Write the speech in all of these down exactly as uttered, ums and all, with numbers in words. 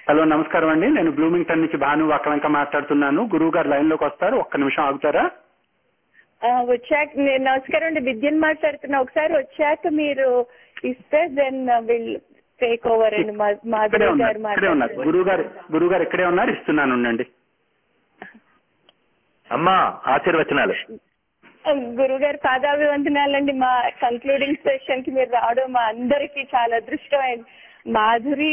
Hello, నమస్కారం అండి. నేను బ్లూమింగ్టన్ నుంచి భాను వకలంక మాట్లాడుతున్నాను. గురువు గారు లైన్ లోకి వస్తారు, ఒక్క నిమిషం ఆగుతారా? వచ్చాక నేను నమస్కారం అండి, విద్యను మాట్లాడుతున్నా. ఒకసారి వచ్చాక మీరు ఇస్తే దెన్ విల్ టేక్ ఓవర్ అండి. మాధురి గారు మాట్లాడుతున్నారు. గురువు గారు గురువు గారు ఇక్కడే ఉన్నారు, ఇస్తున్నాను ఉండండి. అమ్మా ఆశీర్వచనాలు. గురువు గారు పాదాభివందనాలండి. మా కన్క్లూడింగ్ సెషన్ కి మీరు రావడం మా అందరికి చాలా అదృష్టమైంది. మాధురి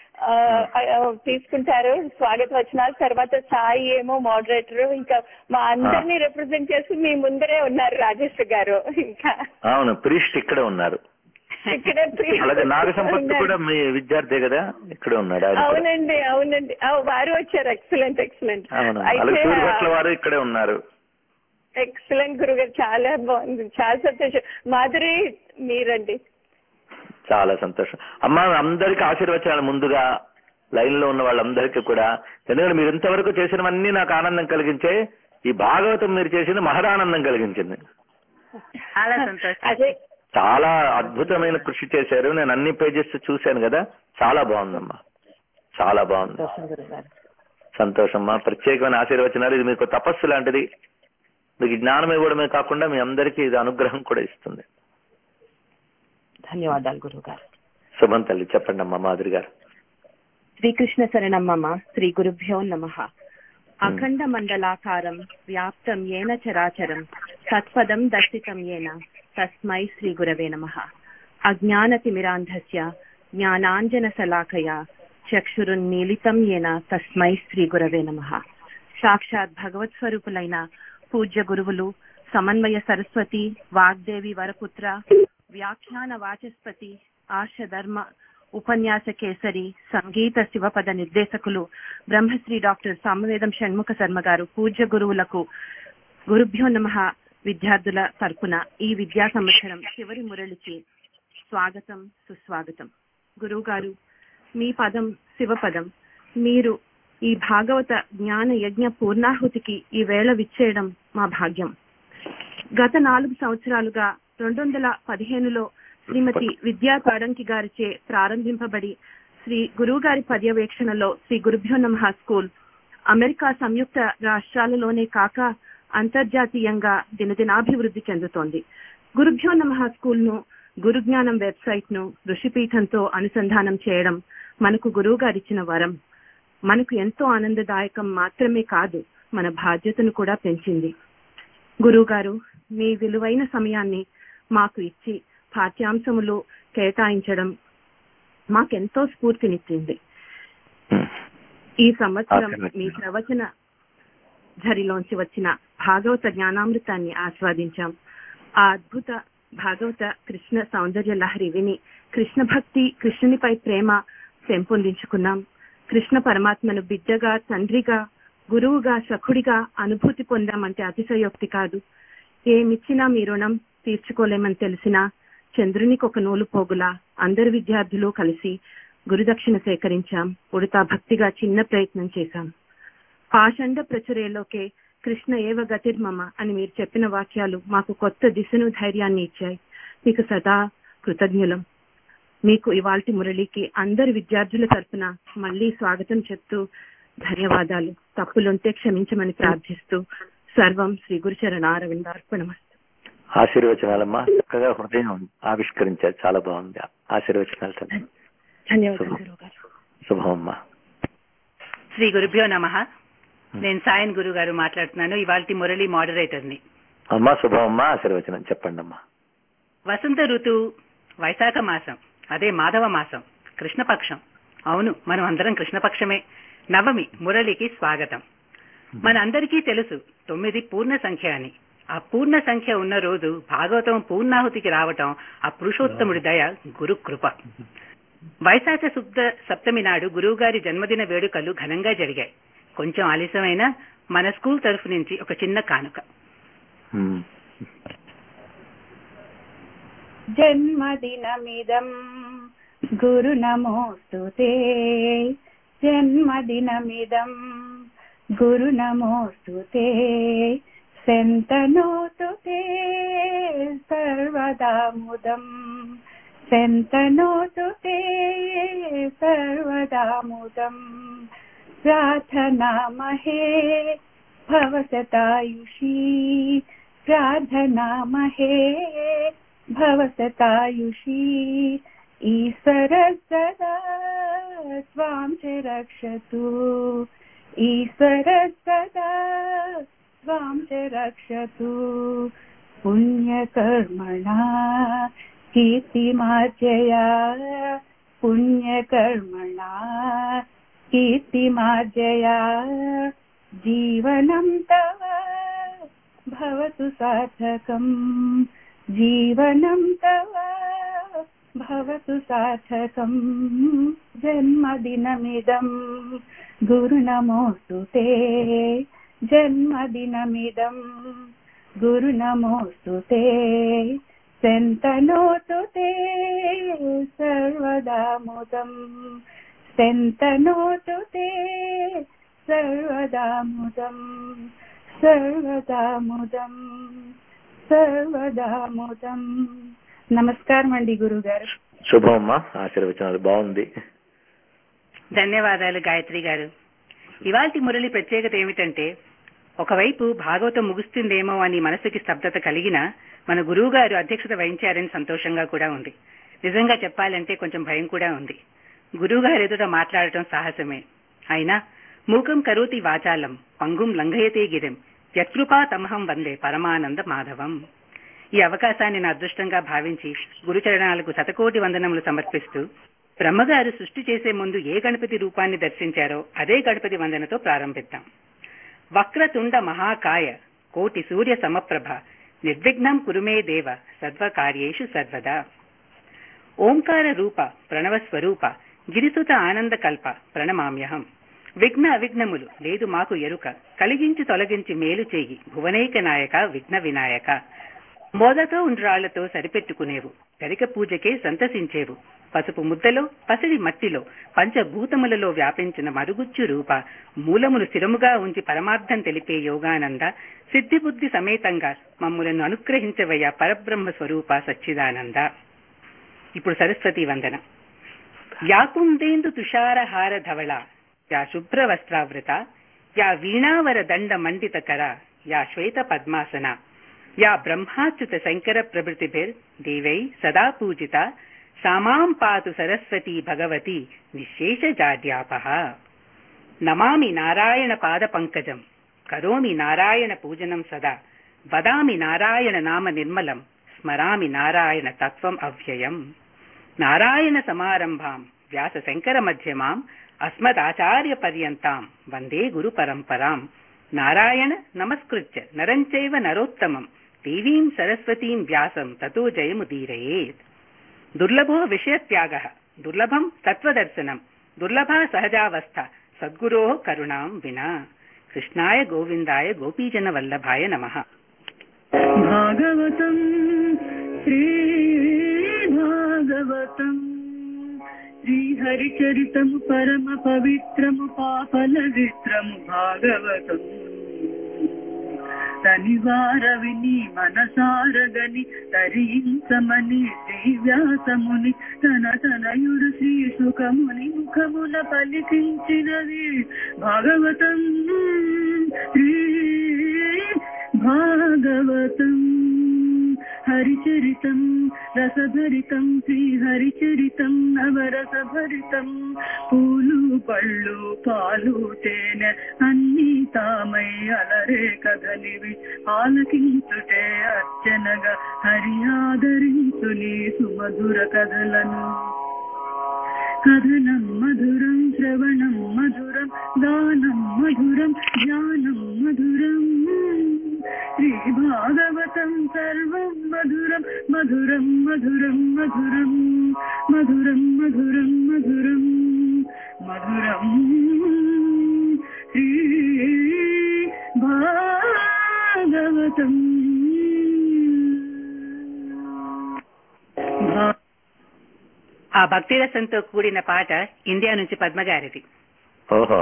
తీసుకుంటారు స్వాగత వచనాలు, తర్వాత సాయి ఏమో మోడరేటర్, ఇంకా మా అందరినీ రిప్రజెంట్ చేసి మీ ముందరే ఉన్నారు రాజేష్ గారు. ఇంకా అవును, ప్రీస్ట్ ఇక్కడ ఉన్నారు. ఇక్కడే అలాగే నాగ సంపత్ కూడా మీ విద్యార్థి కదా, ఇక్కడ ఉన్నాడు. అవునండి అవునండి వారు వచ్చారు. ఎక్సలెంట్ ఎక్సలెంట్ అయితే వారు ఇక్కడే ఉన్నారు. ఎక్సలెంట్ గురుగారు, చాలా బాగుంది, చాలా సంతోషం. మాధురి మీరండి. చాలా సంతోషం అమ్మా. అందరికి ఆశీర్వచనాలు ముందుగా, లైన్ లో ఉన్న వాళ్ళందరికీ కూడా. ఎందుకంటే మీరు ఇంతవరకు చేసినవన్నీ నాకు ఆనందం కలిగించే, ఈ భాగవతం మీరు చేసింది మహదానందం కలిగించింది. చాలా సంతోషం. చాలా అద్భుతమైన కృషి చేశారు. నేను అన్ని పేజెస్ చూశాను కదా, చాలా బాగుందమ్మా, చాలా బాగుంది. సంతోషమ్మా. ప్రత్యేకమైన ఆశీర్వచనాలు. ఇది మీకు తపస్సు లాంటిది. మీకు జ్ఞానం ఇవ్వడమే కాకుండా మీ అందరికీ ఇది అనుగ్రహం కూడా ఇస్తుంది. ధన్యవాదాలు గురువు గారు. శుభం తల్లి. చెప్పండి అమ్మా మాధురి గారు. శ్రీకృష్ణ శరణమ్మ. శ్రీ గురుభ్యో నమః. అఖండ మండలాకారం వ్యాప్తం ఏన చరాచరం తత్పదం దర్శితం ఏన తస్మై శ్రీ గురవే నమః. అజ్ఞానతిమిరాంధస్య జ్ఞానాంజన శలాకయా చక్షురున్మీలితం ఏన తస్మై శ్రీ గురవే నమః. సాక్షాత్ భగవత్ స్వరూపులైన పూజ్య గురువులు సమన్వయ సరస్వతి, వాగ్దేవి వరపుత్ర, వ్యాఖ్యాన వాచస్పతి, ఆర్షధర్మ ఉపన్యాస కేసరి, సంగీత శివపద నిర్దేశకులు బ్రహ్మశ్రీ డాక్టర్ సామవేదం షణ్ముఖ శర్మ గారు పూజ్య గురువులకు గురుభ్యో నమః విద్యార్థుల తరపున ఈ విద్యా సంవత్సరం చివరి మురళికి స్వాగతం, సుస్వాగతం. గురువు గారు, మీ పదం శివపదం. మీరు ఈ భాగవత జ్ఞాన యజ్ఞ పూర్ణాహుతికి ఈ వేళ విచ్చేయడం మా భాగ్యం. గత నాలుగు సంవత్సరాలుగా రెండు వందల పదిహేనులో శ్రీమతి విద్యా తాడంకి గారిచే ప్రారంభింపబడి శ్రీ గురువు గారి పర్యవేక్షణలో శ్రీ గురుభ్యో నమః స్కూల్ అమెరికా సంయుక్త రాష్ట్రాలలోనే కాక అంతర్జాతీయంగా దినదినాభివృద్ధి చెందుతోంది. గురుభ్యో నమః స్కూల్ ను గురుజ్ఞానం వెబ్సైట్ ను ఋషిపీఠంతో అనుసంధానం చేయడం మనకు గురువు గారిచ్చిన వరం. మనకు ఎంతో ఆనందదాయకం మాత్రమే కాదు, మన బాధ్యతను కూడా పెంచింది. గురువు గారు, మీ విలువైన సమయాన్ని మాకు ఇచ్చి పాఠ్యాంశములు కేటాయించడం మాకెంతో స్ఫూర్తినిచ్చింది. ఈ సంవత్సరం మీ ప్రవచన ఝరిలోంచి వచ్చిన భాగవత జ్ఞానామృతాన్ని ఆస్వాదించాం. ఆ అద్భుత భాగవత కృష్ణ సౌందర్య లహరి విని కృష్ణ భక్తి, కృష్ణునిపై ప్రేమ పెంపొందించుకున్నాం. కృష్ణ పరమాత్మను బిడ్డగా, తండ్రిగా, గురువుగా, సఖుడిగా అనుభూతి పొందామంటే అతిశయోక్తి కాదు. ఏమిచ్చినా మీ రుణం తీర్చుకోలేమని తెలిసినా చంద్రునికి ఒక నూలు పోగులా అందరు విద్యార్థులు కలిసి గురుదక్షిణ సేకరించాం. ఉడతా భక్తిగా చిన్న ప్రయత్నం చేశాం. పాషండ ప్రచురేలోకే కృష్ణ ఏవ గతిర్మమ అని మీరు చెప్పిన వాక్యాలు మాకు కొత్త దిశను, ధైర్యాన్ని ఇచ్చాయి. మీకు సదా కృతజ్ఞులం. మీకు ఇవాల్టి మురళికి అందరి విద్యార్థుల తరఫున మళ్లీ స్వాగతం చెప్తూ ధన్యవాదాలు. తప్పులుంటే క్షమించమని ప్రార్థిస్తూ సర్వం శ్రీ గురుచరణారవిందార్పణమస్తు. ఆశీర్వచనాలమ్మా. చక్కగా హృదయం ఆవిష్కరించారు, చాలా బాగుంది. ఆశీర్వచనాలు. ధన్యవాదాలు. శుభమమ్మా. శ్రీ గురుభ్యో నమః. నేను సాయన్ గురు గారు మాట్లాడుతున్నాను, ఇవాల్టి మురళి మోడరేటర్ ని. అమ్మా శుభమమ్మా. ఆశీర్వచనం చెప్పండి అమ్మా. వసంత ఋతువు, వైశాఖ మాసం, అదే మాధవ మాసం, కృష్ణపక్షం. అవును, మనం అందరం కృష్ణపక్షమే. నవమి మురళికి స్వాగతం. మనందరికీ తెలుసు తొమ్మిది పూర్ణ సంఖ్య అని. ఆ పూర్ణ సంఖ్య ఉన్న రోజు భాగవతం పూర్ణాహుతికి రావటం ఆ పురుషోత్తముడి దయ, గురు కృప. వైశాఖ శుద్ధ సప్తమి నాడు గురువు గారి జన్మదిన వేడుకలు ఘనంగా జరిగాయి. కొంచెం ఆలస్యమైన మన స్కూల్ తరఫు నుంచి ఒక చిన్న కానుక. జన్మదినమిదం గురు నమోస్తుతే, జన్మదినమిదం గురు నమోస్తుతే, శంతనోతు తే సర్వదా ముదం शन्तनोतु ते सर्वदामुदम् प्रार्थनामहे भवसतायुषी प्रार्थनामहे भवसतायुषी ईश्वरः सदा त्वां च रक्षतु ईश्वरः सदा त्वां च रक्षतु पुण्यकर्मणा कीर्तिमार्जया पुण्यकर्मणा कीर्तिमार्जया जीवनं तव भवतु सार्थकम् जीवनं तव भवतु सार्थकम् जन्मदिनमिदं गुरुनमोऽस्तु ते जन्मदिनमिदं गुरुनमोऽस्तु ते शन्तनोतु ते सर्वदा मुदम् शन्तनोतु ते सर्वदा मुदम् सर्वदा मुदम् सर्वदा ముదం. నమస్కారం అండి గురుగారు. శుభమ్మా, ఆశీర్వచనాలు బాగుంది. ధన్యవాదాలు గాయత్రి గారు. ఇవాల్టి మురళి ప్రత్యేకత ఏమిటంటే, ఒకవైపు భాగవతం ముగుస్తుందేమో అని మనసుకి స్తబ్దత కలిగిన మన గురువు గారు అధ్యక్షత వహించారని సంతోషంగా కూడా ఉంది. నిజంగా చెప్పాలంటే కొంచెం భయం కూడా ఉంది. గురువు గారు ఎదుట మాట్లాడటం సాహసమే. అయినా మూకం కరోతి వాచాలం పంగుం లంఘయతే గిరిం యత్కృపా తమహం వందే పరమానంద మాధవం. ఈ అవకాశాన్ని నా అదృష్టంగా భావించి గురుచరణాలకు శతకోటి వందనములు సమర్పిస్తూ, బ్రహ్మగారు సృష్టి చేసే ముందు ఏ గణపతి రూపాన్ని దర్శించారో అదే గణపతి వందనతో ప్రారంభిద్దాం. వక్రతుండ మహాకాయ కోటి సూర్య సమప్రభ నిర్విఘ్నం కురుమే దేవ సర్వకార్యేషు సర్వదా. ఓంకార రూప ప్రణవ స్వరూప గిరిసుత ఆనంద కల్ప ప్రణమామ్యహం. విఘ్న అవిఘ్నములు లేదు మాకు ఎరుక కలిగించి తొలగించి మేలు చేయి భువనైక నాయక విఘ్న వినాయక. మోదతో ఉండ్రాళ్లతో సరిపెట్టుకునేవు గరిక పూజకే సంతసించేవు పసుపు ముద్దలో పసిడి మట్టిలో పంచభూతములలో వ్యాపించిన మరుగుచ్చు రూప మూలమును స్థిరముగా ఉంచి పరమార్థం తెలిపే యోగానంద సిద్ధిబుద్ధి సమేతంగా మమ్ములను అనుగ్రహించవయ్యా పరబ్రహ్మ స్వరూప సచ్చిదానంద. ఇప్పుడు సరస్వతి వందన. యాకుందేందు తుషారహార ధవళ యా శుభ్ర వస్త్రావృత యా వీణావర దండ మండిత కర యా శ్వేత పద్మాసన యా బ్రహ్మాచ్యుత శంకర ప్రభృతిభిర్ దేవై సదా పూజిత సామాం పాతు సరస్వతీ భగవతి నిశేష జాడ్యాపః. నమామి నారాయణ పాద పంకజం కరోమి నారాయణ పూజనం సదా వదామి నారాయణ నామ నిర్మలం స్మరామి నారాయణ తత్వం అవ్యయం. నారాయణ సమారంభాం వ్యాస శంకర మధ్యమాం అస్మదాచార్య పర్యంతాం వందే గురు పరంపరాం. నారాయణ నమస్కృత్య నరంచైవ నరోత్తమం దేవీం సరస్వతీం వ్యాసం తతో జయముదీరయేత్. దుర్లభో విషయత్యాగః దుర్లభం తత్వదర్శనం దుర్లభా సహజావస్థ సద్గురోః కరుణాం వినా. కృష్ణాయ గోవిందాయ గోపీజన వల్లభాయ నమః. భాగవతం శ్రీ భాగవతం శ్రీహరిచరితము పరమ పవిత్రము పాపలవిత్రము భాగవతం. తనివార విని మనసారగని తరించమని శ్రీ వ్యాసముని తన తనయుడు శ్రీ సుఖముని ముఖమున పలికించినది భాగవతం శ్రీ భాగవతం. హరిచరితం రసభరితం శ్రీహరిచరితం నవరసభరితం పూలు పళ్ళు పాలు తేనె అన్నీ తామై అలరే కదలివి ఆలకించుటే అర్చనగా హరి ఆదరించుని సుమధుర కథలను. కథనం మధురం శ్రవణం మధురం గానం మధురం ధ్యానం మధురం శ్రీ భాగవతం సర్వం మధురం మధురం మధురం మధురం మధురం మధురం మధురం మధురం శ్రీ భాగవతం. ఆ భక్తి రసంతో కూడిన పాట ఇండియా నుంచి పద్మగారిది. ఓహో,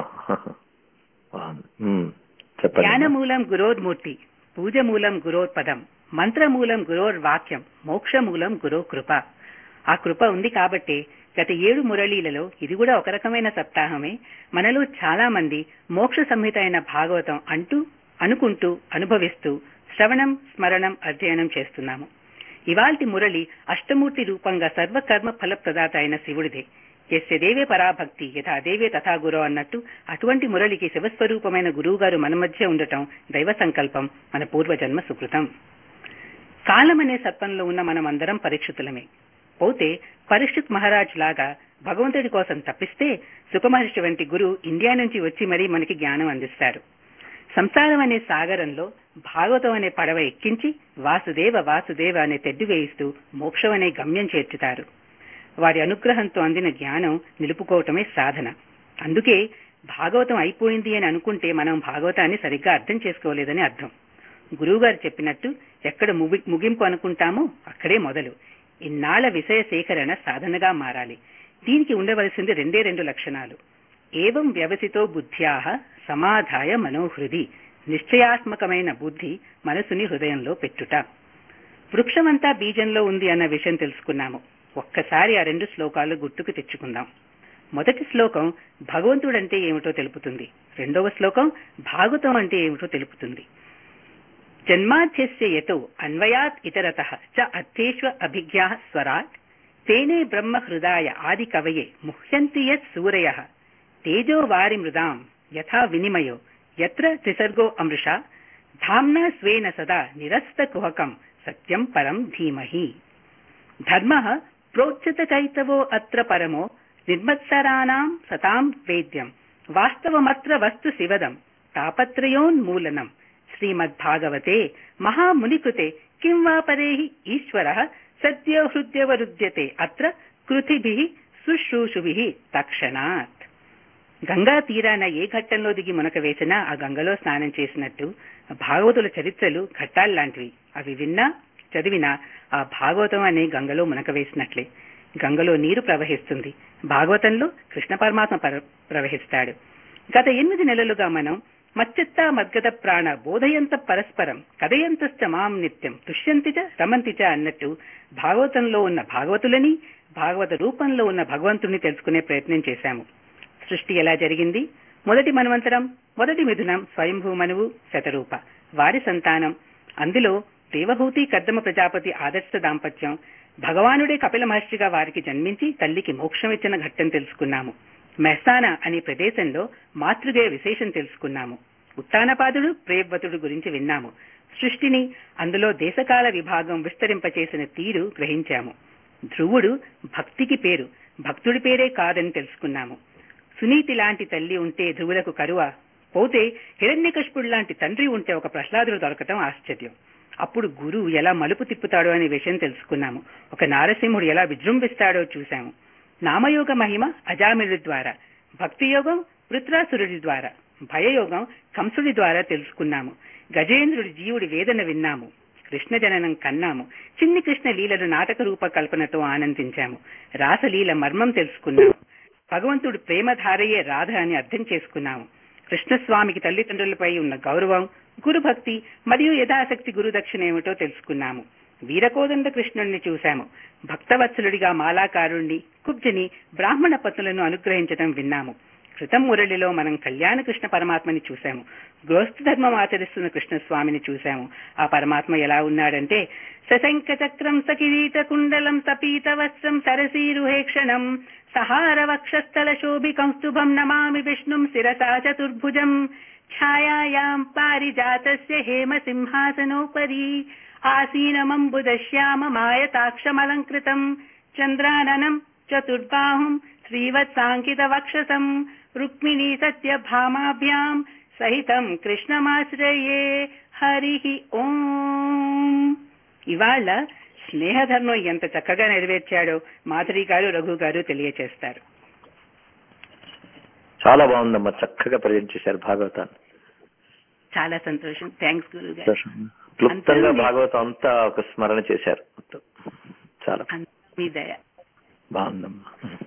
జ్ఞానమూలం గురోర్మూర్తి పూజమూలం గురోర్పదం మంత్రమూలం గురోర్వాక్యం మోక్షమూలం గురో కృప. ఆ కృప ఉంది కాబట్టి గత ఏడు మురళీలలో ఇది కూడా ఒక రకమైన సప్తాహమే. మనలో చాలా మంది మోక్ష సంహిత అయిన భాగవతం అంటూ అనుకుంటూ అనుభవిస్తూ శ్రవణం స్మరణం అధ్యయనం చేస్తున్నాము. ఇవాల్టి మురళి అష్టమూర్తి రూపంగా సర్వకర్మ ఫలప్రదాత అయిన శివుడిదే. ఎస్య దేవే పరాభక్తి యథా దేవే తథా గురో అన్నట్టు అటువంటి మురళికి శివస్వరూపమైన గురువు గారు మన మధ్య ఉండటం దైవ సంకల్పం, మన పూర్వజన్మ సుకృతం. కాలం అనే సత్వంలో ఉన్న మనం అందరం పరీక్షితులమే. పోతే పరీక్షిత్ మహారాజ్ లాగా భగవంతుడి కోసం తప్పిస్తే సుఖమహర్షి వంటి గురువు ఇండియా నుంచి వచ్చి మరీ మనకి జ్ఞానం అందిస్తారు. సంసారం అనే సాగరంలో భాగవతం అనే పడవ ఎక్కించి వాసుదేవ వాసుదేవ అనే తెడ్డు వేయిస్తూ మోక్షం అనే గమ్యం చేర్చుతారు. వారి అనుగ్రహంతో అందిన జ్ఞానం నిలుపుకోవటమే సాధన. అందుకే భాగవతం అయిపోయింది అని అనుకుంటే మనం భాగవతాన్ని సరిగ్గా అర్థం చేసుకోలేదని అర్థం. గురువుగారు చెప్పినట్టు ఎక్కడ ముగింపు అనుకుంటామో అక్కడే మొదలు. ఇన్నాళ్ల విషయ సేకరణ సాధనగా మారాలి. దీనికి ఉండవలసింది రెండే రెండు లక్షణాలు. ఏవం వ్యవసితో బుద్ధ్యాహ సమాధాయ మనోహృది, నిశ్చయాత్మకమైన బుద్ధి మనసుని హృదయంలో పెట్టుట. వృక్షమంతా బీజంలో ఉంది అన్న విషయం తెలుసుకున్నాము. ఒక్కసారి ఆ రెండు శ్లోకాలు గుర్తుకు తెచ్చుకుందాం. మొదటి శ్లోకం భగవంతుడంటే ఏమిటో తెలుపుతుంది. రెండవ శ్లోకం భాగవతం అంటే ఏమిటో తెలుపుతుంది. జన్మాధ్యస్య యతో అన్వయాత్ ఇతరతః చ అర్థేష్వ అభిజ్ఞాః స్వరాట్ తేనే బ్రహ్మ హృదాయ ఆది కవయే ముహ్యంతి యత్ సూరయః తేజో వారి మృదాం యథా వినిమయో యత్ర త్రిసర్గో అమృషా ధామ్నా స్వేన సదా నిరస్త కుహకం సత్యం పరం ధీమహి. ధర్మః ప్రోచ్యత కైతవో అత్ర పరమో నిర్మత్సరాణాం సతాం వేద్యం వాస్తవమత్ర వస్తు శివదం తాపత్రయోన్మూలనం. శ్రీమద్భాగవతే మహామునికృతే కిం వా పరేహి ఈశ్వరః సద్యో హృద్యవరుధ్యతే అత్ర కృతిభిః శుశ్రూషుభిః తక్షణాత్. గంగా తీరాన ఏ ఘట్టంలో దిగి మునక వేసినా ఆ గంగలో స్నానం చేసినట్టు భాగవతుల చరిత్రలు ఘట్టాల్లాంటివి. అవి విన్నా చదివినా ఆ భాగవతం అనే గంగలో మునక వేసినట్లే. గంగలో నీరు ప్రవహిస్తుంది, భాగవతంలో కృష్ణ పరమాత్మ ప్రవహిస్తాడు. గత ఎనిమిది నెలలుగా మనం మచ్చిత్త మద్గత ప్రాణ బోధయంత పరస్పరం కథయంతశ్చ మాం నిత్యం తుష్యంతిచ రమంతిచ అన్నట్టు భాగవతంలో ఉన్న భాగవతులని, భాగవత రూపంలో ఉన్న భగవంతుని తెలుసుకునే ప్రయత్నం చేశాము. సృష్టి ఎలా జరిగింది, మొదటి మన్వంతరం, మొదటి మిథునం స్వయంభూ మనువు శతరూప, వారి సంతానం, అందులో దేవహూతి కర్దమ ప్రజాపతి ఆదర్శ దాంపత్యం, భగవానుడే కపిల మహర్షిగా వారికి జన్మించి తల్లికి మోక్షం ఇచ్చిన ఘట్టం తెలుసుకున్నాము. మెహసానా అనే ప్రదేశంలో మాతృగేయ విశేషం తెలుసుకున్నాము. ఉత్తానపాదుడు ప్రేయవ్రతుడు గురించి విన్నాము. సృష్టిని, అందులో దేశకాల విభాగం విస్తరింపచేసిన తీరు గ్రహించాము. ధ్రువుడు భక్తికి పేరు, భక్తుడి పేరే కాదని తెలుసుకున్నాము. సునీతి లాంటి తల్లి ఉంటే ధ్రువులకు కరువ, పోతే హిరణ్యకశిపుడు లాంటి తండ్రి ఉంటే ఒక ప్రహ్లాదుడు దొరకటం ఆశ్చర్యం. అప్పుడు గురువు ఎలా మలుపు తిప్పుతాడో అనే విషయం తెలుసుకున్నాము. ఒక నారసింహుడు ఎలా విజృంభిస్తాడో చూశాము. నామయోగ మహిమ అజామిళుడి ద్వారా, భక్తి యోగం వృత్రాసురుడి ద్వారా, భయయోగం కంసుడి ద్వారా తెలుసుకున్నాము. గజేంద్రుడి జీవుడి వేదన విన్నాము. కృష్ణ జననం కన్నాము. చిన్ని కృష్ణ లీలలు నాటక రూప కల్పనతో ఆనందించాము. రాసలీల మర్మం తెలుసుకున్నాము. భగవంతుడు ప్రేమధారయే రాధ అని అర్థం చేసుకున్నాము. కృష్ణస్వామికి తల్లిదండ్రులపై ఉన్న గౌరవం, గురుభక్తి మరియు యథాశక్తి గురుదక్షిణ ఏమిటో తెలుసుకున్నాము. వీరకోదండ కృష్ణుణ్ణి చూశాము. భక్తవత్సలుడిగా మాలాకారుణ్ణి, కుబ్జని, బ్రాహ్మణ పత్నులను అనుగ్రహించడం విన్నాము. కృతం మురళిలో మనం కళ్యాణ కృష్ణ పరమాత్మని చూశాము. గృహస్థ ధర్మం ఆచరిస్తున్న కృష్ణస్వామిని చూశాము. ఆ పరమాత్మ ఎలా ఉన్నాడంటే సశంఖ చక్రం సకిరీట కుండలం సపీత వస్త్రం సరసీరుహేక్షణం సహార వక్షస్థల శోభికం స్తుభం నమామి విష్ణుం శిరసా చతుర్భుజం ఛాయాయాం పారిజాతస్య హేమ సింహాసనోపరి ఆసీనమంబుదశ్యామ మాయతాక్షమలంకృతం చంద్రాననం చతుర్బాహుం శ్రీవత్సాంకిత వక్షసం రుక్మిణీ సత్య భామాభ్యాం సహితం కృష్ణమాశ్రయే. హరి ఓం. ఇవాళ స్నేహధర్మం ఎంత చక్కగా నెరవేర్చాడో మాధురి గారు, రఘు గారు తెలియచేస్తారు. చాలా బాగుందమ్మా, చక్కగా ప్రజెంట్ చేశారు భాగవతాన్ని. చాలా సంతోషం. థ్యాంక్స్ గురువు గారు. క్లుప్తంగా భాగవతం అంతా ఒక స్మరణ చేశారు. చాలా మీ దయ. బాగుందమ్మా.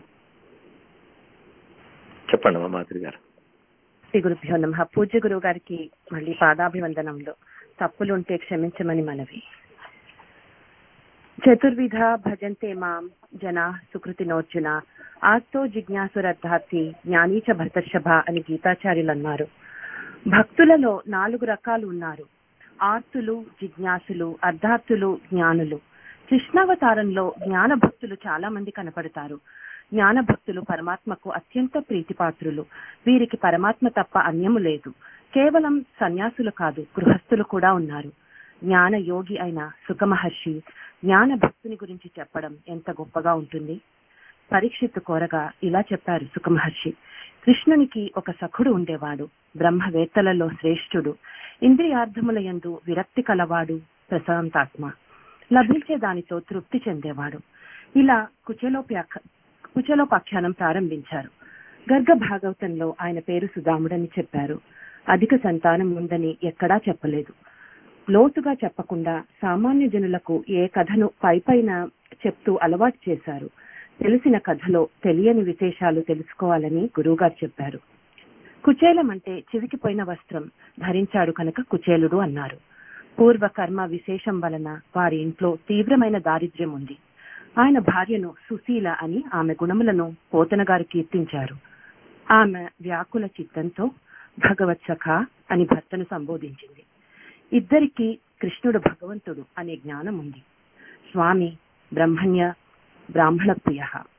చెప్పండి అమ్మా మాధురి గారు. శ్రీ గురుభ్యో నమః. పూజ్య గురువు గారికి మళ్ళీ పాదాభివందనంలో తప్పులుంటే క్షమించమని మనవి. చతుర్విధ భజంతే మాం జనా సుకృతినోర్జున ఆర్తో జిజ్ఞాసురర్థార్థి జ్ఞానీచ భర్తర్షభ అని గీతాచార్యులు అన్నారు. భక్తులలో నాలుగు రకాలు ఉన్నారు. ఆర్తులు, జిజ్ఞాసులు, అర్థార్థులు, జ్ఞానులు. కృష్ణావతారంలో జ్ఞాన భక్తులు చాలా మంది కనపడతారు. జ్ఞాన భక్తులు పరమాత్మకు అత్యంత ప్రీతిపాత్రులు. వీరికి పరమాత్మ తప్ప అన్యము లేదు. కేవలం సన్యాసులు కాదు, గృహస్థులు కూడా ఉన్నారు. జ్ఞాన యోగి అయిన సుఖ మహర్షి జ్ఞాన భక్తుని గురించి చెప్పడం ఎంత గొప్పగా ఉంటుంది. పరీక్షిత్తు కోరగా ఇలా చెప్పారు సుఖ మహర్షి. కృష్ణునికి ఒక సఖుడు ఉండేవాడు. బ్రహ్మవేత్తలలో శ్రేష్ఠుడు. ఇంద్రియార్థముల యందు విరక్తి కలవాడు. ప్రశాంతాత్మ. లభించే దానితో తృప్తి చెందేవాడు. ఇలా కుచేలోప్యాఖ కుచేలోపాఖ్యానం ప్రారంభించారు. గర్గ భాగవతంలో ఆయన పేరు సుదాముడని చెప్పారు. అధిక సంతానం ఉందని ఎక్కడా చెప్పలేదు. లోతుగా చెప్పకుండా సామాన్య జనులకు ఏ కథను పై పైన చెప్తూ అలవాటు చేశారు. తెలిసిన కథలో తెలియని విశేషాలు తెలుసుకోవాలని గురువుగారు చెప్పారు. కుచేలం అంటే చివికిపోయిన వస్త్రం ధరించాడు కనుక కుచేలుడు అన్నారు. పూర్వ కర్మ విశేషం వలన వారి ఇంట్లో తీవ్రమైన దారిద్ర్యం ఉంది. ఆయన భార్యను సుశీల అని ఆమె గుణములను పోతన గారు కీర్తించారు. ఆమె వ్యాకుల చిత్తంతో భగవత్ సఖ అని భర్తను సంబోధించింది. ఇద్దరికి కృష్ణుడు భగవంతుడు అనే జ్ఞానం ఉంది. స్వామి బ్రహ్మణ్య బ్రాహ్మణ ప్రియ.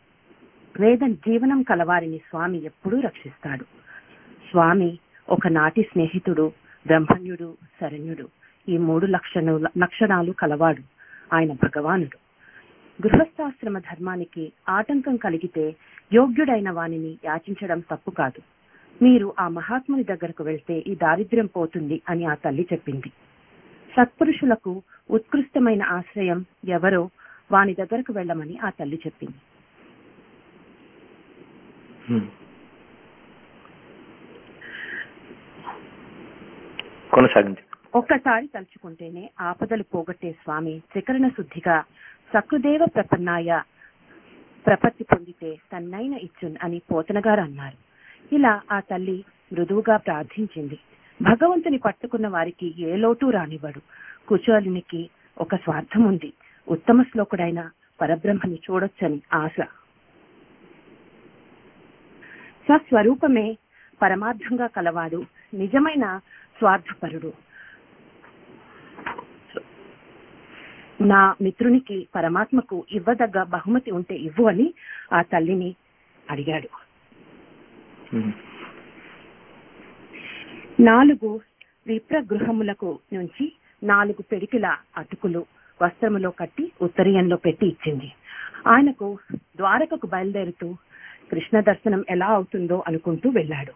వేద జీవనం కలవారిని స్వామి ఎప్పుడూ రక్షిస్తాడు. స్వామి ఒకనాటి స్నేహితుడు, బ్రహ్మణ్యుడు, శరణ్యుడు. ఈ మూడు లక్షణాలు లక్షణాలు కలవాడు ఆయన భగవానుడు. గృహస్థాశ్రమ ధర్మానికి ఆటంకం కలిగితే యోగ్యుడైన వానిని యాచించడం తప్పు కాదు. మీరు ఆ మహాత్ముని దగ్గరకు వెళ్తే ఈ దారిద్ర్యం పోతుంది అని ఆ తల్లి చెప్పింది. సత్పురుషులకు ఉత్కృష్టమైన ఆశ్రయం ఎవరో వాని దగ్గరకు వెళ్ళమని ఆ తల్లి చెప్పింది. కొనసాగింది. ఒక్కసారి తలుచుకుంటేనే ఆపదలు పోగొట్టే స్వామి త్రికరణ శుద్ధిగా సకృదేవ ప్రపన్నాయ ప్రపత్తి పొందితే తన్నైన ఇచ్చున్ అని పోతనగారు అన్నారు. ఇలా ఆ తల్లి మృదువుగా ప్రార్థించింది. భగవంతుని పట్టుకున్న వారికి ఏ లోటు రానివ్వడు. కుచేలునికి ఒక స్వార్థం ఉంది. ఉత్తమ శ్లోకుడైన పరబ్రహ్మని చూడొచ్చని ఆశ. స్వస్వరూపమే పరమార్థంగా కలవాడు. నిజమైన స్వార్థపరుడు. నా మిత్రునికి పరమాత్మకు ఇవ్వదగ్గ బహుమతి ఉంటే ఇవ్వు అని ఆ తల్లిని అడిగాడు. నాలుగు విప్రగృహములకు నుంచి నాలుగు పెడికిల అటుకులు వస్త్రములో కట్టి ఉత్తరీయంలో పెట్టి ఇచ్చింది. ఆయనకు ద్వారకకు బయలుదేరుతూ కృష్ణ దర్శనం ఎలా అవుతుందో అనుకుంటూ వెళ్ళాడు.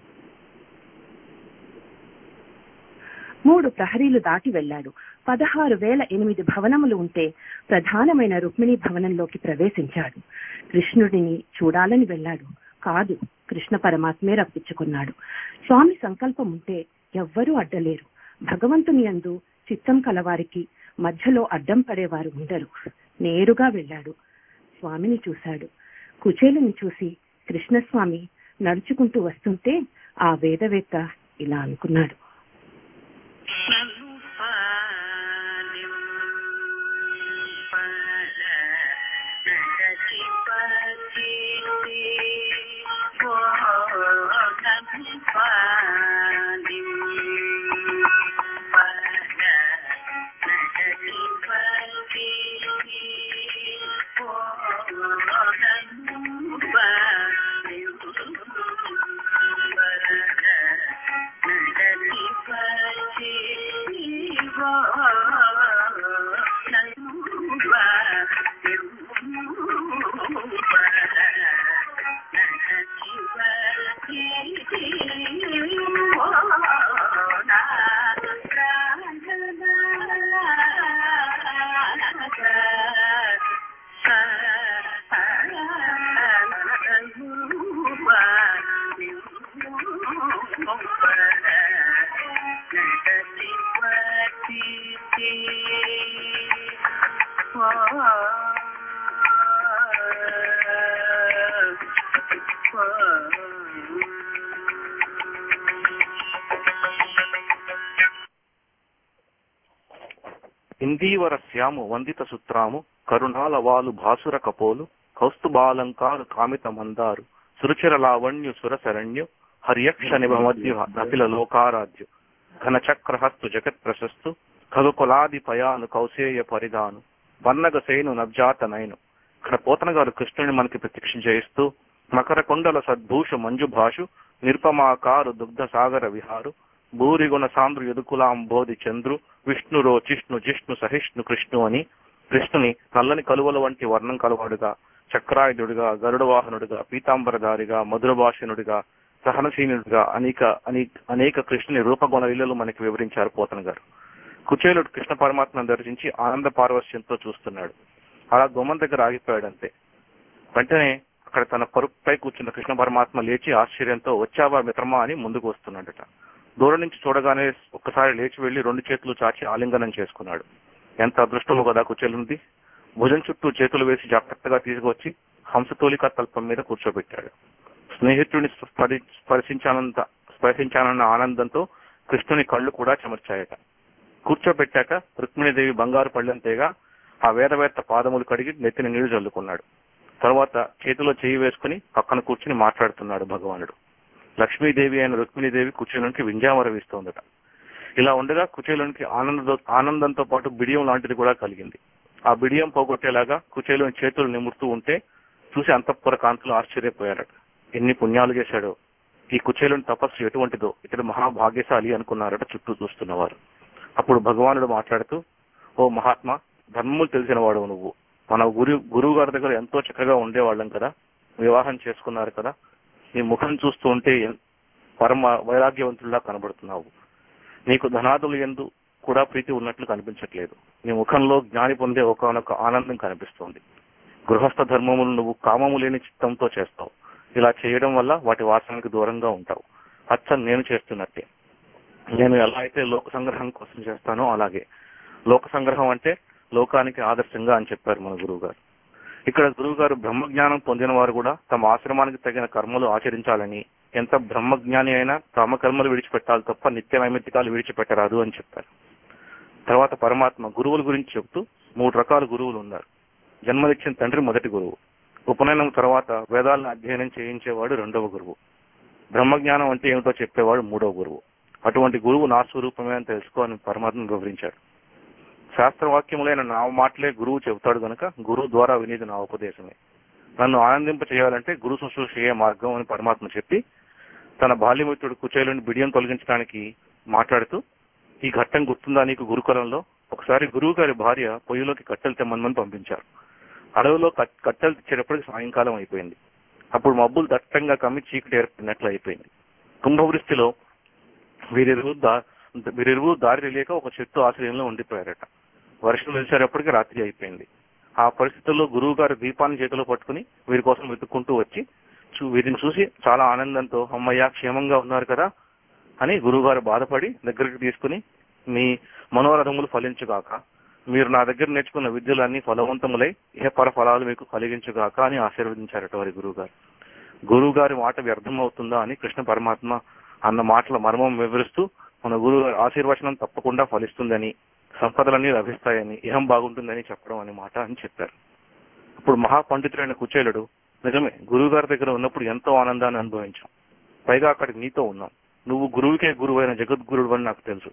మూడు ప్రహరీలు దాటి వెళ్ళాడు. పదహారు వేల ఎనిమిది భవనములు ఉంటే ప్రధానమైన రుక్మిణి భవనంలోకి ప్రవేశించాడు. కృష్ణుడిని చూడాలని వెళ్ళాడు. కాదు, కృష్ణ పరమాత్మే రప్పించుకున్నాడు. స్వామి సంకల్పం ఉంటే ఎవ్వరూ అడ్డలేరు. భగవంతుని యందు చిత్తం కలవారికి మధ్యలో అడ్డం పడేవారు ఉండరు. నేరుగా వెళ్ళాడు. స్వామిని చూశాడు. కుచేలుని చూసి కృష్ణస్వామి నడుచుకుంటూ వస్తుంటే ఆ వేదవేత్త ఇలా అనుకున్నాడు. ఇందీవరస్యాము వందిత సూత్రాము కరుణాల వాలు భాసుర కపోలు కౌస్తుబాలంకారు కామిత మందారు సురుచిర లావణ్యు సురశరణ్యు హర్యక్ష నిభమధ్యు నపిల లోకారాధ్యు ఘనచక్రహస్తు జగత్ ప్రశస్తు ఖగుకులాది పయాను కౌశేయ పరిధాను వన్నగ సేను నబ్జాత నైను. ఇక్కడ పోతన గారు కృష్ణుని మనకి ప్రత్యక్ష చేయిస్తూ మకర కొండల సద్భూష మంజు భాషు నిర్పమాకారు దుగ్ధ సాగర విహారు భూరిగుణ సాంద్రు యదుకులాంబోధి చంద్రు విష్ణురో చిష్ణు జిష్ణు సహిష్ణు కృష్ణు అని కృష్ణుని నల్లని కలువల వంటి వర్ణం కలవాడుగా, చక్రాయుధుడిగా, గరుడ వాహనుడిగా, పీతాంబరధారిగా, మధుర భాషనుడిగా, సహనశీనుడిగా అనేక అనేక కృష్ణుని రూపగుణ లీలలు మనకి వివరించారు పోతన గారు. కుచేలుడు కృష్ణ పరమాత్మను దర్శించి ఆనంద పారవశ్యంతో చూస్తున్నాడు. అలా గుమ్మం దగ్గర ఆగిపోయాడు అంతే. వెంటనే అక్కడ తన పరుపుపై కూర్చున్న కృష్ణ పరమాత్మ లేచి ఆశ్చర్యంతో వచ్చావా మిత్రమా అని ముందుకు వస్తున్నాడట. దూరం నుంచి చూడగానే ఒక్కసారి లేచి వెళ్లి రెండు చేతులు చాచి ఆలింగనం చేసుకున్నాడు. ఎంత అదృష్టమో కదా కుచేలుంది. భుజం చుట్టూ చేతులు వేసి జాగ్రత్తగా తీసుకువచ్చి హంసతోలిక తల్పం మీద కూర్చోబెట్టాడు. స్నేహితుడిని స్పర్శించానంత స్పర్శించానన్న ఆనందంతో కృష్ణుని కళ్ళు కూడా చెమర్చాయట. కూర్చోబెట్టాక రుక్మిణీదేవి బంగారు పళ్ళంతేగా ఆ వేదవేత్త పాదములు కడిగి నెత్తిన నీళ్లు చల్లుకున్నాడు. తర్వాత చేతిలో చేయి వేసుకుని పక్కన కూర్చుని మాట్లాడుతున్నాడు భగవానుడు. లక్ష్మీదేవి అయిన రుక్మిణీదేవి కుచేలునికి వింజామర వీస్తోందట. ఇలా ఉండగా కుచేలునికి ఆనంద ఆనందంతో పాటు బిడియం లాంటిది కూడా కలిగింది. ఆ బిడియం పోగొట్టేలాగా కుచేలుని చేతులు నిమురుతూ ఉంటే చూసి అంతఃపుర కాంతులు ఆశ్చర్యపోయారట. ఎన్ని పుణ్యాలు చేశాడో, ఈ కుచేలుని తపస్సు ఎటువంటిదో, ఇతడు మహాభాగ్యశాలి అనుకున్నారట చుట్టూ చూస్తున్నవారు. అప్పుడు భగవానుడు మాట్లాడుతూ, ఓ మహాత్మా, ధర్మములు తెలిసిన వాడు నువ్వు. మన గురు గురువు గారి దగ్గర ఎంతో చక్కగా ఉండేవాళ్ళం కదా, వివాహం చేసుకున్నారు కదా, నీ ముఖం చూస్తూ ఉంటే పరమ వైరాగ్యవంతుల్లా కనబడుతున్నావు. నీకు ధనాదులు ఎందు కూడా ప్రీతి ఉన్నట్లు కనిపించట్లేదు. నీ ముఖంలో జ్ఞాని పొందే ఒకనొక ఆనందం కనిపిస్తోంది. గృహస్థ ధర్మములు నువ్వు కామము లేని చిత్తంతో చేస్తావు. ఇలా చేయడం వల్ల వాటి వాసనకు దూరంగా ఉంటావు. అచ్చం నేను చేస్తున్నట్టే. నేను ఎలా అయితే లోక సంగ్రహం కోసం చేస్తానో అలాగే. లోక సంగ్రహం అంటే లోకానికి ఆదర్శంగా అని చెప్పారు మన గురువు గారు. ఇక్కడ గురువు గారు బ్రహ్మజ్ఞానం పొందిన వారు కూడా తమ ఆశ్రమానికి తగిన కర్మలు ఆచరించాలని, ఎంత బ్రహ్మజ్ఞాని అయినా కామకర్మలు విడిచిపెట్టాలి తప్ప నిత్య నైమిత్తికాలు విడిచిపెట్టరాదు అని చెప్పారు. తర్వాత పరమాత్మ గురువుల గురించి చెబుతూ మూడు రకాల గురువులు ఉన్నారు. జన్మనిచ్చిన తండ్రి మొదటి గురువు, ఉపనయనం తర్వాత వేదాలను అధ్యయనం చేయించేవాడు రెండవ గురువు, బ్రహ్మజ్ఞానం అంటే ఏమిటో చెప్పేవాడు మూడవ గురువు. అటువంటి గురువు నా స్వరూపమే అని తెలుసుకో అని పరమాత్మ వివరించాడు. శాస్త్రవాక్యములైన నా మాటలే గురువు చెబుతాడు గనక గురువు ద్వారా వినేది నా ఉపదేశమే. నన్ను ఆనందింప చేయాలంటే గురు శుశ్రూషయే మార్గం అని పరమాత్మ చెప్పి తన బాల్యమిత్రుడు కుచేలుని బిడియం తొలగించడానికి మాట్లాడుతూ, ఈ ఘట్టం గుర్తుందా నీకు? గురుకులంలో ఒకసారి గురువు గారి భార్య పొయ్యిలోకి కట్టెలు తెమ్మని పంపించారు. అడవిలో కట్టెలు తెచ్చేటప్పటికి సాయంకాలం అయిపోయింది. అప్పుడు మబ్బులు దట్టంగా కమ్మి చీకటి ఏర్పడినట్లు అయిపోయింది. కుంభవృష్టిలో వీరిరువు దా వీరిరువు దారి లేక ఒక చెట్టు ఆశ్రయంలో ఉండిపోయారట. వర్షం వెలిసేటప్పటికి రాత్రి అయిపోయింది. ఆ పరిస్థితుల్లో గురువు గారు దీపాన్ని చేతిలో పట్టుకుని వీరి కోసం వెతుక్కుంటూ వచ్చి వీరిని చూసి చాలా ఆనందంతో, అమ్మయ్య క్షేమంగా ఉన్నారు కదా అని గురువు గారు బాధపడి దగ్గరికి తీసుకుని, మీ మనోరథములు ఫలించుగాక, మీరు నా దగ్గర నేర్చుకున్న విద్యలన్నీ ఫలవంతములై ఏ పర ఫలాలు మీకు కలిగించుగాక అని ఆశీర్వదించారట వారి గురువు గారు. గురువు గారి మాట వ్యర్థం అవుతుందా అని కృష్ణ పరమాత్మ అన్న మాటల మర్మం వివరిస్తూ మన గురువు గారి ఆశీర్వచనం తప్పకుండా ఫలిస్తుందని, సంపదలన్నీ లభిస్తాయని, ఇహం బాగుంటుందని చెప్పడం అనే మాట అని చెప్పారు. అప్పుడు మహాపండితుడైన కుచేలుడు, నిజమే, గురువు గారి దగ్గర ఉన్నప్పుడు ఎంతో ఆనందాన్ని అనుభవించాం, పైగా అక్కడికి నీతో ఉన్నాం. నువ్వు గురువుకే గురువు అయిన జగద్గురుడు అని నాకు తెలుసు.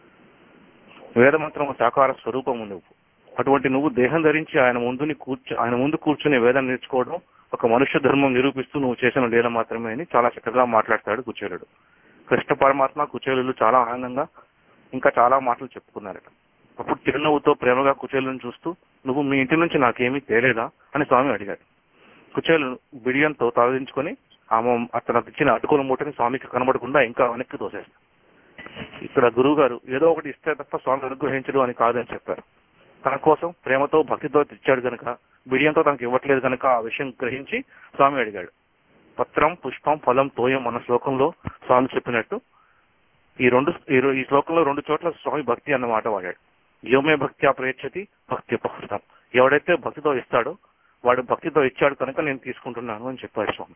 వేదమంత్రం సాకార స్వరూపము నువ్వు. అటువంటి నువ్వు దేహం ధరించి ఆయన ముందుని కూర్చు ఆయన ముందు కూర్చుని వేదం నేర్చుకోవడం ఒక మనుష్య ధర్మం నిరూపిస్తూ నువ్వు చేసిన లీల మాత్రమే అని చాలా చక్కగా మాట్లాడతాడు కుచేలుడు. కృష్ణ పరమాత్మ కుచేలులు చాలా ఆనందంగా ఇంకా చాలా మాటలు చెప్పుకున్నారట. అప్పుడు చిరునవ్వుతో ప్రేమగా కుచేలుని చూస్తూ, నువ్వు మీ ఇంటి నుంచి నాకేమీ తేలేదా అని స్వామి అడిగాడు. కుచేలు బిడియంతో తలదించుకొని ఆమె అతను ఇచ్చిన అటుకుల మూటని స్వామికి కనబడకుండా ఇంకా వెనక్కి తోసేస్తాడు. ఇక్కడ గురువు గారు ఏదో ఒకటి ఇస్తే తప్ప స్వామి అనుగ్రహించడు అని కాదని చెప్పారు. తన కోసం ప్రేమతో భక్తితో తెచ్చాడు కనుక, బిడియంతో తనకు ఇవ్వట్లేదు కనుక ఆ విషయం గ్రహించి స్వామి అడిగాడు. పత్రం పుష్పం ఫలం తోయం అన్న శ్లోకంలో స్వామి చెప్పినట్టు ఈ రెండు ఈ శ్లోకంలో రెండు చోట్ల స్వామి భక్తి అన్న మాట వాడాడు. యోమే భక్తి అప్రయచ్చతి భక్తి అపహృతం. ఎవడైతే భక్తితో ఇస్తాడో వాడు భక్తితో ఇచ్చాడు కనుక నేను తీసుకుంటున్నాను అని చెప్పాడు స్వామి.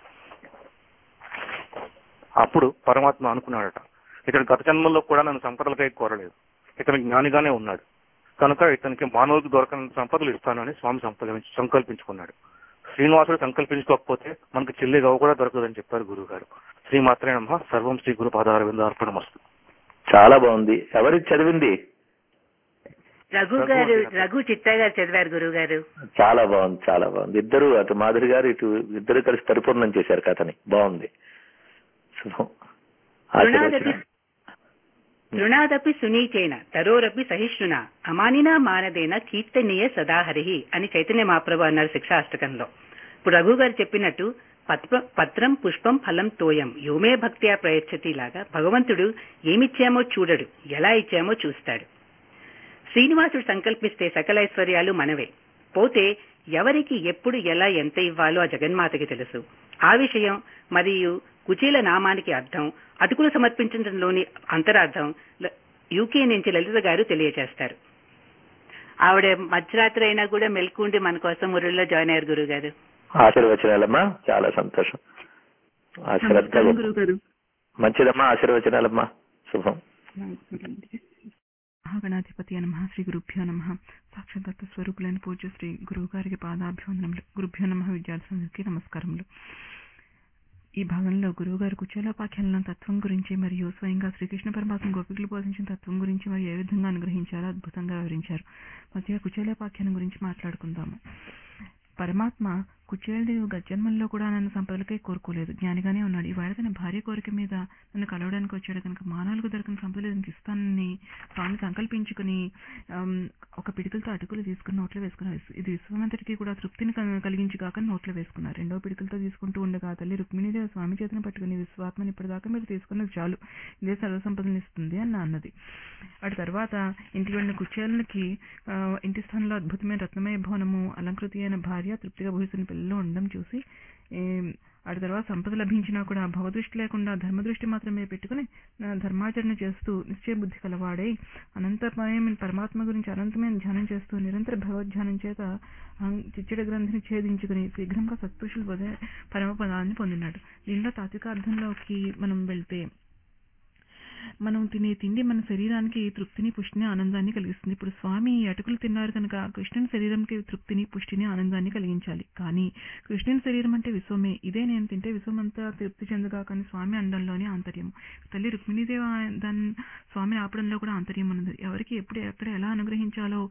అప్పుడు పరమాత్మ అనుకున్నాడట, ఇతడు గత జన్మల్లో కూడా నన్ను సంపదలకై కోరలేదు, ఇతను జ్ఞానిగానే ఉన్నాడు కనుక ఇతనికి మానవులకు దొరకని సంపదలు ఇస్తానని స్వామి సంకల్పించు సంకల్పించుకున్నాడు. శ్రీనివాసుడు సంకల్పించుకోకపోతే మనకు చెల్లి గవ కూడా దొరకదని చెప్పారు గురువు గారు. శ్రీమాత్రే నమః. సర్వం శ్రీ గురు పాదారవింద అర్పణమస్తు. చాలా బాగుంది. ఎవరి చదివింది? రఘు గారు, రఘు చిత్తా గారు చదివారు గురువు గారు. చాలా బాగుంది, చాలా బాగుంది. ఇద్దరు, అటు మాధురి గారు ఇటు ఇద్దరు కలిసి పరిపూర్ణం చేశారు కథని. బాగుంది. తృణాదపి సునీచేన తరోరపి సహిష్ణున అమానినా మానదేన కీర్తనీయ సదాహరి అని చైతన్య మహాప్రభు అన్నారు శిక్షాష్టకంలో. ఇప్పుడు రఘు గారు చెప్పినట్టు పత్ర పత్రం పుష్పం ఫలం తోయం యోమే భక్త్యా ప్రయచ్చతి లాగా భగవంతుడు ఏమిచ్చామో చూడడు, ఎలా ఇచ్చామో చూస్తాడు. శ్రీనివాసుడు సంకల్పిస్తే సకల ఐశ్వర్యాలు మనవే. పోతే ఎవరికి ఎప్పుడు ఎలా ఎంత ఇవ్వాలో ఆ జగన్మాతకి తెలుసు. ఆ విషయం మరియు కుచేల నామానికి అర్థం, అటుకులు సమర్పించడంలోని అంతరార్థం యూకే నుంచి లలిత గారు తెలియజేస్తారు. ఆవిడ మధ్యరాత్రి అయినా కూడా మెల్కుండి మన కోసం మురళిలో జాయిన్ అయ్యారు గురువు గారు. ఆశీర్వచనాలమ్మా. చాలా సంతోషం. ఆశీర్వాదాలు. మంచిదమ్మా. ఆశీర్వచనాలమ్మా. శుభం. మహాగణాధిపతి నమః. శ్రీ గురుభ్యో నమః. సాక్షాత్ స్వరూపులైన పూజ్య శ్రీ గురువు గారికి పాదాభివందనములు. గురుభ్యో నమః. విద్యార్థులందరికీ నమస్కారములు. ఈ భాగంలో గురువు గారు కుచేలోపాఖ్యానంలో తత్వం గురించి మరియు స్వయంగా శ్రీకృష్ణ పరమాత్మ గోపికలు బోధించిన తత్వం గురించి మరియు ఏ విధంగా అనుగ్రహించారో అద్భుతంగా వివరించారు. మొదటిగా కుచేలోపాఖ్యానం గురించి మాట్లాడుకుందాము. పరమాత్మ కుచేలుడు గజన్మల్లో కూడా నన్ను సంపదలకై కోరుకోలేదు, జ్ఞానిగానే ఉన్నాడు. ఇవాళ తన భార్య కోరిక మీద నన్ను కలవడానికి వచ్చాడు కనుక మానవులకు దొరికిన సంపదలు తనకి ఇస్తానని స్వామి సంకల్పించుకుని ఒక పిడికలతో అటుకులు తీసుకుని నోట్లో వేసుకున్నారు. ఇది విశ్వమంతటికి కూడా తృప్తిని కలిగించి కాక నోట్లో వేసుకున్నారు. రెండో పిడికలతో తీసుకుంటూ ఉండగా తల్లి రుక్మిణీదేవి స్వామి చేతిని పట్టుకుని విశ్వాత్మని ఇప్పటిదాకా మీరు తీసుకున్నది చాలు, ఇదే సర్వసంపదలు ఇస్తుంది అని అన్నది. అటు తర్వాత ఇంటికి వెళ్ళిన కుచేలునికి ఇంటి స్థానంలో అద్భుతమైన రత్నమయ భవనము, అలంకృతి అయిన భార్య, తృప్తిగా భూషిస్తున్న పిల్లలు ఉండడం చూసి అటు తర్వాత సంపద లభించినా కూడా భవదృష్టి లేకుండా ధర్మదృష్టి మాత్రమే పెట్టుకుని ధర్మాచరణ చేస్తూ నిశ్చయ బుద్ధి కలవాడై అనంతమయమైన పరమాత్మ గురించి అనంతమైన ధ్యానం చేస్తూ నిరంతర భగవద్ధ్యానం చేత చిచ్చడ గ్రంథిని ఛేదించుకుని శీఘ్రంగా సత్పురుషులు పొందే పరమపదాన్ని పొందినాడు. దీనిలో తాత్విక అర్థంలోకి మనం వెళ్తే మనం తినే తిండి మన శరీరానికి తృప్తిని, పుష్టిని, ఆనందాన్ని కలిగిస్తుంది. ఇప్పుడు స్వామి అటుకులు తిన్నారు కనుక కృష్ణుని శరీరంకి తృప్తిని, పుష్టిని, ఆనందాన్ని కలిగించాలి. కానీ కృష్ణుని శరీరం అంటే విశ్వమే. ఇదే నేను తింటే విశ్వమంతా తృప్తి చెందగా కానీ స్వామి అండంలోనే ఆంతర్యం. తల్లి రుక్మిణీదేవి దాన్ని స్వామిని ఆపడంలో కూడా ఆంతర్యం ఉన్నది. ఎవరికి ఎప్పుడు ఎక్కడ ఎలా అనుగ్రహించాలో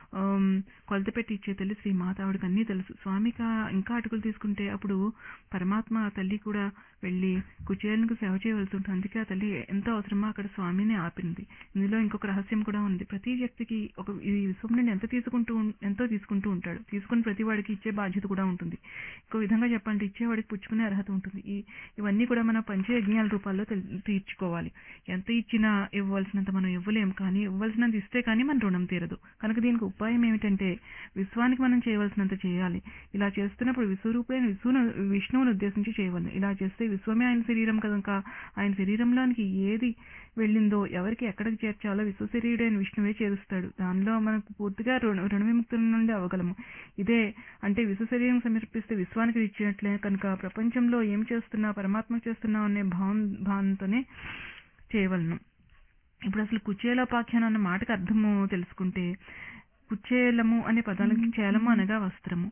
కొలత పెట్టి ఇచ్చే తల్లి శ్రీ మాత. ఆవిడకి అన్నీ తెలుసు. స్వామిక ఇంకా అటుకులు తీసుకుంటే అప్పుడు పరమాత్మ తల్లి కూడా వెళ్ళి కుచేలునికి సేవ చేయవలసి ఉంటుంది. అందుకే ఆ తల్లి ఎంత అవసరమో అక్కడ స్వామిని ఆపింది. ఇందులో ఇంకొక రహస్యం కూడా ఉంది. ప్రతి వ్యక్తికి ఒక ఈ విశ్వం నుండి ఎంత తీసుకుంటూ ఎంతో తీసుకుంటూ ఉంటాడు. తీసుకుని ప్రతి వాడికి ఇచ్చే బాధ్యత కూడా ఉంటుంది. ఇంకో విధంగా చెప్పండి, ఇచ్చేవాడికి పుచ్చుకునే అర్హత ఉంటుంది. ఈ ఇవన్నీ కూడా మనం పంచయజ్ఞాల రూపాల్లో తీర్చుకోవాలి. ఎంత ఇచ్చినా ఇవ్వవలసినంత మనం ఇవ్వలేం, కానీ ఇవ్వవలసినంత ఇస్తే కానీ మన రుణం తీరదు. కనుక దీనికి ఉపాయం ఏమిటంటే విశ్వానికి మనం చేయవలసినంత చేయాలి. ఇలా చేస్తున్నప్పుడు విశ్వరూపైన విశ్వను విష్ణువుని ఉద్దేశించి చేయవలను. ఇలా చేస్తే విశ్వమే ఆయన శరీరం కనుక ఆయన శరీరంలోనికి ఏది వెళ్ళిందో ఎవరికి ఎక్కడికి చేర్చాలో విశ్వశరీరుడైన విష్ణువే చేరుస్తాడు. దానిలో మనకు పూర్తిగా రుణ రుణ విముక్తుల నుండి అవ్వగలము. ఇదే అంటే విశ్వశరీరం సమర్పిస్తే విశ్వానికి ఇచ్చినట్లే. కనుక ప్రపంచంలో ఏం చేస్తున్నా పరమాత్మ చేస్తున్నా అనే భావం భావంతోనే చేయవలను. ఇప్పుడు అసలు కుచేలోపాఖ్యానం అన్న మాటకు అర్థము తెలుసుకుంటే, కుచేలము అనే పదాలకి చేలము అనగా వస్త్రము.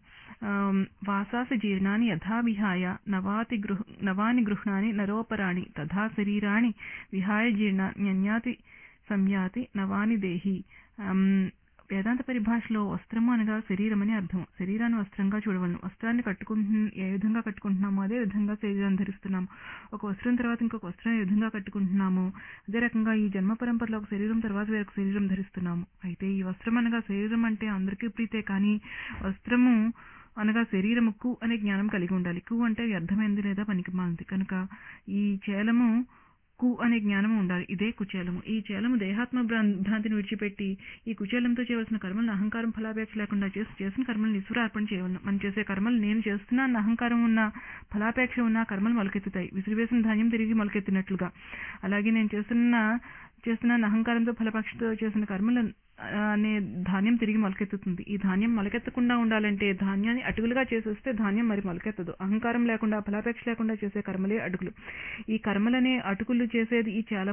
వాసాసి జీర్ణాన్ని యథా విహాయ నవాతి గృహ నవాని గృహ్ణాని నరోపరాణి తథా శరీరాణి విహాయ జీర్ణాన్యాతి సంయాతి నవాని దేహి. వేదాంత పరిభాషలో వస్త్రము అనగా శరీరం అని అర్థం. శరీరాన్ని వస్త్రంగా చూడవలను. వస్త్రాన్ని కట్టుకుంటు ఏ విధంగా కట్టుకుంటున్నామో అదే విధంగా శరీరాన్ని ధరిస్తున్నాము. ఒక వస్త్రం తర్వాత ఇంకొక వస్త్రం ఏ విధంగా కట్టుకుంటున్నాము అదే రకంగా ఈ జన్మ పరంపరలో ఒక శరీరం తర్వాత వేరొక శరీరం ధరిస్తున్నాము. అయితే ఈ వస్త్రం అనగా శరీరం అంటే అందరికీ ప్రీతే, కానీ వస్త్రము అనగా శరీరము కు అనే జ్ఞానం కలిగి ఉండాలి. కు అంటే వ్యర్థమైంది లేదా పనికిమాలింది. కనుక ఈ చేలము కు అనే జ్ఞానము ఉండాలి. ఇదే కుచేలము. ఈ చేలము దేహాత్మ భ్రాంతిని విడిచిపెట్టి ఈ కుచేలంతో చేయవలసిన కర్మలను అహంకారం ఫలాపేక్ష లేకుండా చేసి చేసిన కర్మలను ఈశ్వరార్పణ చేయవలను. మనం చేసే కర్మలు నేను చేస్తున్నా అన్న అహంకారం ఉన్న ఫలాపేక్ష ఉన్న కర్మలు మొలకెత్తుతాయి, విసిరివేసిన ధాన్యం తిరిగి మొలకెత్తినట్లుగా. అలాగే నేను చేస్తున్న చేస్తున్న అహంకారంతో ఫలపక్షతో చేసిన కర్మలు అనే ధాన్యం తిరిగి మొలకెత్తుతుంది. ఈ ధాన్యం మొలకెత్తకుండా ఉండాలంటే ధాన్యాన్ని అటుకులుగా చేసేస్తే ధాన్యం మరి మొలకెత్తదు. అహంకారం లేకుండా ఫలాపేక్ష లేకుండా చేసే కర్మలే అటుకులు. ఈ కర్మలనే అటుకులు చేసేది ఈ చేలము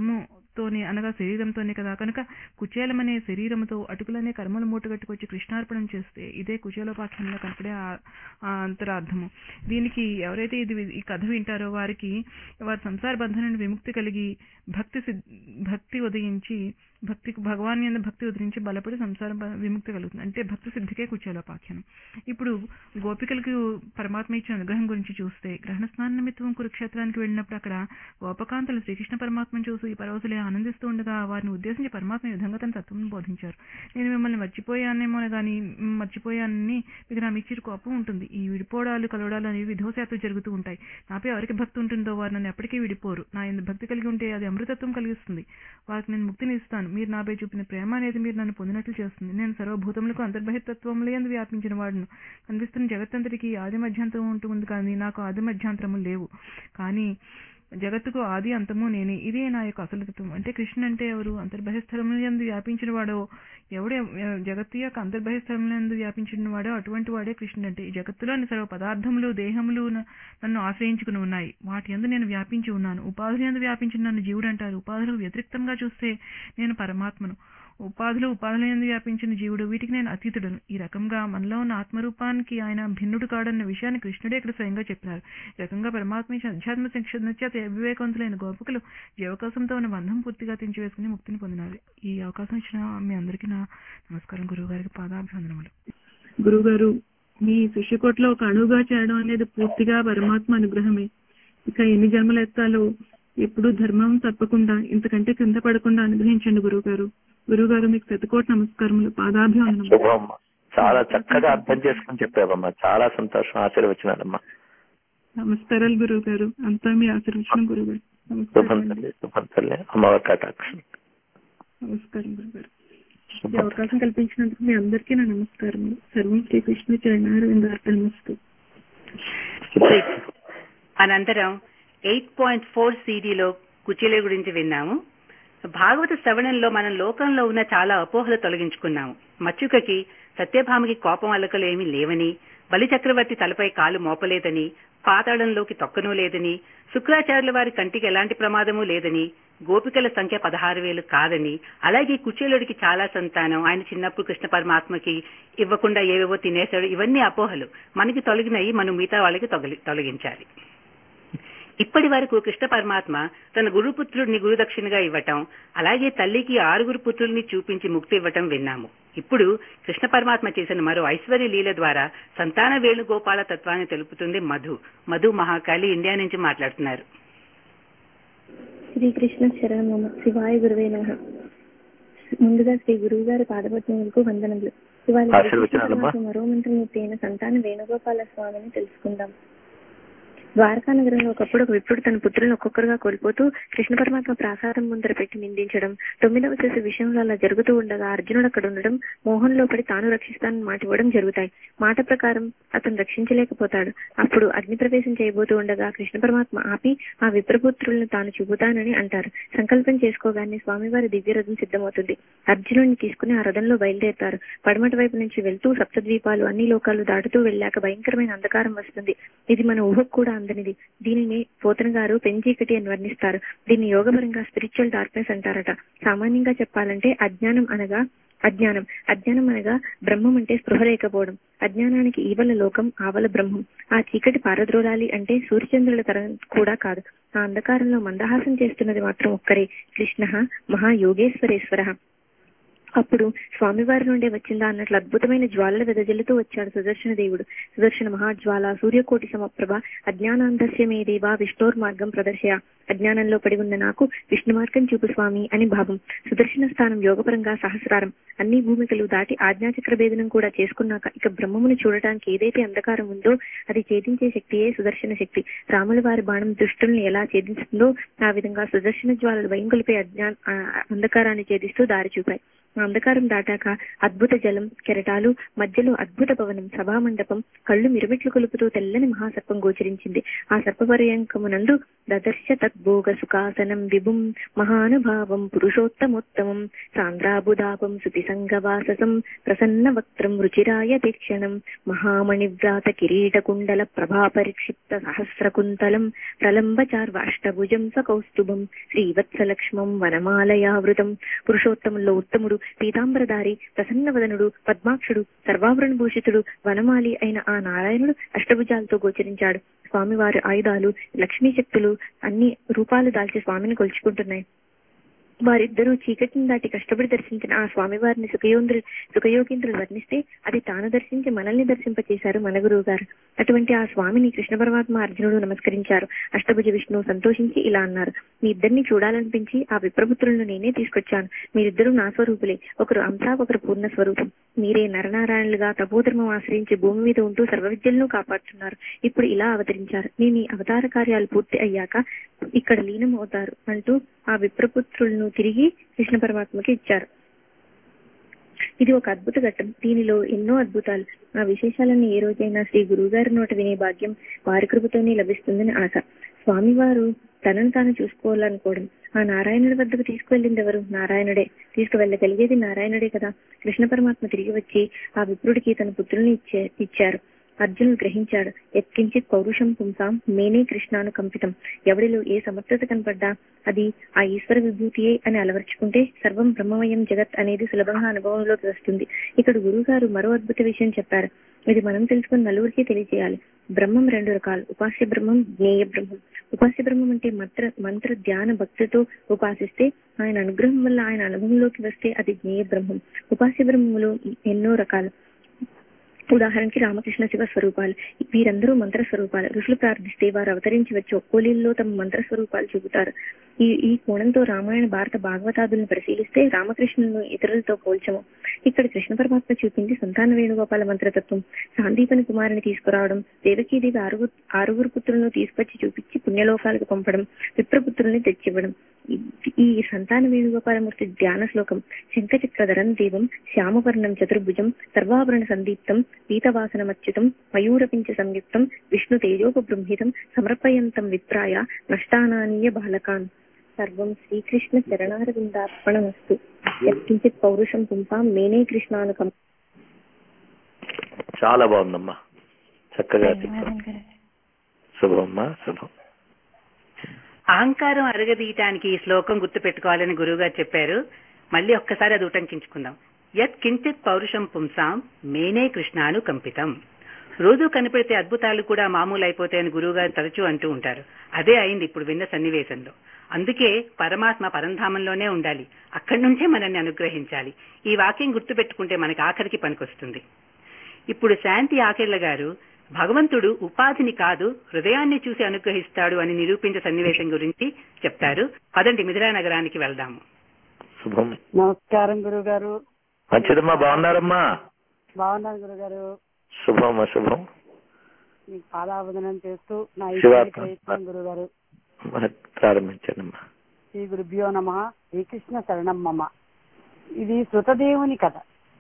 తోనే అనగా శరీరంతోనే కదా. కనుక కుచేలమనే శరీరముతో అటుకులనే కర్మలు మూటగట్టుకొచ్చి కృష్ణార్పణం చేస్తే ఇదే కుచేలోపాఖ్యంలో కనపడే అంతరార్థము. దీనికి ఎవరైతే ఇది ఈ కథ వింటారో వారికి వారి సంసార బంధం నుండి విముక్తి కలిగి భక్తి భక్తి ఉదయించి భక్తికి భగవాన్ మీద భక్తి ఉదరించి బలపడి సంసార విముక్తి కలుగుతుంది. అంటే భక్తి సిద్ధికే కుచేలోపాఖ్యానం. ఇప్పుడు గోపికలకు పరమాత్మ ఇచ్చిన అనుగ్రహం గురించి చూస్తే గ్రహణ స్నాన నిమిత్తం కురుక్షేత్రానికి వెళ్ళినప్పుడు అక్కడ గోపకాంతలు శ్రీకృష్ణ పరమాత్మను చూసి ఈ పరవశులే ఆనందిస్తూ ఉండగా వారిని ఉద్దేశించి పరమాత్మ ఈ విధంగా తన తత్వం బోధించారు. నేను మిమ్మల్ని మర్చిపోయానేమో కానీ మర్చిపోయానని మీకు నా మిచ్చిరి కోపం ఉంటుంది. ఈ విడిపోవడాలు కలవడాలు అనేవి విధోశాత్తు జరుగుతూ ఉంటాయి. నాపై ఎవరికి భక్తి ఉంటుందో వారు నన్ను ఎప్పటికీ విడిపోరు. నా ఎందుకు భక్తి కలిగి ఉంటే అది అమృతత్వం కలిగిస్తుంది. వారికి నేను ముక్తిని ఇస్తాను. మీరు నాపై చూపిన ప్రేమ అనేది మీరు నన్ను పొందినట్లు చేస్తుంది. నేను సర్వభూతములకు అంతర్బహితత్వంలో ఎందు వ్యాపించిన వాడును. కనిపిస్తున్న జగత్తంతటికి ఆది మధ్యాంతరం ఉంటుంది, కానీ నాకు ఆది మధ్యాంతరము లేవు. కానీ జగత్తుకు ఆది అంతము నేనే. ఇదే నా యొక్క అసలు తత్వం. అంటే కృష్ణ అంటే ఎవరు? అంతర్బహిస్థలములందు వ్యాపించిన వాడో ఎవడే జగత్తు యొక్క అంతర్బహిస్థలములందు వ్యాపించిన వాడో అటువంటి వాడే కృష్ణుడు. అంటే ఈ జగత్తులోని సర్వ పదార్థములు దేహములు నన్ను ఆశ్రయించుకుని ఉన్నాయి. వాటి యందు నేను వ్యాపించి ఉన్నాను. ఉపాధులు యందు వ్యాపించిన నన్ను జీవుడు అంటారు. ఉపాధులకు వ్యతిరిక్తంగా చూస్తే నేను పరమాత్మను. ఉపాధులు ఉపాధుల యందు వ్యాపించిన జీవుడు, వీటికి నేను అతీతుడను. ఈ రకంగా మనలో ఉన్న ఆత్మరూపానికి ఆయన భిన్నుడు కాడన్న విషయాన్ని కృష్ణుడే ఇక్కడ స్వయంగా చెప్పినారు. ఈ రకంగా పరమాత్మ అధ్యాత్మ శిక్షణ చేత వివేకవంతులైన గోపికలు జీవకాశంతో ఉన్న బంధం పూర్తిగా తెంచివేసుకుని ముక్తిని పొందినారు. ఈ అవకాశం ఇచ్చిన మీ అందరికీ నా నమస్కారం. గురువు గారికి పాదాభివందనములు. గురువు గారు, మీ శిష్యకోట్లో ఒక అణువుగా చేయడం అనేది పూర్తిగా పరమాత్మ అనుగ్రహమే. ఇక ఎన్ని జన్మలు ఎత్తాలో ఎప్పుడు ధర్మం తప్పకుండా ఇంతకంటే కింద పడకుండా అనుగ్రహించండి గురువు గారు. గురువు గారు, మీకు శతకోటి నమస్కారములు, పాదాభివందనములు. చాలా చక్కగా అర్థం చేసుకుని చెప్పావమ్మా. చాలా సంతోషం. ఆశీర్వచనాలమ్మా. నమస్కారాలు గురువు గారు. అంతా మీ ఆశీర్వచనం గురువు గారు. శుభం తల్లి, శుభం తల్లి. అమ్మవారి కటాక్షం. నమస్కారం గురువు గారు. ఈ అవకాశం కల్పించినందుకు మీ అందరికీ నా నమస్కారములు. సర్వం శ్రీకృష్ణ చరణారవిందార్పణమస్తు. అనంతరం ఎయిట్ పాయింట్ ఫోర్ సిడీలో కుచేల గురించి విన్నాము. భాగవత శ్రవణంలో మనం లోకంలో ఉన్న చాలా అపోహలు తొలగించుకున్నాము. మచ్చుకకి సత్యభామకి కోపం అలకలు ఏమీ లేవని, బలి చక్రవర్తి తలపై కాలు మోపలేదని, పాతాళంలోకి తొక్కనూ లేదని, శుక్రాచార్యుల వారి కంటికి ఎలాంటి ప్రమాదమూ లేదని, గోపికల సంఖ్య పదహారు వేలు కాదని, అలాగే కుచేలుడికి చాలా సంతానం, ఆయన చిన్నప్పుడు కృష్ణ పరమాత్మకి ఇవ్వకుండా ఏవేవో తినేశాడు, ఇవన్నీ అపోహలు మనకి తొలగినవి. మనం మిగతా వాళ్ళకి తొలగించాలి. ఇప్పటి వరకు కృష్ణ పరమాత్మ తన గురుపుత్రుడిని గురుదక్షిణగా ఇవ్వటం, అలాగే తల్లికి ఆరుగురు పుత్రుల్ని చూపించి ముక్తి ఇవ్వటం విన్నాము. ఇప్పుడు కృష్ణ పరమాత్మ చేసిన మరో ఐశ్వర్య లీల ద్వారా సంతాన వేణుగోపాల తత్వాన్ని తెలుపుతుంది మధు. మధు మహాకాళి ఇండియా నుంచి మాట్లాడుతున్నారు. శ్రీకృష్ణ శరణం. శివాయ గురువే నమః. ముందుగా శ్రీ గురువు గారి పాదపద్మములకు వందనములు. ఇవాళ మరో మంత్రమూర్తి అయిన సంతాన వేణుగోపాల స్వామిని తెలుసుకుందాం. ద్వారకా నగరంలో ఒకప్పుడు ఒక విప్రుడు తన పుత్రులను ఒక్కొక్కరుగా కోల్పోతూ కృష్ణ పరమాత్మ ప్రాసాదం ముందర పెట్టి నిందించడం, తొమ్మిదవ శిశు విషయంలో అలా జరుగుతూ ఉండగా అర్జునుడు అక్కడ ఉండడం, మోహంలో పడి తాను రక్షిస్తానని మాట ఇవ్వడం జరుగుతాయి. మాట ప్రకారం అతను రక్షించలేకపోతాడు. అప్పుడు అగ్ని ప్రవేశం చేయబోతూ ఉండగా కృష్ణ పరమాత్మ ఆపి ఆ విప్రపుత్రులను తాను చూపుతానని అంటారు. సంకల్పం చేసుకోగానే స్వామివారి దివ్య రథం సిద్ధమవుతుంది. అర్జునుడిని తీసుకుని ఆ రథంలో బయలుదేరుతారు. పడమటి వైపు నుంచి వెళ్తూ సప్తద్వీపాలు అన్ని లోకాలు దాటుతూ వెళ్ళాక భయంకరమైన అంధకారం వస్తుంది. ఇది మన ఊహకు కూడా అందనిది. దీనిని పోతన గారు పెంచీకటి అని వర్ణిస్తారు. దీన్ని యోగపరంగా స్పిరిచువల్ డార్క్నెస్ అంటారట. సామాన్యంగా చెప్పాలంటే అజ్ఞానం అనగా అజ్ఞానం అజ్ఞానం అనగా బ్రహ్మం అంటే స్పృహ లేకపోవడం. అజ్ఞానానికి ఈవల లోకం, ఆవల బ్రహ్మం. ఆ చీకటి పారద్రోలాలి అంటే సూర్యచంద్రుల తరం కూడా కాదు. ఆ అంధకారంలో మందహాసం చేస్తున్నది మాత్రం ఒక్కరే, కృష్ణ మహాయోగేశ్వరేశ్వర. అప్పుడు స్వామివారి నుండే వచ్చిందా అన్నట్లు అద్భుతమైన జ్వాలలు వెదజల్లుతూ వచ్చాడు సుదర్శన దేవుడు. సుదర్శన మహాజ్వాల సూర్యకోటి సమప్రభ అజ్ఞానాంధస్య మే దేవా విష్ణోర్ మార్గం ప్రదర్శయ. అజ్ఞానంలో పడి ఉన్న నాకు విష్ణు మార్గం చూపు స్వామి అని భావం. సుదర్శన స్థానం యోగపరంగా సహస్రారం. అన్ని భూమికలు దాటి ఆజ్ఞాచక్ర భేదనం కూడా చేసుకున్నాక ఇక బ్రహ్మమును చూడటానికి ఏదైతే అంధకారం ఉందో అది ఛేదించే శక్తియే సుదర్శన శక్తి. రాముల వారి బాణం దుష్టుల్ని ఎలా ఛేదిస్తుందో ఆ విధంగా సుదర్శన జ్వాలలు భయంకులపై అజ్ఞా అంధకారాన్ని ఛేదిస్తూ దారి చూపాయి. అంధకారం దాటాక అద్భుత జలం, కెరటాలు, మధ్యలో అద్భుత భవనం, సభామండపం, కళ్ళు మిరుమిట్లు కొలుపుతూ తెల్లని మహాసర్పం గోచరించింది. ఆ సర్పపర్యంకమునందు దదర్శ తద్భోగ సుఖాసనం విభుం మహానుభావం పురుషోత్తమోత్తమం సాంద్రాబుదాపం సుతిసంగవాససం ప్రసన్న వక్త్రం రుచిరాయ తీక్షణం మహామణివ్రాత కిరీట కుండల ప్రభా పరిక్షిప్త సహస్రకుంతలం ప్రలంబచార్వాష్టభుజం సకౌస్తుభం శ్రీవత్సలక్ష్మం వనమాలయావృతం. పురుషోత్తముల్లో ఉత్తముడు, పీతాంబరధారి, ప్రసన్నవదనుడు, పద్మాక్షుడు, సర్వాభరణ భూషితుడు, వనమాలి అయిన ఆ నారాయణుడు అష్టభుజాలతో గోచరించాడు. స్వామివారి ఆయుధాలు, లక్ష్మీ శక్తులు అన్ని రూపాలు దాల్చి స్వామిని కొలుచుకుంటున్నాయి. వారిద్దరూ చీకటిని దాటి కష్టపడి దర్శించిన ఆ స్వామివారిని సుఖయోంద్రు సుఖయోగీంద్రులు వర్ణిస్తే అది తాను దర్శించి మనల్ని దర్శింపచేశారు మన గురువు గారు. అటువంటి ఆ స్వామిని కృష్ణ పరమాత్మ అర్జునుడు నమస్కరించారు. అష్టభుజ విష్ణువు సంతోషించి ఇలా అన్నారు, మీ ఇద్దరిని చూడాలనిపించి ఆ విప్రపుత్రులను నేనే తీసుకొచ్చాను. మీరిద్దరూ నా స్వరూపులే, ఒకరు అంశ, ఒకరు పూర్ణ స్వరూపం. మీరే నరనారాయణులుగా తపోధర్మం ఆశ్రయించి భూమి మీద ఉంటూ సర్వ విద్యలను కాపాడుతున్నారు. ఇప్పుడు ఇలా అవతరించారు. మీ మీ అవతార కార్యాలు పూర్తి అయ్యాక ఇక్కడ లీనం అవుతారు అంటూ ఆ విప్రపుత్రులను తిరిగి కృష్ణ పరమాత్మకి ఇచ్చారు. ఇది ఒక అద్భుత ఘట్టం. దీనిలో ఎన్నో అద్భుతాలు. ఆ విశేషాలన్నీ ఏ రోజైనా శ్రీ గురువుగారి నోట వినే భాగ్యం వారి కృపతోనే లభిస్తుందని ఆశ. స్వామివారు తనను తాను చూసుకోవాలనుకోవడం. ఆ నారాయణుడి వద్దకు తీసుకువెళ్ళింది ఎవరు? నారాయణుడే. తీసుకువెళ్ళగలిగేది నారాయణుడే కదా. కృష్ణ పరమాత్మ తిరిగి వచ్చి ఆ విప్రుడికి తన పుత్రుల్ని ఇచ్చే ఇచ్చారు. అర్జునుడు గ్రహించాడు. ఎత్కించిత్ పౌరుషం పుంసాం మేనే కృష్ణాను కంపితం. ఎవడిలో ఏ సమర్థత కనపడ్డా అది ఆ ఈశ్వర విభూతియే అని అలవర్చుకుంటే సర్వం బ్రహ్మమయం జగత్ అనేది సులభంగా అనుభవంలోకి వస్తుంది. ఇక్కడ గురువు గారు మరో అద్భుత విషయం చెప్పారు. ఇది మనం తెలుసుకుని నలుగురికి తెలియజేయాలి. బ్రహ్మం రెండు రకాలు, ఉపాస్య బ్రహ్మం, జ్ఞేయ బ్రహ్మం. ఉపాస్య బ్రహ్మం అంటే మంత్ర మంత్ర ధ్యాన భక్తితో ఉపాసిస్తే ఆయన అనుగ్రహం వల్ల ఆయన అనుభవంలోకి వస్తే అది జ్ఞేయ బ్రహ్మం. ఉపాస్య బ్రహ్మములు ఎన్నో రకాలు. ఉదాహరణకి రామకృష్ణ శివ స్వరూపాలు. వీరందరూ మంత్ర స్వరూపాలు. ఋషులు ప్రార్థిస్తే వారు అవతరించి వచ్చి ఒక్కోలీల్లో తమ మంత్ర స్వరూపాలు చూపుతారు. ఈ ఈ కోణంతో రామాయణ భారత భాగవతాదులను పరిశీలిస్తే రామకృష్ణులను ఇతరులతో పోల్చము. ఇక్కడ కృష్ణ పరమాత్మ చూపింది సంతాన వేణుగోపాల మంత్రతత్వం. సాందీపని కుమారుని తీసుకురావడం, దేవకీదేవి ఆరుగురు ఆరుగురు పుత్రులను తీసుకొచ్చి చూపించి పుణ్యలోకాలకు పంపడం, విప్రపుత్రుల్ని తెచ్చివ్వడం. ఈ సంతాన వేణుగోపాలమూర్తి ధ్యాన శ్లోకం శంఖచక్రధరం దేవం శ్యామవర్ణం చతుర్భుజం సర్వాభరణ సందీప్తం పీతవాసనమచ్యుతం మయూరపించ సంయుక్తం విష్ణు తేజోపబృంహితం సమర్పయంతం విప్రాయ నష్టానానీయ బాలకాన్. సర్వం శ్రీకృష్ణ చరణారవిందార్పణమస్తు. యత్కించిత్ పౌరుషం పుంసాం మేనే కృష్ణానుకం. చాలా బాగుందమ్మా, చక్కగా శుభమ్మా, శుభం. అహంకారం అరగదీయటానికి ఈ శ్లోకం గుర్తు పెట్టుకోవాలని గురువుగారు చెప్పారు. మళ్ళీ ఒక్కసారి అది ఉటంకించుకుందాం. యత్ కించిత్ పౌరుషం పుంసాం మేనే కృష్ణాను కంపితం. రోజు కనిపెడితే అద్భుతాలు కూడా మామూలు అయిపోతాయని గురువుగారు తరచూ అంటూ ఉంటారు. అదే అయింది ఇప్పుడు విన్న సన్నివేశంలో. అందుకే పరమాత్మ పరంధామంలోనే ఉండాలి, అక్కడి నుంచే మనల్ని అనుగ్రహించాలి. ఈ వాక్యం గుర్తు పెట్టుకుంటే మనకి ఆఖరికి పనికొస్తుంది. ఇప్పుడు శాంతి ఆఖర్ల గారు భగవంతుడు ఉపాధిని కాదు హృదయాన్ని చూసి అనుగ్రహిస్తాడు అని నిరూపించే సన్నివేశం గురించి చెప్తారు. పదండి మిథిలా నగరానికి వెళ్దాము. శుభం. నమస్కారం గురువు గారు. మంచిదమ్మా, బాగున్నారమ్మా? బాగున్నారు గురుగారు. శుభం శుభం. మీకు పాదాభివందనం చేస్తూ నా ప్రయత్నం గురుగారు ప్రారంభించండమ్మా. శ్రీ గురుభ్యో నమః. శ్రీకృష్ణ శరణం మమ. ఇది శృతదేవుని కథ.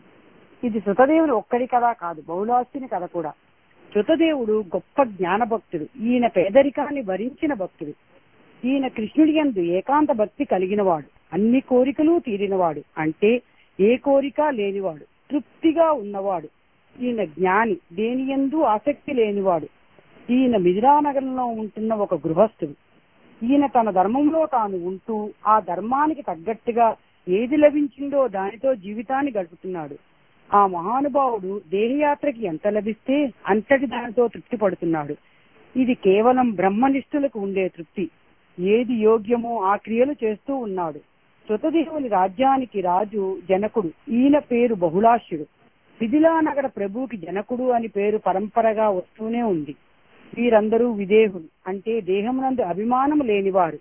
ఇది శృతదేవుని ఒక్కడి కథ కాదు, బహుళాస్తుని కథ కూడా. శృతదేవుడు గొప్ప జ్ఞాన భక్తుడు. ఈయన పేదరికాన్ని భరించిన భక్తుడు. ఈయన కృష్ణుడి యందు ఏకాంత భక్తి కలిగినవాడు, అన్ని కోరికలు తీరినవాడు, అంటే ఏ కోరిక లేనివాడు, తృప్తిగా ఉన్నవాడు. ఈయన జ్ఞాని, దేని యందు ఆసక్తి లేనివాడు. ఈయన మిథిలా నగరంలో ఉంటున్న ఒక గృహస్థుడు. ఈయన తన ధర్మంలో తాను ఉంటూ ఆ ధర్మానికి తగ్గట్టుగా ఏది లభించిందో దానితో జీవితాన్ని గడుపుతున్నాడు. ఆ మహానుభావుడు దేహయాత్రకి ఎంత లభిస్తే అంతటి దానితో తృప్తి పడుతున్నాడు. ఇది కేవలం బ్రహ్మనిష్ఠులకు ఉండే తృప్తి. ఏది యోగ్యమో ఆ క్రియలు చేస్తూ ఉన్నాడు. శృతదేవుని రాజ్యానికి రాజు జనకుడు. ఈయన పేరు బహుళాష్యుడు. మిథిలా నగర ప్రభువుకి జనకుడు అని పేరు పరంపరగా వస్తూనే ఉంది. వీరందరూ విదేహులు, అంటే దేహమునందు అభిమానము లేనివారు.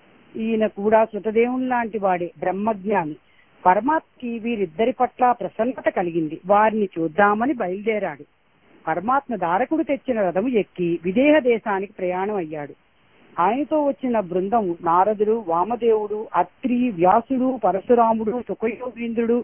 ఈయన కూడా శృతదేవుని లాంటి వాడే, బ్రహ్మజ్ఞాని. పరమాత్మకి వీరిద్దరి పట్ల ప్రసన్నత కలిగింది. వారిని చూద్దామని బయలుదేరాడు. పరమాత్మ దారకుడు తెచ్చిన రథము ఎక్కి విదేహ దేశానికి ప్రయాణం అయ్యాడు. ఆయనతో వచ్చిన బృందం నారదుడు, వామదేవుడు, అత్రి, వ్యాసుడు, పరశురాముడు, సుఖయోగీంద్రుడు,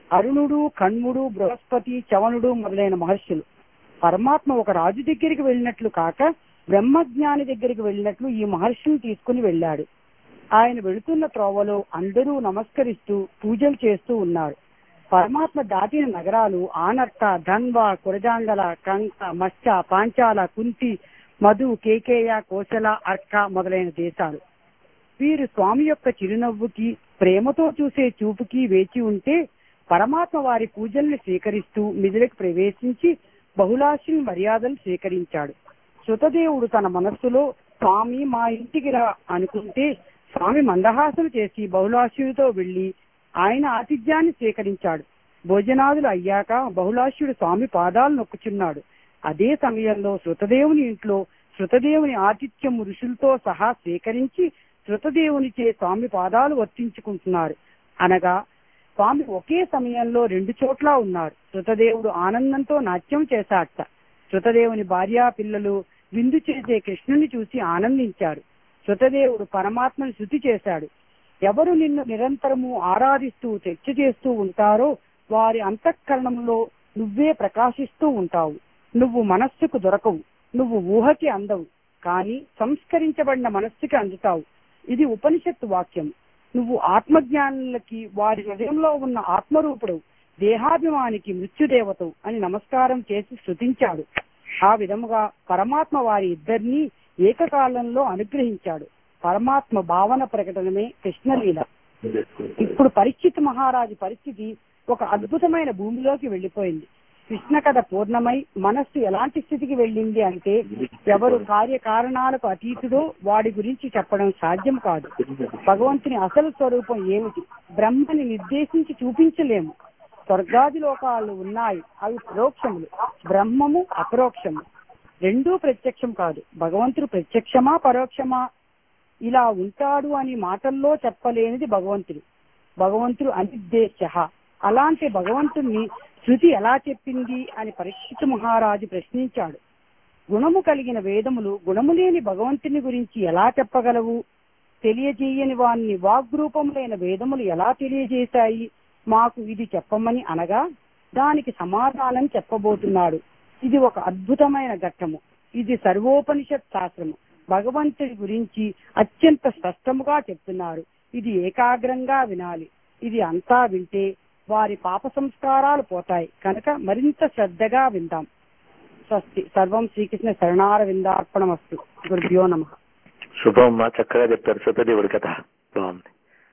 అరుణుడు, కణ్ముడు, బృహస్పతి, చవనుడు మొదలైన మహర్షులు. పరమాత్మ ఒక రాజు దగ్గరికి వెళ్ళినట్లు కాక బ్రహ్మజ్ఞాని దగ్గరికి వెళ్ళినట్లు ఈ మహర్షులు తీసుకుని వెళ్ళాడు. ఆయన వెళుతున్న త్రోవలో అందరూ నమస్కరిస్తూ పూజలు చేస్తూ ఉన్నారు. పరమాత్మ దాటిన నగరాలు ఆనర్క, ధన్వ, కురజాంగల, కంక, మత్స్య, పాంచాల, కుంతి, మధు, కేకేయ, కోశల, అర్క మొదలైన దేశాలు. వీరు స్వామి యొక్క చిరునవ్వుకి, ప్రేమతో చూసే చూపుకి వేచి ఉంటే పరమాత్మ వారి పూజల్ని స్వీకరిస్తూ మిదిలకు ప్రవేశించి బహుళాశుని మర్యాదలు స్వీకరించాడు. శృతదేవుడు తన మనస్సులో స్వామి మా ఇంటికి రా అనుకుంటే స్వామి మందహాసం చేసి బహుళాశుడితో వెళ్లి ఆయన ఆతిథ్యాన్ని స్వీకరించాడు. భోజనాదులు అయ్యాక బహుళాశుడు స్వామి పాదాలు నొక్కుచున్నాడు. అదే సమయంలో శృతదేవుని ఇంట్లో శృతదేవుని ఆతిథ్యం ఋషులతో సహా స్వీకరించి శృతదేవునిచే స్వామి పాదాలు వర్తించుకుంటున్నారు. అనగా స్వామి ఒకే సమయంలో రెండు చోట్ల ఉన్నారు. శృతదేవుడు ఆనందంతో నాట్యం చేశాట. శృతదేవుని భార్యా పిల్లలు విందు చేసే కృష్ణుని చూసి ఆనందించారు. శృతదేవుడు పరమాత్మను శృతి చేశాడు. ఎవరు నిన్ను నిరంతరము ఆరాధిస్తూ చర్చ చేస్తూ ఉంటారో వారి అంతఃకరణంలో నువ్వే ప్రకాశిస్తూ ఉంటావు. నువ్వు మనస్సుకు దొరకవు, నువ్వు ఊహకి అందవు, కానీ సంస్కరించబడిన మనస్సుకి అందుతావు. ఇది ఉపనిషత్తు వాక్యం. నువ్వు ఆత్మజ్ఞానులకి వారి హృదయంలో ఉన్న ఆత్మరూపుడు, దేహాభిమానికి మృత్యుదేవతవు అని నమస్కారం చేసి స్తుతించాడు. ఆ విధముగా పరమాత్మ వారి ఇద్దరినీ ఏకకాలంలో అనుగ్రహించాడు. పరమాత్మ భావన ప్రకటనమే కృష్ణలీల. ఇప్పుడు పరీక్షిత్ మహారాజు పరిస్థితి ఒక అద్భుతమైన భూమిలోకి వెళ్లిపోయింది. కృష్ణ కథ పూర్ణమై మనస్సు ఎలాంటి స్థితికి వెళ్ళింది అంటే ఎవరు కార్యకారణాలకు అతీతుడో వాడి గురించి చెప్పడం సాధ్యం కాదు. భగవంతుని అసలు స్వరూపం ఏమిటి? బ్రహ్మని నిర్దేశించి చూపించలేము. స్వర్గాది లోకాలు ఉన్నాయి, అవి పరోక్షములు. బ్రహ్మము అపరోక్షము, రెండూ ప్రత్యక్షం కాదు. భగవంతుడు ప్రత్యక్షమా పరోక్షమా? ఇలా ఉంటాడు అని మాటల్లో చెప్పలేనిది భగవంతుడు. భగవంతుడు అనిర్దేశ. అలాంటి భగవంతుణ్ణి శృతి ఎలా చెప్పింది అని పరీక్షిత్ మహారాజు ప్రశ్నించాడు. గుణము కలిగిన వేదములు గుణము లేని భగవంతుని గురించి ఎలా చెప్పగలవు? తెలియజేయని వాణ్ణి వాగ్రూపములైన వేదములు ఎలా తెలియజేశాయి? మాకు ఇది చెప్పమని అనగా దానికి సమాధానం చెప్పబోతున్నాడు. ఇది ఒక అద్భుతమైన ఘట్టము. ఇది సర్వోపనిషత్ శాస్త్రము. భగవంతుడి గురించి అత్యంత స్పష్టముగా చెప్తున్నారు. ఇది ఏకాగ్రంగా వినాలి. ఇది అంతా వింటే వారి పాప సంస్కారాలు పోతాయి కనుక మరింత శ్రద్ధగా విందాం. స్వస్తి. సర్వం శ్రీకృష్ణ శరణార విందార్పణమస్తు. గురుభ్యో నమః. శుభం. చక్కగా చెప్పారు శృతదేవుడి కథ. బాగుంది.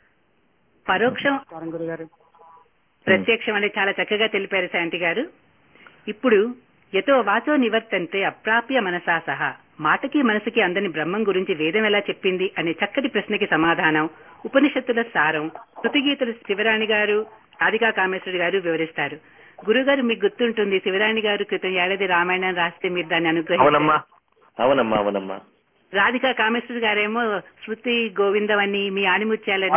పరోక్షం గురుగారు ప్రత్యక్షం అని చాలా చక్కగా తెలిపారు శాంతి గారు. ఇప్పుడు యతో వాచో నివర్తంతే అప్రాప్య మనసా సహా, మాటకి మనసుకి అందని బ్రహ్మం గురించి వేదం ఎలా చెప్పింది అనే చక్కటి ప్రశ్నకి సమాధానం ఉపనిషత్తుల సారం శృతిగీతలు శివరాణి గారు, రాధికా కామేశ్వరి గారు వివరిస్తారు. గురుగారు మీకు గుర్తుంటుంది, శివరాణి గారు క్రితం ఏడాది రామాయణం రాస్తే మీరు దాన్ని అనుగ్రహించారు. రాధికా కామేశ్వరి గారేమో శృతి గోవిందవని మీ ఆణిముత్యాలని.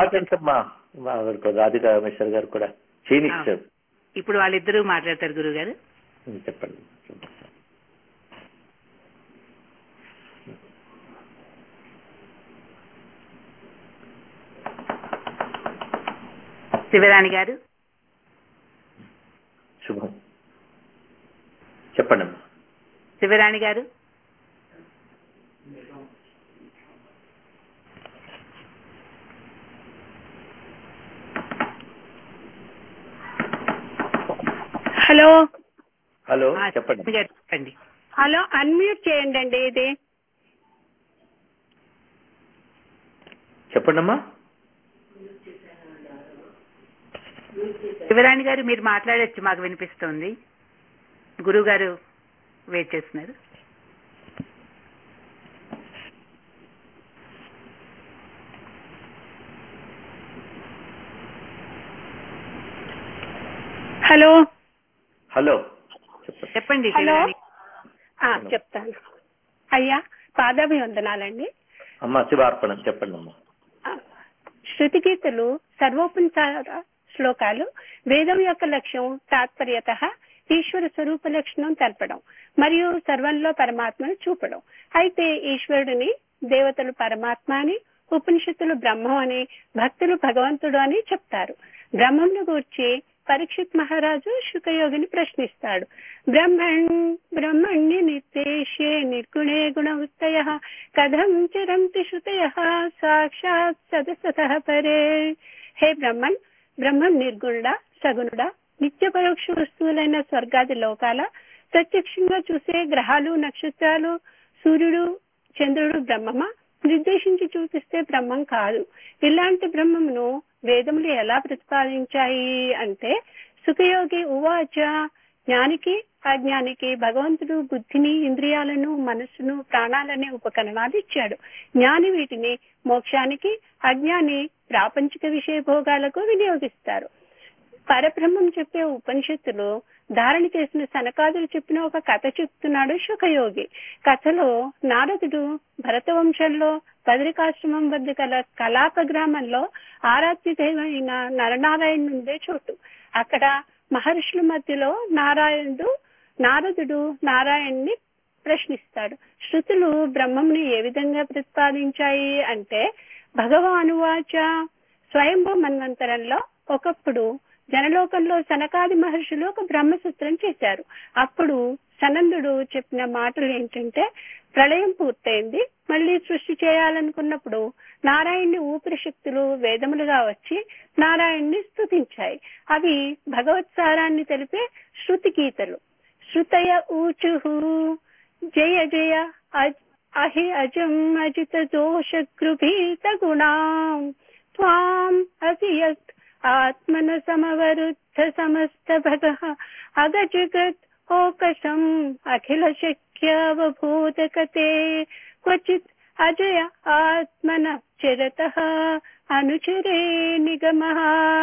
రాధికా కామేశ్వరి గారు కూడా ఇప్పుడు వాళ్ళిద్దరూ మాట్లాడతారు. గురుగారు చెప్పండి. శివరాణి గారు శుభం. చెప్పండి. శివరాణి గారు హలో హలో చెప్పండి. చెప్పండి. హలో అన్మ్యూట్ చేయండి అండి. ఇది చెప్పండి అమ్మా. శివరాణి గారు మీరు మాట్లాడచ్చు, మాకు వినిపిస్తోంది. గురువు గారు వెయిట్ చేస్తున్నారు. హలో హలో చెప్పండి. హలో చెప్తాను. అయ్యా పాదాభివందనాలండి. అమ్మా శివార్పణం. చెప్పండి అమ్మా. శృతిగీతలు సర్వోపనిషద శ్లోకాలు వేదం యొక్క లక్ష్యం తాత్పర్యత ఈశ్వర స్వరూప లక్షణం తెలపడం మరియు సర్వంలో పరమాత్మను చూపడం. అయితే ఈశ్వరుడిని దేవతలు పరమాత్మ అని, ఉపనిషత్తులు బ్రహ్మం అని, భక్తులు భగవంతుడు అని చెప్తారు. బ్రహ్మంను గూర్చి పరీక్షిత్ మహారాజు శుకయోగిని ప్రశ్నిస్తాడు. బ్రహ్మణ్ బ్రహ్మణ్య నిర్దేశే నిర్గుణే గుణవృత్తయ కథం చరంతి శృతయ సాక్షాత్ సదసతః పరే. హే బ్రహ్మణ్, బ్రహ్మం నిర్గుణుడా, సగుణుడా, నిత్య పరోక్ష వస్తువులైన స్వర్గాది లోకాల ప్రత్యక్షంగా చూసే గ్రహాలు, నక్షత్రాలు, సూర్యుడు, చంద్రుడు బ్రహ్మమా? నిర్దేశించి చూపిస్తే బ్రహ్మం కాదు. ఇలాంటి బ్రహ్మమును వేదములు ఎలా ప్రతిపాదించాయి అంటే, సుఖయోగి ఉవాచ, జ్ఞానికి అజ్ఞానికి భగవంతుడు బుద్ధిని, ఇంద్రియాలను, మనస్సును, ప్రాణాలనే ఉపకరణాలు ఇచ్చాడు. జ్ఞాని వీటిని మోక్షానికి, అజ్ఞాని ప్రాపంచిక విషయ భోగాలకు వినియోగిస్తారు. పరబ్రహ్మం చెప్పే ఉపనిషత్తులు ధారణ చేసిన సనకాదులు చెప్పిన ఒక కథ చెప్తున్నాడు శుకయోగి. కథలో నారదుడు భరత వంశంలో బదరికాశ్రమం వద్ద గల కలాప గ్రామంలో ఆరాధ్య దైవమైన నరనారాయణ ఉండే చోటు. అక్కడ మహర్షుల మధ్యలో నారాయణుడు నారదుడు నారాయణ్ణి ప్రశ్నిస్తాడు. శృతులు బ్రహ్మంని ఏ విధంగా ప్రతిపాదించాయి అంటే, భగవానువాచ, స్వయంభూ మన్వంతరంలో ఒకప్పుడు జనలోకంలో సనకాది మహర్షులు ఒక బ్రహ్మసూత్రం చేశారు. అప్పుడు సనందుడు చెప్పిన మాటలు ఏంటంటే, ప్రళయం పూర్తయింది, మళ్ళీ సృష్టి చేయాలనుకున్నప్పుడు నారాయణ్ణి ఊపిరి శక్తులు వేదములుగా వచ్చి నారాయణ్ణి స్తుతించాయి. అవి భగవత్ సారాన్ని తెలిపే శృతి గీతలు. శృతయ ఊచుహు జయ జయ అహి అజం అజిత దోష గృభీత గుణాం త్వాం అసియత్ ఆత్మన సమవరుద్ధ సమస్త భగః అగజగత్ ఓకశం అఖిల శక్యావభూతకతే క్వచిత్ అజయ ఆత్మన చిరతః అనుచరే నిగమః.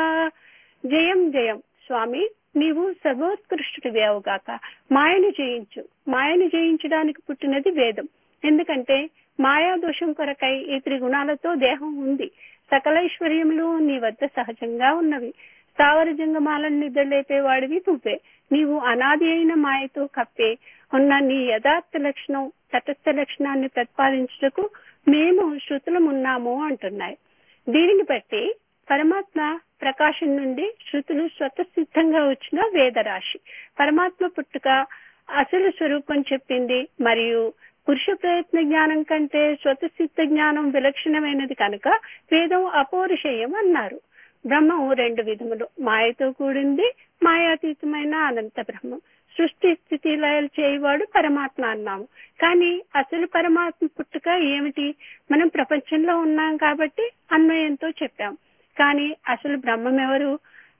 జయం జయం స్వామి, నీవు సర్వోత్కృష్టుడివి అవుగాక. మాయను జయించు. మాయను జయించడానికి పుట్టినది వేదం. ఎందుకంటే మాయా దోషం కొరకై ఈ త్రిగుణాలతో దేహం ఉంది. సకలైశ్వర్యములు నీ వద్ద సహజంగా ఉన్నవి. స్థావర జంగమాలను నిద్రలేపేవాడివి నువ్వే. నీవు అనాది అయిన మాయతో కప్పే ఉన్న నీ యథార్థ లక్షణం, తటస్థ లక్షణాన్ని ప్రతిపాదించుటకు మేము శృతులమున్నాము అంటున్నాయి. దీనిని బట్టి పరమాత్మ ప్రకాశం నుండి శృతులు స్వతసిద్ధంగా వచ్చిన వేదరాశి. పరమాత్మ పుట్టుక అసలు స్వరూపం చెప్పింది. మరియు పురుష ప్రయత్న జ్ఞానం కంటే స్వతసిద్ధ జ్ఞానం విలక్షణమైనది కనుక వేదం అపౌరుషేయం అన్నారు. బ్రహ్మం రెండు విధములు, మాయతో కూడింది, మాయాతీతమైన అనంత బ్రహ్మం. సృష్టి స్థితి లయలు చేయవాడు పరమాత్మ అన్నాము. కానీ అసలు పరమాత్మ పుట్టుక ఏమిటి? మనం ప్రపంచంలో ఉన్నాం కాబట్టి అన్వయంతో చెప్పాం. కానీ అసలు బ్రహ్మం ఎవరు?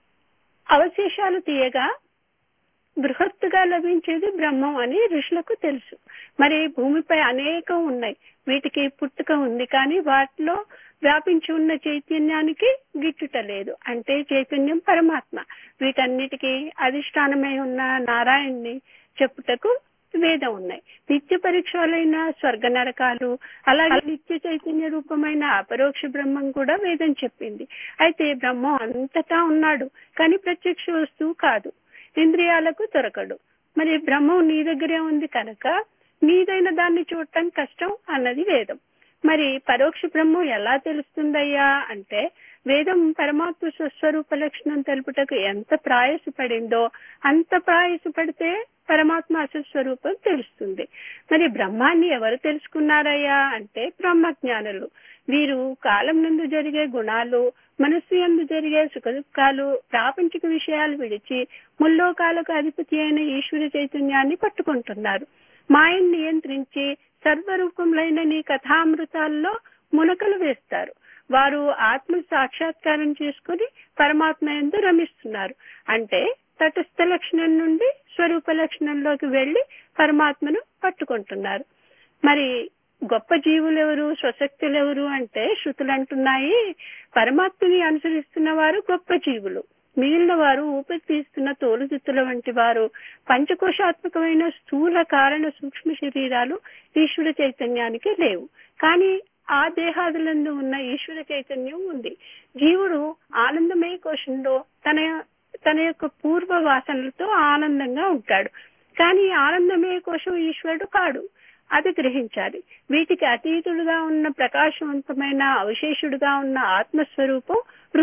అవశేషాలు తీయగా బృహత్తుగా లభించేది బ్రహ్మం అని ఋషులకు తెలుసు. మరి భూమిపై అనేకం ఉన్నాయి, వీటికి పుట్టుక ఉంది, కానీ వాటిలో వ్యాపించి ఉన్న చైతన్యానికి గిట్టుట లేదు. అంటే చైతన్యం పరమాత్మ. వీటన్నిటికీ అధిష్టానమై ఉన్న నారాయణ్ణి చెప్పుటకు వేదం ఉన్నాయి. నిత్య పరీక్షలైన స్వర్గ నరకాలు, అలాగే నిత్య చైతన్య రూపమైన అపరోక్ష బ్రహ్మం కూడా వేదం చెప్పింది. అయితే బ్రహ్మం అంతటా ఉన్నాడు, కానీ ప్రత్యక్ష వస్తువు కాదు, ఇంద్రియాలకు దొరకడు. మరి బ్రహ్మం నీ దగ్గరే ఉంది కనుక నీదైన దాన్ని చూడటం కష్టం అన్నది వేదం. మరి పరోక్ష బ్రహ్మం ఎలా తెలుస్తుందయ్యా అంటే, వేదం పరమాత్మ స్వస్వరూప లక్షణం తెలుపుటకు ఎంత ప్రయాసపడిందో అంత ప్రయాసపడితే పరమాత్మ అసలు స్వరూపం తెలుస్తుంది. మరి బ్రహ్మాన్ని ఎవరు తెలుసుకున్నారయ్యా అంటే బ్రహ్మజ్ఞానులు. వీరు కాలం నందు జరిగే గుణాలు, మనస్సు యందు జరిగే సుఖ దుఃఖాలు, ప్రాపంచిక విషయాలు విడిచి ముల్లోకాలకు అధిపతి అయిన ఈశ్వర చైతన్యాన్ని పట్టుకుంటున్నారు. మాయను నియంత్రించి సర్వరూపములైన నీ కథామృతాల్లో మునకలు వేస్తారు. వారు ఆత్మ సాక్షాత్కారం చేసుకుని పరమాత్మ యందు రమిస్తున్నారు. అంటే తటస్థ లక్షణం నుండి స్వరూప లక్షణంలోకి వెళ్లి పరమాత్మను పట్టుకుంటున్నారు. మరి గొప్ప జీవులు ఎవరు, స్వశక్తులు ఎవరు అంటే శృతులు అంటున్నాయి, పరమాత్మని అనుసరిస్తున్న వారు గొప్ప జీవులు, మిగిలిన వారు ఊపిరి తీస్తున్న తోలుదిత్తుల వంటి వారు. పంచకోశాత్మకమైన స్థూల కారణ సూక్ష్మ శరీరాలు ఈశ్వర చైతన్యానికి లేవు, కానీ ఆ దేహాదులందు ఉన్న ఈశ్వర చైతన్యం ఉంది. జీవుడు ఆనందమయ కోశంలో తన తన యొక్క పూర్వ వాసనలతో ఆనందంగా ఉంటాడు, కానీ ఆనందమయ కోశం ఈశ్వరుడు కాడు. అది గ్రహించాలి. వీటికి అతీతుడుగా ఉన్న ప్రకాశవంతమైన అవశేషుడుగా ఉన్న ఆత్మస్వరూపం ఋతం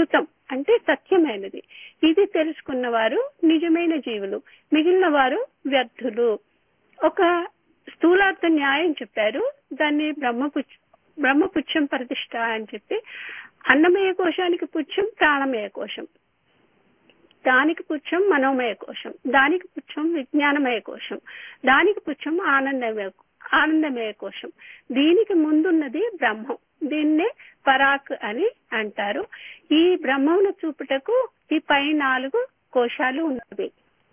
అంటే సత్యమైనది. ఇది తెలుసుకున్న వారు నిజమైన జీవులు, మిగిలిన వారు వ్యర్థులు. ఒక స్థూలార్థ న్యాయం చెప్పారు, దాన్ని బ్రహ్మపుచ్చ బ్రహ్మపుచ్చం ప్రతిష్ట అని చెప్పి. అన్నమయ కోశానికి పుచ్చం ప్రాణమయ కోశం, దానికి పుచ్చం మనోమయ కోశం, దానికి పుచ్చం విజ్ఞానమయ కోశం, దానికి పుచ్చం ఆనందమయ ఆనందమయ కోశం. దీనికి ముందున్నది బ్రహ్మం, దీన్నే పరాక్ అని అంటారు. ఈ బ్రహ్మమును చూపుటకు ఈ పై నాలుగు కోశాలు ఉన్నవి.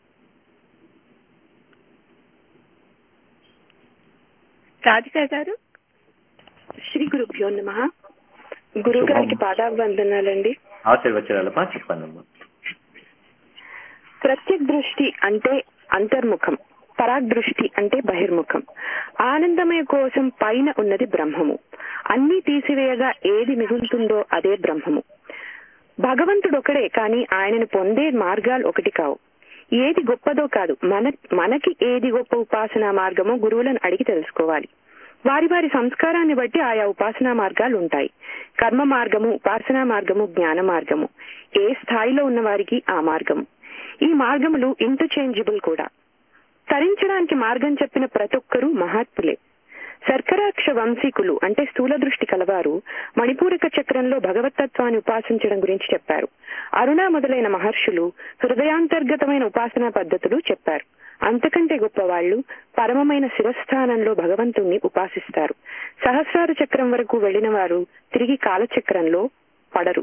రాధిక గారు. శ్రీ గురుభ్యో నమః. గురువు గారికి పాదాభివందనాలండి. ఆశీర్వచనాలమ్మా, చెప్పండి. ప్రత్యక్ దృష్టి అంటే అంతర్ముఖం, పరాగ్ దృష్టి అంటే బహిర్ముఖం. ఆనందమయ కోసం పైన ఉన్నది బ్రహ్మము. అన్ని తీసివేయగా ఏది మిగులుతుందో అదే బ్రహ్మము. భగవంతుడు ఒకడే, కానీ ఆయనను పొందే మార్గాలు ఒకటి కావు. ఏది గొప్పదో కాదు, మన మనకి ఏది గొప్ప ఉపాసనా మార్గమో గురువులను అడిగి తెలుసుకోవాలి. వారి వారి సంస్కారాన్ని బట్టి ఆయా ఉపాసనా మార్గాలు ఉంటాయి. కర్మ మార్గము, ఉపాసనా మార్గము, జ్ఞాన మార్గము, ఏ స్థాయిలో ఉన్న వారికి ఆ మార్గము. ఈ మార్గములు ఇంటర్చేంజబుల్ కూడా. తరించడానికి మార్గం చెప్పిన ప్రతి ఒక్కరూ మహాత్ములే. శర్కరాక్ష వంశీకులు అంటే స్థూల దృష్టి కలవారు మణిపూరక చక్రంలో భగవతత్వాన్ని ఉపాసించడం గురించి చెప్పారు. అరుణ మొదలైన మహర్షులు హృదయాంతర్గతమైన ఉపాసనా పద్ధతులు చెప్పారు. అంతకంటే గొప్పవాళ్లు పరమమైన శిరస్థానంలో భగవంతుణ్ణి ఉపాసిస్తారు. సహస్రార చక్రం వరకు వెళ్లిన వారు తిరిగి కాలచక్రంలో పడరు.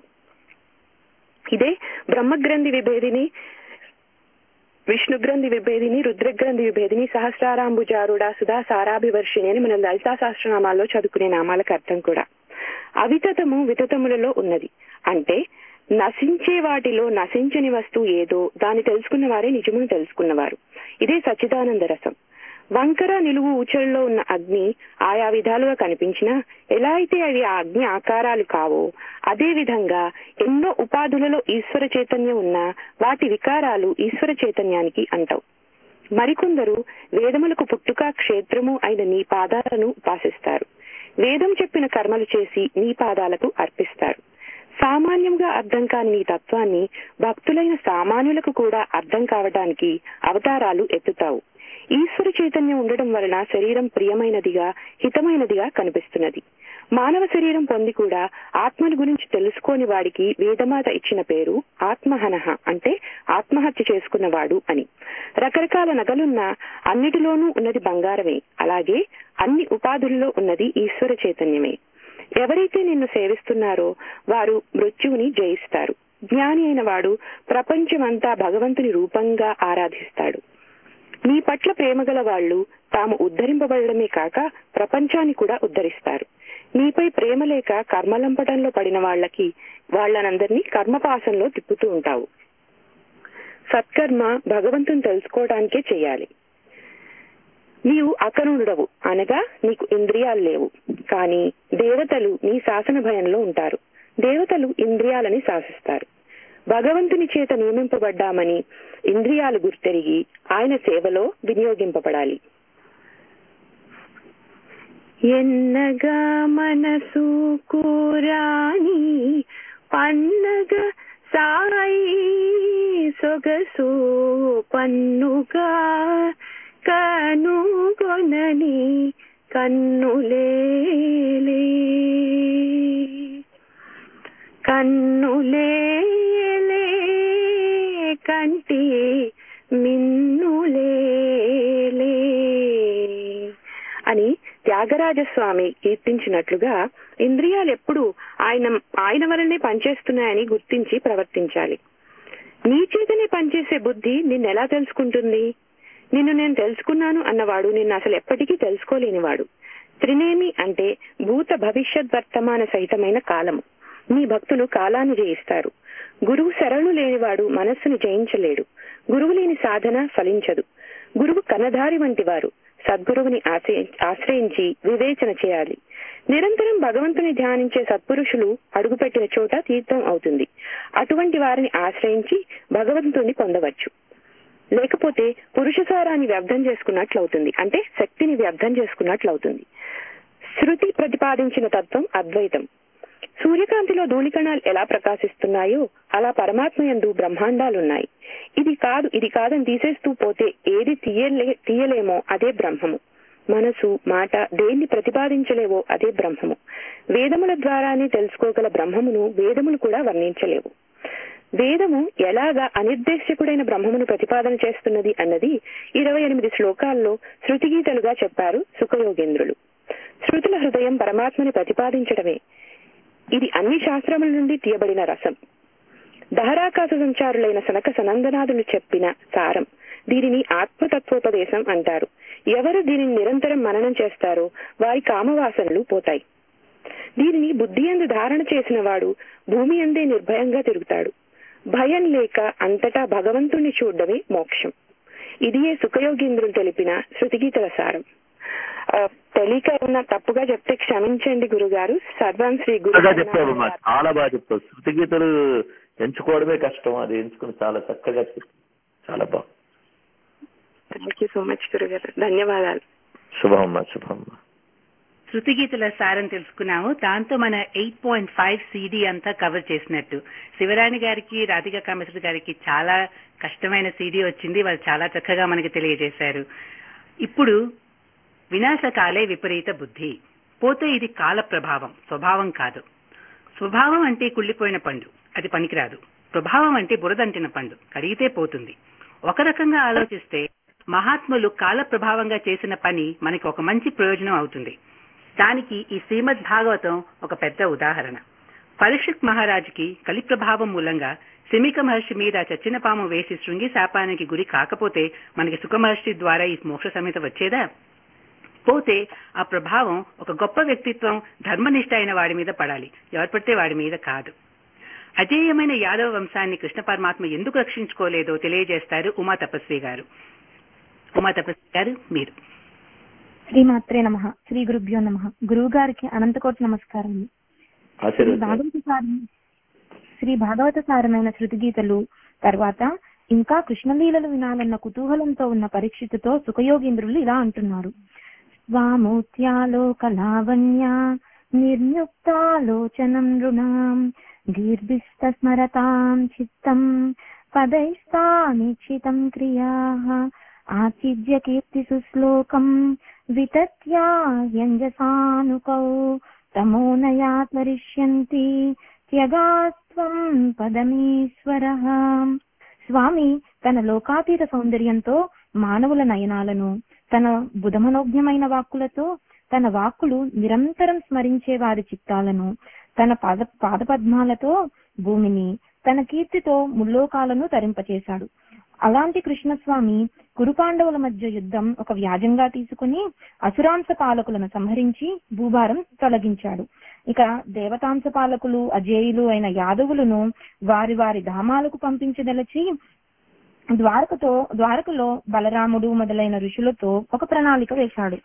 ఇదే బ్రహ్మగ్రంథి విభేదిని, విష్ణుగ్రంథి విభేదిని, రుద్రగ్రంథి విభేదిని, సహస్రారాంబుజారుడ, సుధా సారాభివర్షిణి అని మనం లలితా సహస్రనామాల్లో చదువుకునే నామాలకు అర్థం కూడా. అవితతము వితతములలో ఉన్నది. అంటే నశించే వాటిలో నశించని వస్తువు ఏదో దాన్ని తెలుసుకున్న వారే నిజమును తెలుసుకున్నవారు. ఇదే సచ్చిదానంద రసం. వంకర నిలువు ఊచల్లో ఉన్న అగ్ని ఆయా విధాలుగా కనిపించినా ఎలా అయితే అవి ఆ అగ్ని ఆకారాలు కావో, అదే విధంగా ఎన్నో ఉపాధులలో ఈశ్వర చైతన్యం ఉన్నా వాటి వికారాలు ఈశ్వర చైతన్యానికి అంటవు. మరికొందరు వేదములకు పుట్టుక క్షేత్రము అయిన నీ పాదాలను ఉపాసిస్తారు. వేదం చెప్పిన కర్మలు చేసి నీ పాదాలకు అర్పిస్తారు. సామాన్యంగా అర్థం కాని నీ తత్వాన్ని భక్తులైన సామాన్యులకు కూడా అర్థం కావడానికి అవతారాలు ఎత్తుతావు. ఈశ్వర చైతన్యం ఉండడం వలన శరీరం ప్రియమైనదిగా, హితమైనదిగా కనిపిస్తున్నది. మానవ శరీరం పొంది కూడా ఆత్మను గురించి తెలుసుకోని వాడికి వేదమాత ఇచ్చిన పేరు ఆత్మహనః, అంటే ఆత్మహత్య చేసుకున్నవాడు అని. రకరకాల నగలున్నా అన్నిటిలోనూ ఉన్నది బంగారమే. అలాగే అన్ని ఉపాధుల్లో ఉన్నది ఈశ్వర చైతన్యమే. ఎవరైతే నిన్ను సేవిస్తున్నారో వారు మృత్యువుని జయిస్తారు. జ్ఞాని అయిన వాడు ప్రపంచమంతా భగవంతుని రూపంగా ఆరాధిస్తాడు. నీ పట్ల ప్రేమగల వాళ్ళు తాము ఉద్ధరింపబడమే కాక ప్రపంచాన్ని కూడా ఉద్ధరిస్తారు. నీపై ప్రేమ లేక కర్మలంపటంలో పడిన వాళ్లకి వాళ్లనందరినీ కర్మపాసంలో తిప్పుతూ ఉంటావు. సత్కర్మ భగవంతుని తెలుసుకోవడానికే చెయ్యాలి. నీవు అకరుణుడవు అనగా నీకు ఇంద్రియాలు లేవు. కానీ దేవతలు నీ శాసన భయంలో ఉంటారు. దేవతలు ఇంద్రియాలని శాసిస్తారు. భగవంతుని చేత నియమింపబడ్డామని ఇంద్రియాలు గుర్తెరిగి ఆయన సేవలో వినియోగింపబడాలి. ఎన్నగా మనసు కూరాని పన్నగ సాయి సొగసు పన్నుగా కనుగొనని కన్నులేలే కన్నులేలే కంటి మిన్నులేలే అని త్యాగరాజస్వామి కీర్తించినట్లుగా ఇంద్రియాలు ఎప్పుడు ఆయన ఆయన వలనే పనిచేస్తున్నాయని గుర్తించి ప్రవర్తించాలి. నీ చేతనే పనిచేసే బుద్ధి నిన్నెలా తెలుసుకుంటుంది? నిన్ను నేను తెలుసుకున్నాను అన్నవాడు నిన్ను అసలు ఎప్పటికీ తెలుసుకోలేనివాడు. త్రినేమి అంటే భూత భవిష్యత్ వర్తమాన సహితమైన కాలము. నీ భక్తులు కాలాన్ని జయిస్తారు. గురువు శరణు లేనివాడు మనస్సును జయించలేడు. గురువు లేని సాధన ఫలించదు. గురువు కనధారి వంటి వారు. సద్గురువుని ఆశ్రయించి వివేచన చేయాలి. నిరంతరం భగవంతుని ధ్యానించే సత్పురుషులు అడుగుపెట్టిన చోట తీర్థం అవుతుంది. అటువంటి వారిని ఆశ్రయించి భగవంతుని పొందవచ్చు. లేకపోతే పురుషసారాన్ని వ్యర్థం చేసుకున్నట్లవుతుంది, అంటే శక్తిని వ్యర్థం చేసుకున్నట్లవుతుంది. శృతి ప్రతిపాదించిన తత్వం అద్వైతం. సూర్యకాంతిలో ధూళికణాలు ఎలా ప్రకాశిస్తున్నాయో అలా పరమాత్మ యందు బ్రహ్మాండాలున్నాయి. ఇది కాదు ఇది కాదని తీసేస్తూ పోతే ఏది తీయలే తీయలేమో అదే బ్రహ్మము. మనసు మాట దేన్ని ప్రతిపాదించలేవో అదే బ్రహ్మము. వేదముల ద్వారానే తెలుసుకోగల బ్రహ్మమును వేదములు కూడా వర్ణించలేవు. వేదము ఎలాగా అనిర్దేశకుడైన బ్రహ్మమును ప్రతిపాదన చేస్తున్నది అన్నది ఇరవై ఎనిమిది శ్లోకాల్లో శృతిగీతలుగా చెప్పారు సుఖయోగేంద్రులు. శృతుల హృదయం పరమాత్మని ప్రతిపాదించడమే. ఇది అన్ని శాస్త్రముల నుండి తీయబడిన రసం. దహరాకాశ సంచారులైన సనక సనందనాథులు చెప్పిన సారం. దీనిని ఆత్మతత్వోపదేశం అంటారు. ఎవరు దీనిని నిరంతరం మననం చేస్తారో వారి కామవాసనలు పోతాయి. దీనిని బుద్ధి యందు ధారణ చేసిన వాడు భూమి యందే నిర్భయంగా తిరుగుతాడు. భయం లేక అంతటా భగవంతుణ్ణి చూడడమే మోక్షం. ఇదియే సుఖయోగీంద్రులు తెలిపిన శృతిగీతల సారం. తెలియక ఏమన్నా తప్పుగా చెప్తే క్షమించండి గురుగారు. సర్వం శ్రీ గురు. చాలా బాగా చెప్తావు. శృతిగీతలు ఎంచుకోవడమే కష్టం, అది ఎంచుకుని చాలా చక్కగా చెప్తావు. చాలా బాగుంది. థ్యాంక్ యూ సో మచ్ గురుగారు. ధన్యవాదాలు. శుభమ్మా శుభమ్మా. శృతిగీతల సారం తెలుసుకున్నాము. దాంతో మన ఎయిట్ పాయింట్ ఫైవ్ సిడి అంతా కవర్ చేసినట్టు. శివరాణి గారికి, రాధికా కామేశ్వరి గారికి చాలా కష్టమైన సిడి వచ్చింది. వాళ్ళు చాలా చక్కగా మనకి తెలియజేశారు. ఇప్పుడు వినాశకాలే విపరీత బుద్ధి. పోతే ఇది కాల ప్రభావం, స్వభావం కాదు. స్వభావం అంటే కుళ్ళిపోయిన పండు, అది పనికిరాదు. ప్రభావం అంటే బురదంటిన పండు, కడిగితే పోతుంది. ఒక రకంగా ఆలోచిస్తే మహాత్ములు కాల ప్రభావంగా చేసిన పని మనకి ఒక మంచి ప్రయోజనం అవుతుంది. దానికి ఈ శ్రీమద్ భాగవతం ఒక పెద్ద ఉదాహరణ. పరీక్షిత్ మహారాజుకి కలి ప్రభావం మూలంగా శమీక మహర్షి మీద చచ్చిన పాము వేసి శృంగి శాపానికి గురి కాకపోతే మనకి సుఖ మహర్షి ద్వారా ఈ మోక్ష సమేత వచ్చేదా? పోతే ఆ ప్రభావం ఒక గొప్ప వ్యక్తిత్వం, ధర్మనిష్ట అయిన వాడి మీద పడాలి, ఎవరు పడితే వాడి మీద కాదు. అజేయమైన యాదవ వంశాన్ని కృష్ణ పరమాత్మ ఎందుకు రక్షించుకోలేదో తెలియజేస్తారు ఉమా తపస్వి గారు. ఉమా తపస్వి గారు, మీరు. శ్రీమాత్రే నమః. శ్రీ గురుభ్యో నమః. గురువు గారికి అనంతకోటి నమస్కారం. శ్రీ భాగవత సారమైన శృతిగీతలు తర్వాత ఇంకా కృష్ణలీలలు వినాలన్న కుతూహలంతో ఉన్న పరీక్షితుతో సుఖయోగీంద్రులు ఇలా అంటున్నారు. స్వామూత్యాలోకలావణ్య నిర్యుక్తాలోచనం నృణాం గీర్భిస్తస్మరతాం చిత్తం పదైస్తానిక్షితం క్రియాః ఆచిద్య కీర్తి సుశ్లోకం వితత్యా యంజసానుకౌ తమోనయాత్వరిష్యంతి త్యగాస్త్వం పదమీశ్వరః. స్వామి తన లోకాతీత సౌందర్యంతో మానవుల నయనాలను, తన బుధమనోజ్ఞమైన వాక్కులతో తన వాక్కులు నిరంతరం స్మరించే వారి చిత్తాలను, తన పాద పాదపద్మాలతో భూమిని, తన కీర్తితో ముల్లోకాలను తరింపచేశాడు. అలాంటి కృష్ణస్వామి కురుపాండవుల మధ్య యుద్ధం ఒక వ్యాజంగా తీసుకుని అసురాంశ పాలకులను సంహరించి భూభారం తొలగించాడు. ఇక దేవతాంశ పాలకులు అజేయులు అయిన యాదవులను వారి వారి ధామాలకు పంపించదలచి ద్వారకతో ద్వారకలో బలరాముడు మొదలైన ఋషులతో ఒక ప్రణాళిక వేశాడు.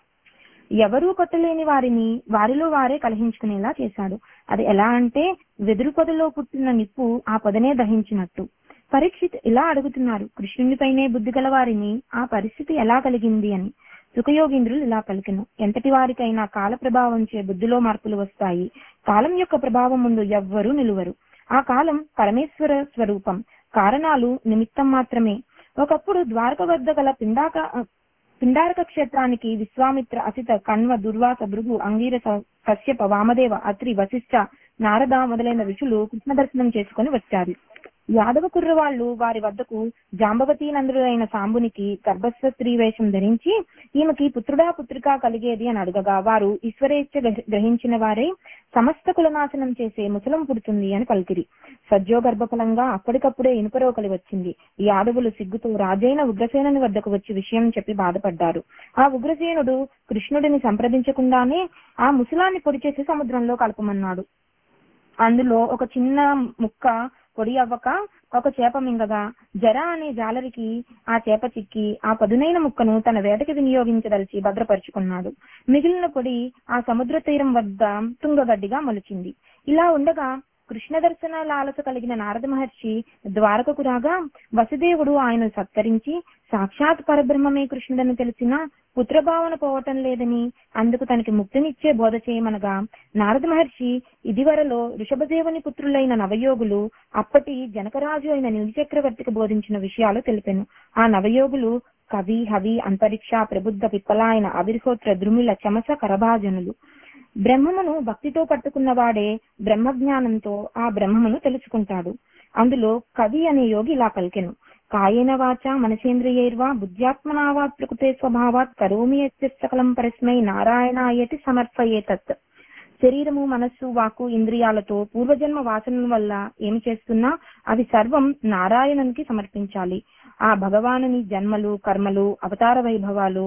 ఎవరూ కొట్టలేని వారిని వారిలో వారే కలహించుకునేలా చేశాడు. అది ఎలా అంటే వెదురు పొదలో పుట్టిన నిప్పు ఆ పొదనే దహించినట్టు. పరీక్షిత్ ఇలా అడుగుతున్నారు, కృష్ణునిపైనే బుద్ధి గల వారిని ఆ పరిస్థితి ఎలా కలిగింది అని. సుఖయోగీంద్రులు ఇలా పలికెను, ఎంతటి వారికైనా కాల ప్రభావం చే బుద్ధిలో మార్పులు వస్తాయి. కాలం యొక్క ప్రభావం ముందు ఎవ్వరూ నిలువరు. ఆ కాలం పరమేశ్వర స్వరూపం, కారణాలు నిమిత్తం మాత్రమే. ఒకప్పుడు ద్వారక వద్ద గల పిండాక పిండారక క్షేత్రానికి విశ్వామిత్ర, అసిత, కణ్వ, దుర్వాస, భృగు, అంగీరస, కశ్యప, వామదేవ, అత్రి, వశిష్ఠ, నారద మొదలైన ఋషులు కృష్ణ దర్శనం చేసుకుని వచ్చారు. యాదవ కుర్రవాళ్లు వారి వద్దకు జాంబవతీ నందుడైన సాంబునికి గర్భస్థ స్త్రీ వేషం ధరించి ఈమెకి పుత్రుడా పుత్రికా కలిగేది అని అడగగా వారు ఈశ్వరేచ్ఛ గ్రహించిన వారే సమస్త కులనాశనం చేసే ముసలం పుడుతుంది అని పలికిరి. సజ్జో గర్భఫలంగా అప్పటికప్పుడే ఇనుపరోకలి వచ్చింది. ఈ యాదవులు సిగ్గుతో రాజైన ఉగ్రసేనుని వద్దకు వచ్చి విషయం చెప్పి బాధపడ్డారు. ఆ ఉగ్రసేనుడు కృష్ణుడిని సంప్రదించకుండానే ఆ ముసలాన్ని పొడి చేసి సముద్రంలో కలపమన్నాడు. అందులో ఒక చిన్న ముక్క పొడి అవ్వక ఒక చేప మింగగా జర అనే జాలరికి ఆ చేప చిక్కి ఆ పదునైన ముక్కను తన వేటకి వినియోగించదలిచి భద్రపరుచుకున్నాడు. మిగిలిన పొడి ఆ సముద్ర తీరం వద్ద తుంగగడ్డిగా మొలిచింది. ఇలా ఉండగా కృష్ణ దర్శన లాలస కలిగిన నారద మహర్షి ద్వారకకు రాగా వసుదేవుడు ఆయన సత్కరించి సాక్షాత్ పరబ్రహ్మమే కృష్ణుడని తెలిసిన పుత్రభావన పోవటం లేదని అందుకు తనకి ముక్తినిచ్చే బోధ చేయమనగా నారద మహర్షి ఇదివరలో ఋషభదేవుని పుత్రులైన నవయోగులు అప్పటి జనకరాజు అయిన నిధి చక్రవర్తికి బోధించిన విషయాలు తెలిపెను. ఆ నవయోగులు కవి, హవి, అంతరిక్ష, ప్రబుద్ధ, పిప్పలాయన, అవిర్హోత్ర, ద్రుమిళ, చమస, కరభాజనులు. బ్రహ్మమును భక్తితో పట్టుకున్నవాడే బ్రహ్మజ్ఞానంతో ఆ బ్రహ్మమును తెలుసుకుంటాడు. అందులో కవి అనే యోగి ఇలా పలికెను: కాయేన వాచ మనసేంద్రియైర్వా బుద్ధ్యాత్మనావా ప్రకృతే స్వభావాత్ కరోమి సకలం పరస్మై నారాయణాయతి సమర్పయేతత్. శరీరము, మనస్సు, వాక్కు, ఇంద్రియాలతో పూర్వజన్మ వాసనల వల్ల ఏమి చేస్తున్నా అవి సర్వం నారాయణునికి సమర్పించాలి. ఆ భగవానుని జన్మలు, కర్మలు, అవతార వైభవాలు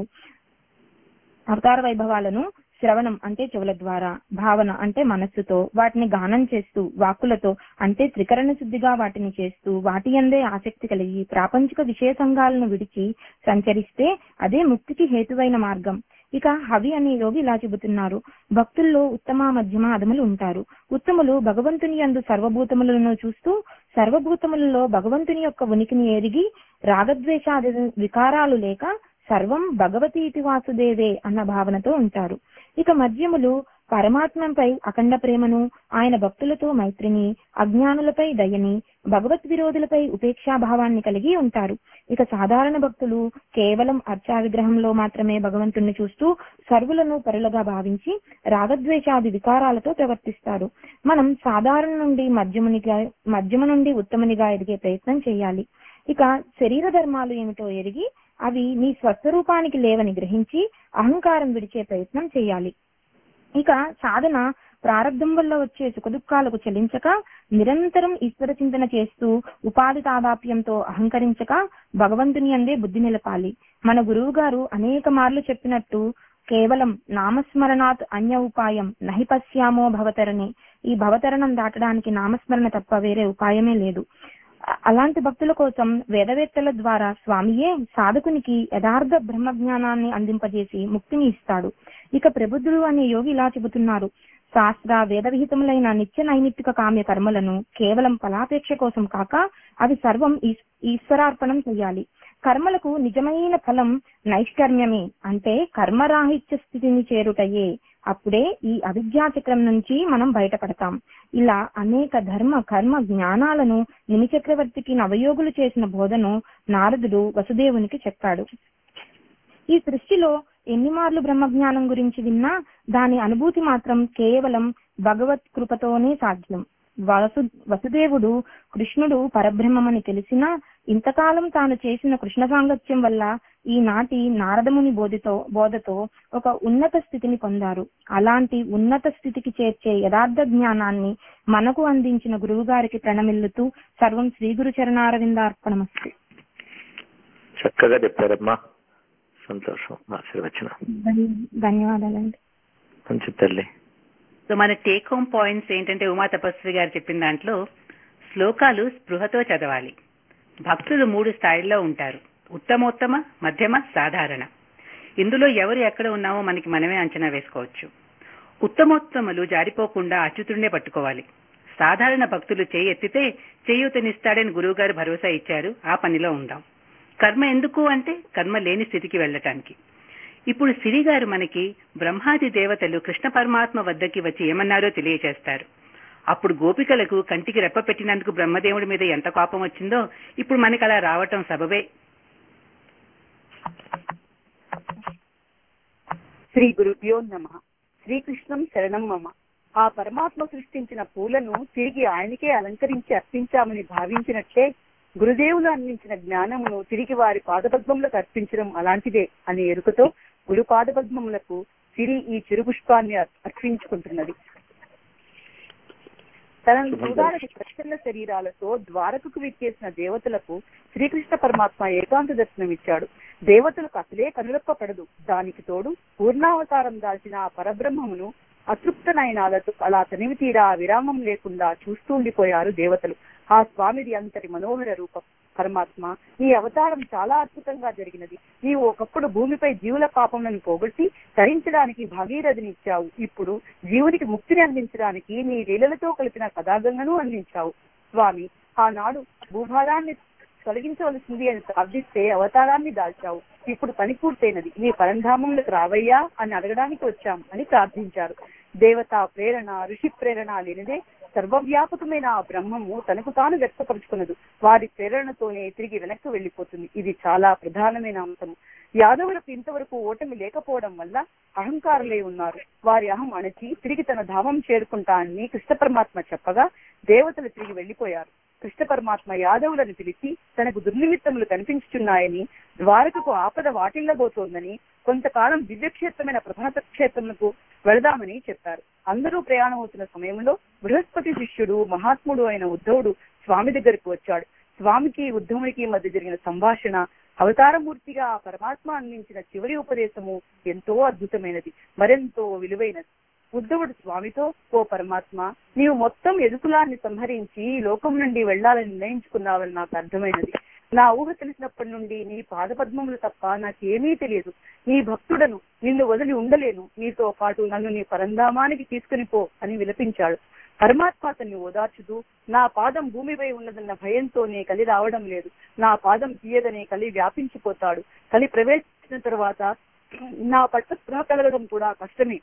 అవతార వైభవాలను శ్రవణం అంటే చెవుల ద్వారా, భావన అంటే మనస్సుతో, వాటిని గానం చేస్తూ, వాక్కులతో అంటే త్రికరణ శుద్ధిగా వాటిని చేస్తూ, వాటి అందే ఆసక్తి కలిగి ప్రాపంచిక విషయ సంఘాలను విడిచి సంచరిస్తే అదే ముక్తికి హేతువైన మార్గం. ఇక హవి అనే యోగి ఇలా చెబుతున్నారు: భక్తుల్లో ఉత్తమ, మధ్యమ, అధములు ఉంటారు. ఉత్తములు భగవంతుని యందు సర్వభూతములను చూస్తూ సర్వభూతములలో భగవంతుని యొక్క ఉనికిని ఎరిగి రాగద్వేషాది వికారాలు లేక సర్వం భగవతి ఇతి వాసుదేవే అన్న భావనతో ఉంటారు. ఇక మధ్యములు పరమాత్మపై అఖండ ప్రేమను, ఆయన భక్తులతో మైత్రిని, అజ్ఞానులపై దయని, భగవత్ విరోధులపై ఉపేక్షాభావాన్ని కలిగి ఉంటారు. ఇక సాధారణ భక్తులు కేవలం అర్చా విగ్రహంలో మాత్రమే భగవంతుణ్ణి చూస్తూ సర్వులను పరులుగా భావించి రాగద్వేషాది వికారాలతో ప్రవర్తిస్తారు. మనం సాధారణ నుండి మధ్యమునిగా మధ్యమ నుండి ఉత్తమునిగా ఎదిగే ప్రయత్నం చేయాలి. ఇక శరీర ధర్మాలు ఏమిటో ఎరిగి అవి నీ స్వస్వరూపానికి లేవని గ్రహించి అహంకారం విడిచే ప్రయత్నం చేయాలి. ఇక సాధన ప్రారంభం వల్ల వచ్చే సుఖదుఖాలకు చెలించక నిరంతరం ఈశ్వర చింతన చేస్తూ ఉపాధి తాదాప్యంతో అహంకరించక భగవంతుని అందే బుద్ధి నిలపాలి. మన గురువు గారు అనేక మార్లు చెప్పినట్టు కేవలం నామస్మరణాత్ అన్య ఉపాయం నహి పశ్యామో భవతరణి. ఈ భవతరణం దాటడానికి నామస్మరణ తప్ప వేరే ఉపాయమే లేదు. అలాంటి భక్తుల కోసం వేదవేత్తల ద్వారా స్వామియే సాధకునికి యథార్థ బ్రహ్మ జ్ఞానాన్ని అందింపజేసి ముక్తిని ఇస్తాడు. ఇక ప్రబుద్ధుడు అనే యోగి ఇలా చెబుతున్నారు: శాస్త్ర వేద విహితములైన నిత్య నైమిత్తిక కామ్య కర్మలను కేవలం ఫలాపేక్ష కోసం కాక అవి సర్వం ఈశ్వరార్పణం చేయాలి. కర్మలకు నిజమైన ఫలం నైష్కర్మ్యమే, అంటే కర్మరాహిత్య స్థితిని చేరుటయే. అప్పుడే ఈ అవిద్యా చక్రం నుంచి మనం బయటపడతాం. ఇలా అనేక ధర్మ కర్మ జ్ఞానాలను నిమి చక్రవర్తికి నవయోగులు చేసిన బోధను నారదుడు వసుదేవునికి చెప్పాడు. ఈ సృష్టిలో ఎన్ని మార్లు బ్రహ్మజ్ఞానం గురించి విన్నా దాని అనుభూతి మాత్రం కేవలం భగవత్ కృపతోనే సాధ్యం. వసు వసుదేవుడు కృష్ణుడు పరబ్రహ్మమని తెలిసినా ఇంతకాలం తాను చేసిన కృష్ణ సాంగత్యం వల్ల ఈనాటి నారదముని బోధతో బోధతో ఒక ఉన్నత స్థితిని పొందారు. అలాంటి ఉన్నత స్థితికి చేర్చే యథార్థ జ్ఞానాన్ని మనకు అందించిన గురువు గారికి ప్రణమిల్లుతూ సర్వం శ్రీ గురు చరణారవిందార్పణమస్తు. చక్కగా చెప్పారమ్మా, సంతోషం. ఆశీర్వచనం. ధన్యవాదాలండి. మంచి తల్లి. సో మన టేక్ హోమ్ పాయింట్స్ ఏంటంటే, ఉమా తపస్వి గారు చెప్పిన దాంట్లో శ్లోకాలు స్పృహతో చదవాలి. భక్తులు మూడు స్థాయిల్లో ఉంటారు: ఉత్తమోత్తమ, మధ్యమ, సాధారణ. ఇందులో ఎవరు ఎక్కడ ఉన్నామో మనకి మనమే అంచనా వేసుకోవచ్చు. ఉత్తమోత్తములు జారిపోకుండా అచ్యుతుడినే పట్టుకోవాలి. సాధారణ భక్తులు చేయి ఎత్తితే చేయూతనిస్తాడని గురువు గారు భరోసా ఇచ్చారు. ఆ పనిలో ఉందాం. కర్మ ఎందుకు అంటే కర్మ లేని స్థితికి వెళ్ళటానికి. ఇప్పుడు సిరి గారు మనకి బ్రహ్మాది దేవతలు కృష్ణ పరమాత్మ వద్దకి వచ్చి ఏమన్నారో తెలియచేస్తారు. అప్పుడు గోపికలకు కంటికి రెప్ప పెట్టినందుకు బ్రహ్మదేవుడి మీద ఎంత కోపం వచ్చిందో ఇప్పుడు మనకి అలా రావటం సబబే. శ్రీ గురుభ్యో నమః. శ్రీకృష్ణం శరణం మమ. ఆ పరమాత్మ సృష్టించిన పూలను తిరిగి ఆయనకే అలంకరించి అర్పించామని భావించినట్లే గురుదేవులు అందించిన జ్ఞానమును తిరిగి వారి పాదపద్మములకు అర్పించడం అలాంటిదే అనే ఎరుకతో గురు పాదపద్మములకు సిరి ఈ చిరుపుష్పాన్ని అర్పించుకుంటున్నది. తన చూడానికి ప్రచండ శరీరాలతో ద్వారకకు విచ్చేసిన దేవతలకు శ్రీకృష్ణ పరమాత్మ ఏకాంత దర్శనం ఇచ్చాడు. దేవతలకు అసలే కనులప్ప పడదు. దానికి తోడు పూర్ణావతారం దాల్చిన ఆ పరబ్రహ్మమును అతృప్త నయనాలతో అలా తనివి తీరా విరామం లేకుండా చూస్తూ ఉండిపోయారు దేవతలు. ఆ స్వామిది అంతటి మనోహర రూపం. పరమాత్మ, నీ అవతారం చాలా అద్భుతంగా జరిగినది. నీవు ఒకప్పుడు భూమిపై జీవుల పాపములను పోగొట్టి తరించడానికి భాగీరథిని ఇచ్చావు. ఇప్పుడు జీవునికి ముక్తిని అందించడానికి నీ లీలలతో కలిపిన కథాగంగను అందించావు. స్వామి, ఆనాడు భూభారాన్ని తొలగించవలసింది అని ప్రార్థిస్తే అవతారాన్ని దాల్చావు. ఇప్పుడు పని పూర్తయినది, నీ పరంధామంలోకి రావయ్యా అని అడగడానికి వచ్చాం అని ప్రార్థించారు. దేవతా ప్రేరణ, ఋషి ప్రేరణ లేనిదే సర్వవ్యాపకమైన ఆ బ్రహ్మము తనకు తాను వ్యక్తపరుచుకున్నదు. వారి ప్రేరణతోనే తిరిగి వెనక్కి వెళ్లిపోతుంది. ఇది చాలా ప్రధానమైన అంశము. యాదవులకు ఇంతవరకు ఓటమి లేకపోవడం వల్ల అహంకారులై ఉన్నారు. వారి అహం అణచి తిరిగి తన ధామం చేరుకుంటానని కృష్ణ పరమాత్మ చెప్పగా దేవతలు తిరిగి వెళ్లిపోయారు. కృష్ణ పరమాత్మ యాదవులను పిలిచి తనకు దుర్నిమిత్తములు కనిపించుచున్నాయని, ద్వారకకు ఆపద వాటిల్లబోతోందని, కొంతకాలం దివ్యక్షేత్రమైన ప్రభాత క్షేత్రములకు వెళదామని చెప్పారు. అందరూ ప్రయాణం అవుతున్న సమయంలో బృహస్పతి శిష్యుడు మహాత్ముడు అయిన ఉద్ధవుడు స్వామి దగ్గరకు వచ్చాడు. స్వామికి ఉద్ధవునికి మధ్య జరిగిన సంభాషణ, అవతారమూర్తిగా ఆ పరమాత్మ అందించిన చివరి ఉపదేశము ఎంతో అద్భుతమైనది, మరెంతో విలువైనది. ఉద్ధవుడు స్వామితో, ఓ పరమాత్మ, నీవు మొత్తం ఎదుకులాన్ని సంహరించి లోకం నుండి వెళ్లాలని నిర్ణయించుకున్నావని నాకు అర్థమైనది. నా ఊహ తెలిసినప్పటి నుండి నీ పాదపద్మములు తప్ప నాకేమీ తెలియదు. నీ భక్తుడను, నిన్ను వదిలి ఉండలేను. నీతో పాటు నన్ను నీ పరంధామానికి తీసుకుని పో అని విలపించాడు. పరమాత్మ అతన్ని ఓదార్చుతూ, నా పాదం భూమిపై ఉన్నదన్న భయంతోనే కలి రావడం లేదు. నా పాదం తీయదనే కలి వ్యాపించిపోతాడు. కలి ప్రవేశించిన తర్వాత నా పట్ల స్పృహ కలగడం కూడా కష్టమే.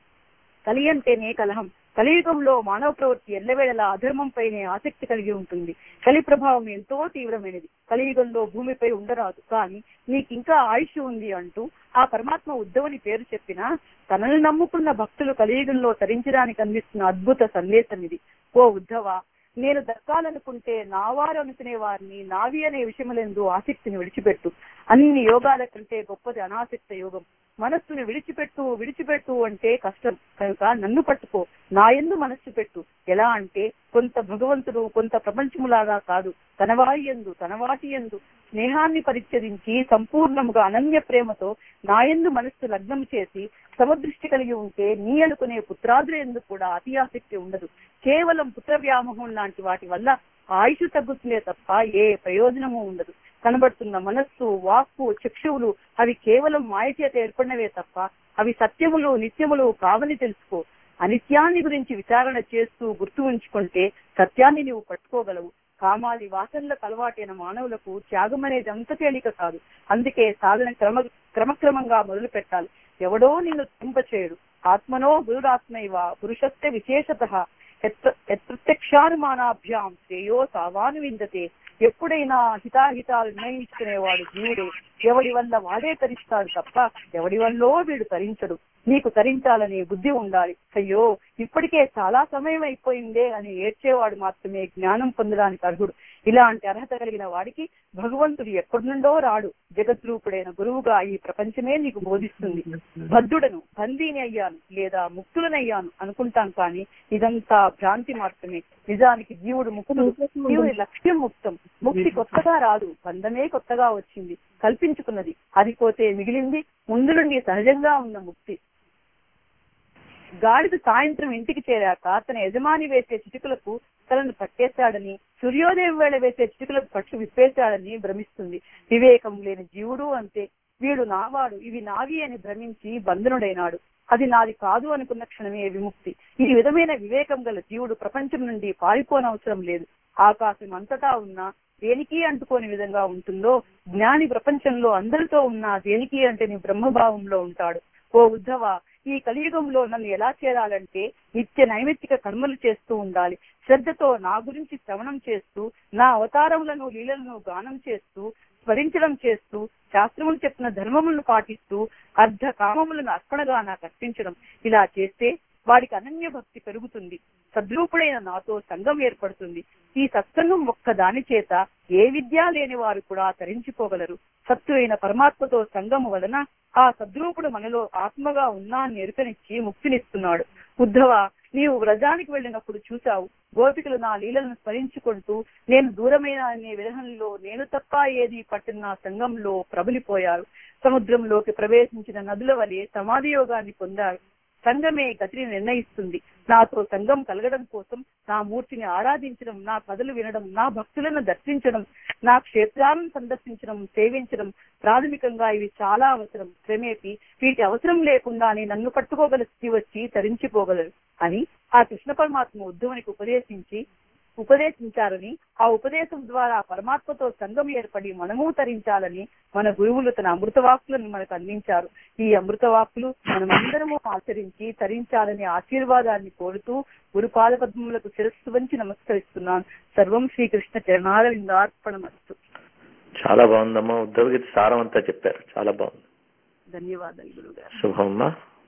కలి అంటేనే కలహం. కలియుగంలో మానవ ప్రవృత్తి ఎల్లవేళలా అధర్మంపైనే ఆసక్తి కలిగి ఉంటుంది. కలి ప్రభావం ఎంతో తీవ్రమైనది. కలియుగంలో భూమిపై ఉండరాదు, కానీ నీకింకా ఆయుష్ ఉంది అంటూ ఆ పరమాత్మ ఉద్ధవుని పేరు చెప్పినా తనను నమ్ముకున్న భక్తులు కలియుగంలో తరించడానికి అందిస్తున్న అద్భుత సందేశం ఇది. ఓ ఉద్ధవ, నేను దక్కాలనుకుంటే నావారు అనుకునే వారిని నావి అనే విషయములందు ఆసక్తిని విడిచిపెట్టు. అన్ని యోగాల కంటే గొప్పది అనాసక్త యోగం. మనస్సును విడిచిపెట్టు విడిచిపెట్టు అంటే కష్టం కనుక నన్ను పట్టుకో, నా యందు మనస్సు పెట్టు. ఎలా అంటే కొంత భగవంతుడు కొంత ప్రపంచములాగా కాదు, తనవారి యందు తనవాటి యందు స్నేహాన్ని పరిత్యజించి సంపూర్ణముగా అనన్య ప్రేమతో నా యందు మనస్సు లగ్నం చేసి సమదృష్టి కలిగి ఉంటే నీ అనుకునే పుత్రాదుల యందు కూడా అతి ఆసక్తి ఉండదు. కేవలం పుత్ర వ్యామోహం లాంటి వాటి వల్ల ఆయుష్ తగ్గుతుందే తప్ప ఏ ప్రయోజనము ఉండదు. కనబడుతున్న మనస్సు, వాక్కు, చక్షువులు అవి కేవలం మాయ చేత ఏర్పడినవే తప్ప అవి సత్యములు నిత్యములు కావని తెలుసుకో. అనిత్యాన్ని గురించి విచారణ చేస్తూ గుర్తు ఉంచుకుంటే సత్యాన్ని నీవు పట్టుకోగలవు. కామాది వాసనలకు అలవాటైన మానవులకు త్యాగం అనేది అంత తేలిక కాదు. అందుకే సాధన క్రమ క్రమక్రమంగా మొదలు పెట్టాలి. ఎవడో నిన్ను చింపచేయడు. ఆత్మనో గురురాత్మైవ పురుషస్య విశేషత ప్రత్యక్షానుమానాభ్యాం శ్రేయో సావాను విందతే. ఎప్పుడైనా హితాహితాలు నిర్ణయించుకునేవాడు జీవుడే. ఎవడి వల్ల వాడే తరిస్తాడు తప్ప ఎవడి వల్లో వీడు తరించడు. నీకు తరించాలనే బుద్ధి ఉండాలి. అయ్యో ఇప్పటికే చాలా సమయం అయిపోయిందే అని ఏడ్చేవాడు మాత్రమే జ్ఞానం పొందడానికి అర్హుడు. ఇలాంటి అర్హత కలిగిన వాడికి భగవంతుడు ఎక్కడి నుండో రాడు. జగద్రూపుడైన గురువుగా ఈ ప్రపంచమే నీకు బోధిస్తుంది. బద్ధుడను, బందీని అయ్యాను లేదా ముక్తులనయ్యాను అనుకుంటాం, కానీ ఇదంతా భ్రాంతి మాత్రమే. నిజానికి జీవుడు ముక్తుడు, జీవుని లక్ష్యం ముక్తం. ముక్తి కొత్తగా రాదు, బంధమే కొత్తగా వచ్చింది, కల్పించుకున్నది. అది పోతే మిగిలింది ముందు నుండి సహజంగా ఉన్న ముక్తి. గాడిద సాయంత్రం ఇంటికి చేరాక తన యజమాని వేసే చిటుకులకు తనను పట్టేశాడని, సూర్యోదయం వేళ వేసే చిటుకులకు పట్టు విప్పేశాడని భ్రమిస్తుంది. వివేకం లేని జీవుడు అంతే. వీడు నావాడు, ఇవి నావి అని భ్రమించి బంధనుడైనాడు. అది నాది కాదు అనుకున్న క్షణమే విముక్తి. ఈ విధమైన వివేకం గల జీవుడు ప్రపంచం నుండి పారిపోనవసరం లేదు. ఆకాశం అంతటా ఉన్నా దేనికి అంటుకోని విధంగా ఉంటుందో, జ్ఞాని ప్రపంచంలో అందరితో ఉన్నా దేనికి అంటే నీ బ్రహ్మభావంలో ఉంటాడు. ఓ ఉద్ధవ, ఈ కలియుగంలో నన్ను ఎలా చేరాలంటే నిత్య నైమిత్తిక కర్మలు చేస్తూ ఉండాలి. శ్రద్ధతో నా గురించి శ్రవణం చేస్తూ, నా అవతారములను లీలలను గానం చేస్తూ, స్మరించడం చేస్తూ, శాస్త్రములు చెప్పిన ధర్మములను పాటిస్తూ, అర్ధ కామములను అర్పణగా నాకు అర్పించడం. ఇలా చేస్తే వాడికి అనన్య భక్తి పెరుగుతుంది. సద్రూపుడైన నాతో సంఘం ఏర్పడుతుంది. ఈ సత్సంగం ఒక్క దాని చేత ఏ విద్య లేని వారు కూడా తరించిపోగలరు. సత్తు అయిన పరమాత్మతో సంఘము వలన ఆ సద్రూపుడు మనలో ఆత్మగా ఉన్నా ఎరుకనిచ్చి ముక్తినిస్తున్నాడు. ఉద్ధవ, నీవు వ్రజానికి వెళ్ళినప్పుడు చూశావు, గోపికలు నా లీలను స్మరించుకుంటూ నేను దూరమైన అనే విరహంలో నేను తప్ప ఏది పట్టిన సంఘంలో ప్రబలిపోయారు. సముద్రంలోకి ప్రవేశించిన నదుల వలె సమాధి యోగాన్ని పొందారు. సంఘమే గతిని నిర్ణయిస్తుంది. నాతో సంఘం కలగడం కోసం నా మూర్తిని ఆరాధించడం, నా కథలు వినడం, నా భక్తులను దర్శించడం, నా క్షేత్రాలను సందర్శించడం, సేవించడం ప్రాథమికంగా ఇవి చాలా అవసరం. క్రమేపీ వీటి అవసరం లేకుండానే నన్ను పట్టుకోగల స్థితి వచ్చి తరించిపోగలరు అని ఆ కృష్ణ పరమాత్మ ఉద్ధవునికి ఉపదేశించి ఉపదేశించారని, ఆ ఉపదేశం ద్వారా పరమాత్మతో సంగం ఏర్పడి మనము తరించాలని మన గురువులు తన అమృతవాక్కులను మనకు అందించారు. ఈ అమృతవాక్కులు మనమందరము ఆచరించి తరించాలని ఆశీర్వాదాన్ని కోరుతూ గురుపాద పద్మములకు శిరస్సు వంచి నమస్కరిస్తున్నాను. సర్వం శ్రీకృష్ణ చరణారవిందార్పణమస్తు. చాలా బాగుందమ్మా. ఉద్ధవ్ గీత సారం అంతా చెప్పారు, చాలా బాగుంది. ధన్యవాదాలు గురువు గారు. శుభమ్మా.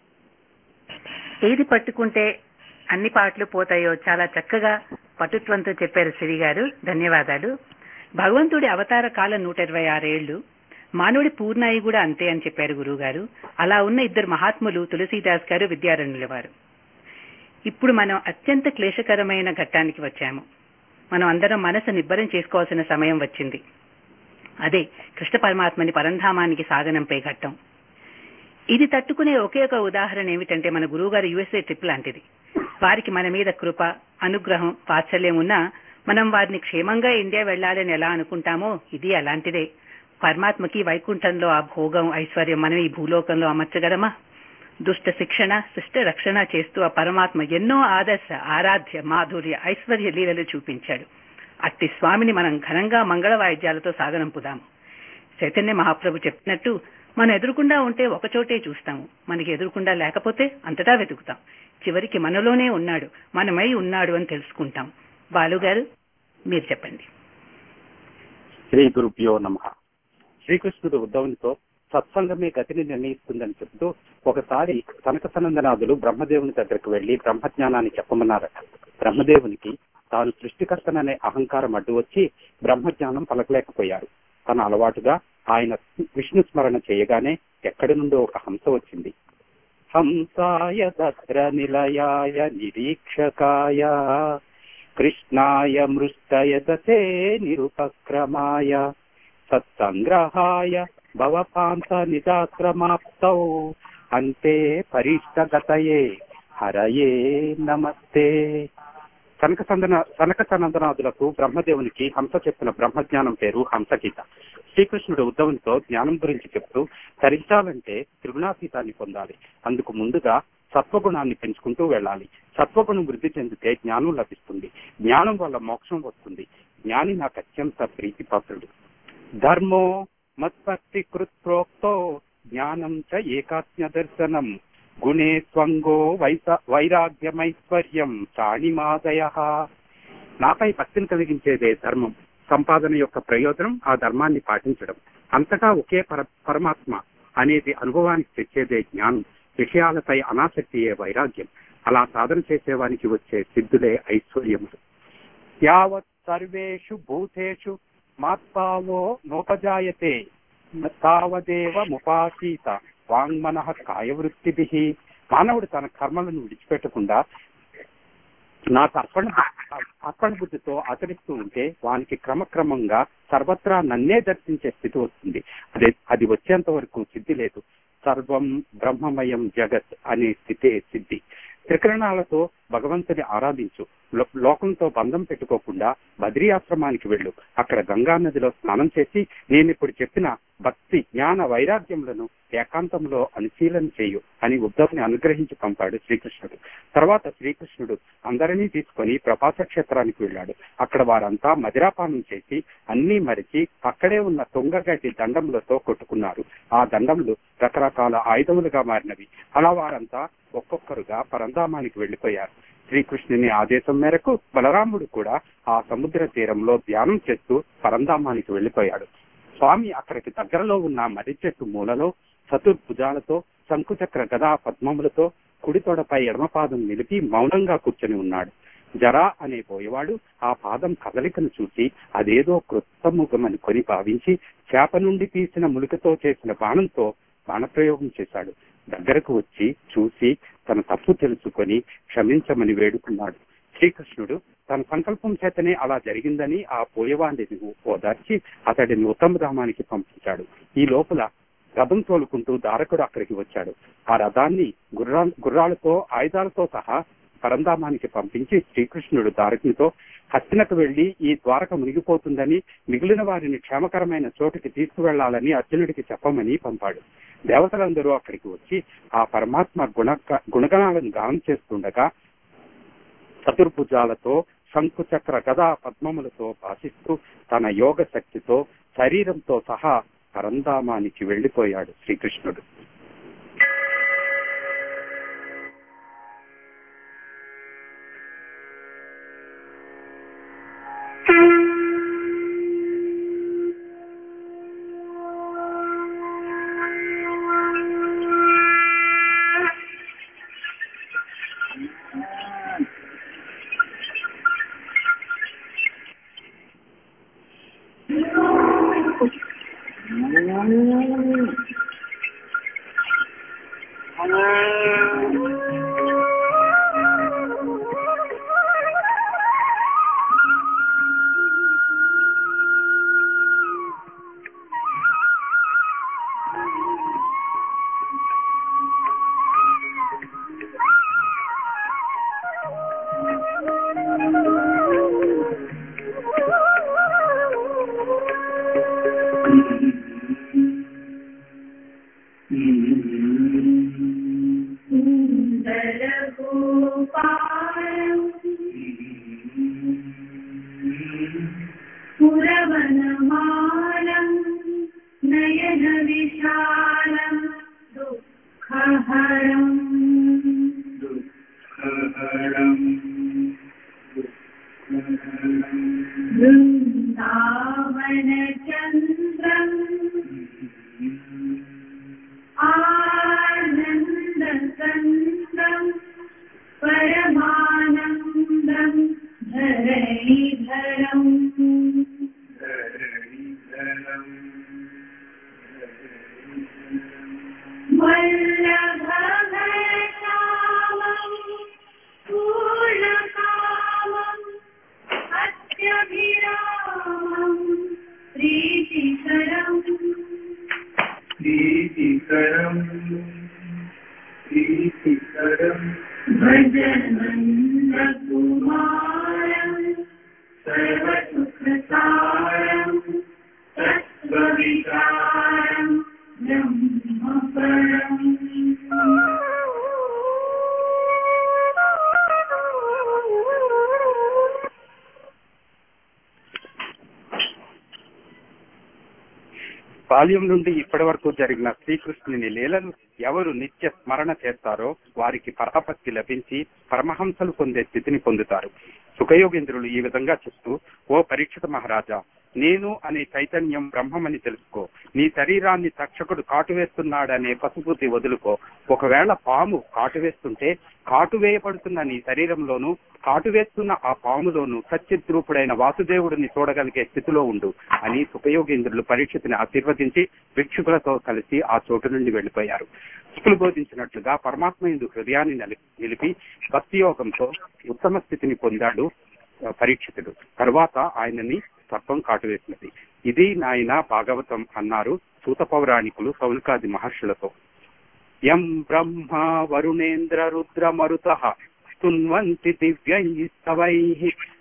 ఏది పట్టుకుంటే అన్ని పాటలు పోతాయో చాలా చక్కగా పటుత్వంతో చెప్పారు శ్రీ గారు. ధన్యవాదాలు. భగవంతుడి అవతార కాలం నూట ఇరవై ఆరేళ్లు, మానవుడి పూర్ణాయి కూడా అంతే అని చెప్పారు గురువు గారు. అలా ఉన్న ఇద్దరు మహాత్ములు తులసీదాస్ గారు, విద్యారణ్యుల వారు. ఇప్పుడు మనం అత్యంత క్లేశకరమైన ఘట్టానికి వచ్చాము. మనం అందరం మనసు నిబ్బరం చేసుకోవాల్సిన సమయం వచ్చింది. అదే కృష్ణ పరమాత్మని పరంధామానికి సాగనంపే ఘట్టం. ఇది తట్టుకునే ఒకే ఒక ఉదాహరణ ఏమిటంటే మన గురువు గారు యుఎస్ఏ ట్రిప్ లాంటిది. వారికి మన మీద కృప, అనుగ్రహం, వాత్సల్యం ఉన్నా మనం వారిని క్షేమంగా ఇండియా వెళ్లాలని ఎలా అనుకుంటామో ఇది అలాంటిదే. పరమాత్మకి వైకుంఠంలో ఆ భోగం, ఐశ్వర్యం మనం ఈ భూలోకంలో అమర్చగలమా? దుష్ట శిక్షణ, శిష్ట రక్షణ చేస్తూ ఆ పరమాత్మ ఎన్నో ఆదర్శ, ఆరాధ్య, మాధుర్య, ఐశ్వర్య లీలలు చూపించాడు. అట్టి స్వామిని మనం ఘనంగా మంగళ వాయిద్యాలతో సాగనంపుదాము. చైతన్య మహాప్రభు చెప్పినట్టు మనం ఎదురుకుండా ఉంటే ఒకచోటే చూస్తాము, మనకి ఎదురుకుండా లేకపోతే అంతటా వెతుకుతాం. చివరికి మనలోనే ఉన్నాడు, మనమై ఉన్నాడు అని తెలుసుకుంటాం. బాలుగారు మీరు చెప్పండి. శ్రీ గురుభ్యో నమః. శ్రీకృష్ణుడు ఉద్ధవునితో సత్సంగమే గతిని నిర్ణయిస్తుందని చెబుతూ ఒకసారి కనక సనందనాథులు బ్రహ్మదేవుని దగ్గరకు వెళ్లి బ్రహ్మజ్ఞానాన్ని చెప్పమన్నారట. బ్రహ్మదేవునికి తాను సృష్టికర్తననే అహంకారం అడ్డు వచ్చి బ్రహ్మజ్ఞానం పలకలేకపోయారు. తన అలవాటుగా ఆయన విష్ణు స్మరణ చేయగానే ఎక్కడి నుండో ఒక హంస వచ్చింది. హంసాయ తత్ర నిలయాయ నిరీక్షకాయ కృష్ణాయ మృష్టయతే నిరుపక్రమాయ సత్సంగ్రహాయ భవపాంత నిజాక్రమాప్తౌ అంతే పరిష్టగతయే హరయే నమస్తే. కనక సందన కనక సనందనాథులకు బ్రహ్మదేవునికి హంస చెప్పిన బ్రహ్మజ్ఞానం పేరు హంసగీత. శ్రీకృష్ణుడు ఉద్ధవునితో జ్ఞానం గురించి చెప్తూ తరించాలంటే త్రిగుణాతీతాన్ని పొందాలి. అందుకు ముందుగా సత్వగుణాన్ని పెంచుకుంటూ వెళ్ళాలి. సత్వగుణం వృద్ధి చెందితే జ్ఞానం లభిస్తుంది. జ్ఞానం వల్ల మోక్షం వస్తుంది. జ్ఞాని నాకు అత్యంత ప్రీతిపాత్రుడు. ధర్మో మత్పత్తి కృత్ప్రోక్తో జ్ఞానం చ ఏకాత్మ్య దర్శనం గుణే స్వంగో వైస వైరాగ్యమైశ్వర్యం చాణిమాదయ. నాపై భక్తిని కలిగించేదే ధర్మం. సంపాదన యొక్క ప్రయోజనం ఆ ధర్మాన్ని పాటించడం. అంతటా ఒకే పర పరమాత్మ అనేది అనుభవానికి తెచ్చేదే జ్ఞానం. విషయాలపై అనాసక్తియే వైరాగ్యం. అలా సాధన చేసేవానికి వచ్చే సిద్ధులే ఐశ్వర్యములు. యావత్ సర్వేషు భూతేషు మాత్పావో నోపజాయతే తావదేవ ముపాసీత వాంగ్మనః కాయవృత్తిభిః. మానవుడు తన కర్మలను విడిచిపెట్టకుండా నాకు అర్పణ అర్పణ బుద్ధితో ఆచరిస్తూ ఉంటే వానికి క్రమక్రమంగా సర్వత్రా నన్నే దర్శించే స్థితి వస్తుంది. అదే అది వచ్చేంత వరకు సిద్ధి లేదు. సర్వం బ్రహ్మమయం జగత్ అనే స్థితే సిద్ధి. త్రికరణాలతో భగవంతుని ఆరాధించు. లోకంతో బంధం పెట్టుకోకుండా బద్రీ ఆశ్రమానికి వెళ్ళు. అక్కడ గంగా నదిలో స్నానం చేసి నేను ఇప్పుడు చెప్పిన భక్తి, జ్ఞాన, వైరాగ్యములను ఏకాంతంలో అనుశీలన చేయు అని ఉద్ధవుని అనుగ్రహించి పంపాడు శ్రీకృష్ణుడు. తర్వాత శ్రీకృష్ణుడు అందరినీ తీసుకొని ప్రపాస క్షేత్రానికి వెళ్ళాడు. అక్కడ వారంతా మదిరాపానం చేసి అన్నీ మరిచి అక్కడే ఉన్న తుంగగడ్డి దండములతో కొట్టుకున్నారు. ఆ దండములు రకరకాల ఆయుధములుగా మారినవి. అలా వారంతా ఒక్కొక్కరుగా పరంధామానికి వెళ్లిపోయారు. శ్రీకృష్ణుని ఆదేశం మేరకు బలరాముడు కూడా ఆ సముద్ర తీరంలో ధ్యానం చేస్తూ పరంధామానికి వెళ్లిపోయాడు. స్వామి అక్కడికి దగ్గరలో ఉన్న మర్రి చెట్టు మూలలో చతుర్భుజాలతో శంకుచక్ర గదా పద్మములతో కుడి తొడపై ఎడమపాదం నిలిపి మౌనంగా కూర్చొని ఉన్నాడు. జరా అనే పోయేవాడు ఆ పాదం కదలికను చూసి అదేదో కృతముఖమని కొని భావించి చేప నుండి తీసిన ములికతో చేసిన బాణంతో బాణప్రయోగం చేశాడు. దగ్గరకు వచ్చి చూసి తన తప్పు తెలుసుకొని క్షమించమని వేడుకున్నాడు. శ్రీకృష్ణుడు తన సంకల్పం చేతనే అలా జరిగిందని ఆ పోయేవాడిని ఓదార్చి అతడిని ఉత్తమధామానికి పంపించాడు. ఈ లోపల రథం తోలుకుంటూ దారకుడు అక్కడికి వచ్చాడు. ఆ రథాన్ని గుర్రా గుర్రాలతో ఆయుధాలతో సహా పరంధామానికి పంపించి శ్రీకృష్ణుడు దారునితో హస్తినకు వెళ్లి ఈ ద్వారక మునిగిపోతుందని మిగిలిన వారిని క్షేమకరమైన చోటుకి తీసుకువెళ్లాలని అర్జునుడికి చెప్పమని పంపాడు. దేవతలందరూ అక్కడికి వచ్చి ఆ పరమాత్మ గుణ గుణగణాలను గానం చేస్తుండగా చతుర్భుజాలతో శంకు చక్ర గదా పద్మములతో భాషిస్తూ తన యోగ శక్తితో శరీరంతో సహా పరంధామానికి వెళ్లిపోయాడు శ్రీకృష్ణుడు. బాల్యం నుండి ఇప్పటి వరకు జరిగిన శ్రీకృష్ణుని లీలను ఎవరు నిత్య స్మరణ చేస్తారో వారికి పరాపత్తి లభించి పరమహంసలు పొందే స్థితిని పొందుతారు. సుఖయోగేంద్రులు ఈ విధంగా చెప్తూ, ఓ పరీక్షిత మహారాజా, నేను అనే చైతన్యం బ్రహ్మమని తెలుసుకో. నీ శరీరాన్ని తక్షకుడు కాటువేస్తున్నాడనే పసుపుతి వదులుకో. ఒకవేళ పాము కాటువేస్తుంటే కాటువేయబడుతున్న నీ శరీరంలోనూ కాటువేస్తున్న ఆ పాములోనూ సచ్చిద్రూపుడైన వాసుదేవుడిని చూడగలిగే స్థితిలో ఉండు అని సుఖయోగేంద్రులు పరీక్షితిని ఆశీర్వదించి భిక్షుకులతో కలిసి ఆ చోటు నుండి వెళ్లిపోయారు. శుకులు బోధించినట్లుగా పరమాత్మ యందు హృదయాన్ని నిలిపి భక్తి యోగంతో ఉత్తమ స్థితిని పొందాడు పరీక్షితుడు. తరువాత ఆయనని సర్పం కాటువేసినది. ఇది నాయన భాగవతం అన్నారు సూత పౌరాణికులు సౌనకాది మహర్షులతో. యం బ్రహ్మ వరుణేంద్ర రుద్ర మరుతః స్తున్వంతి దివ్యైస్తవైః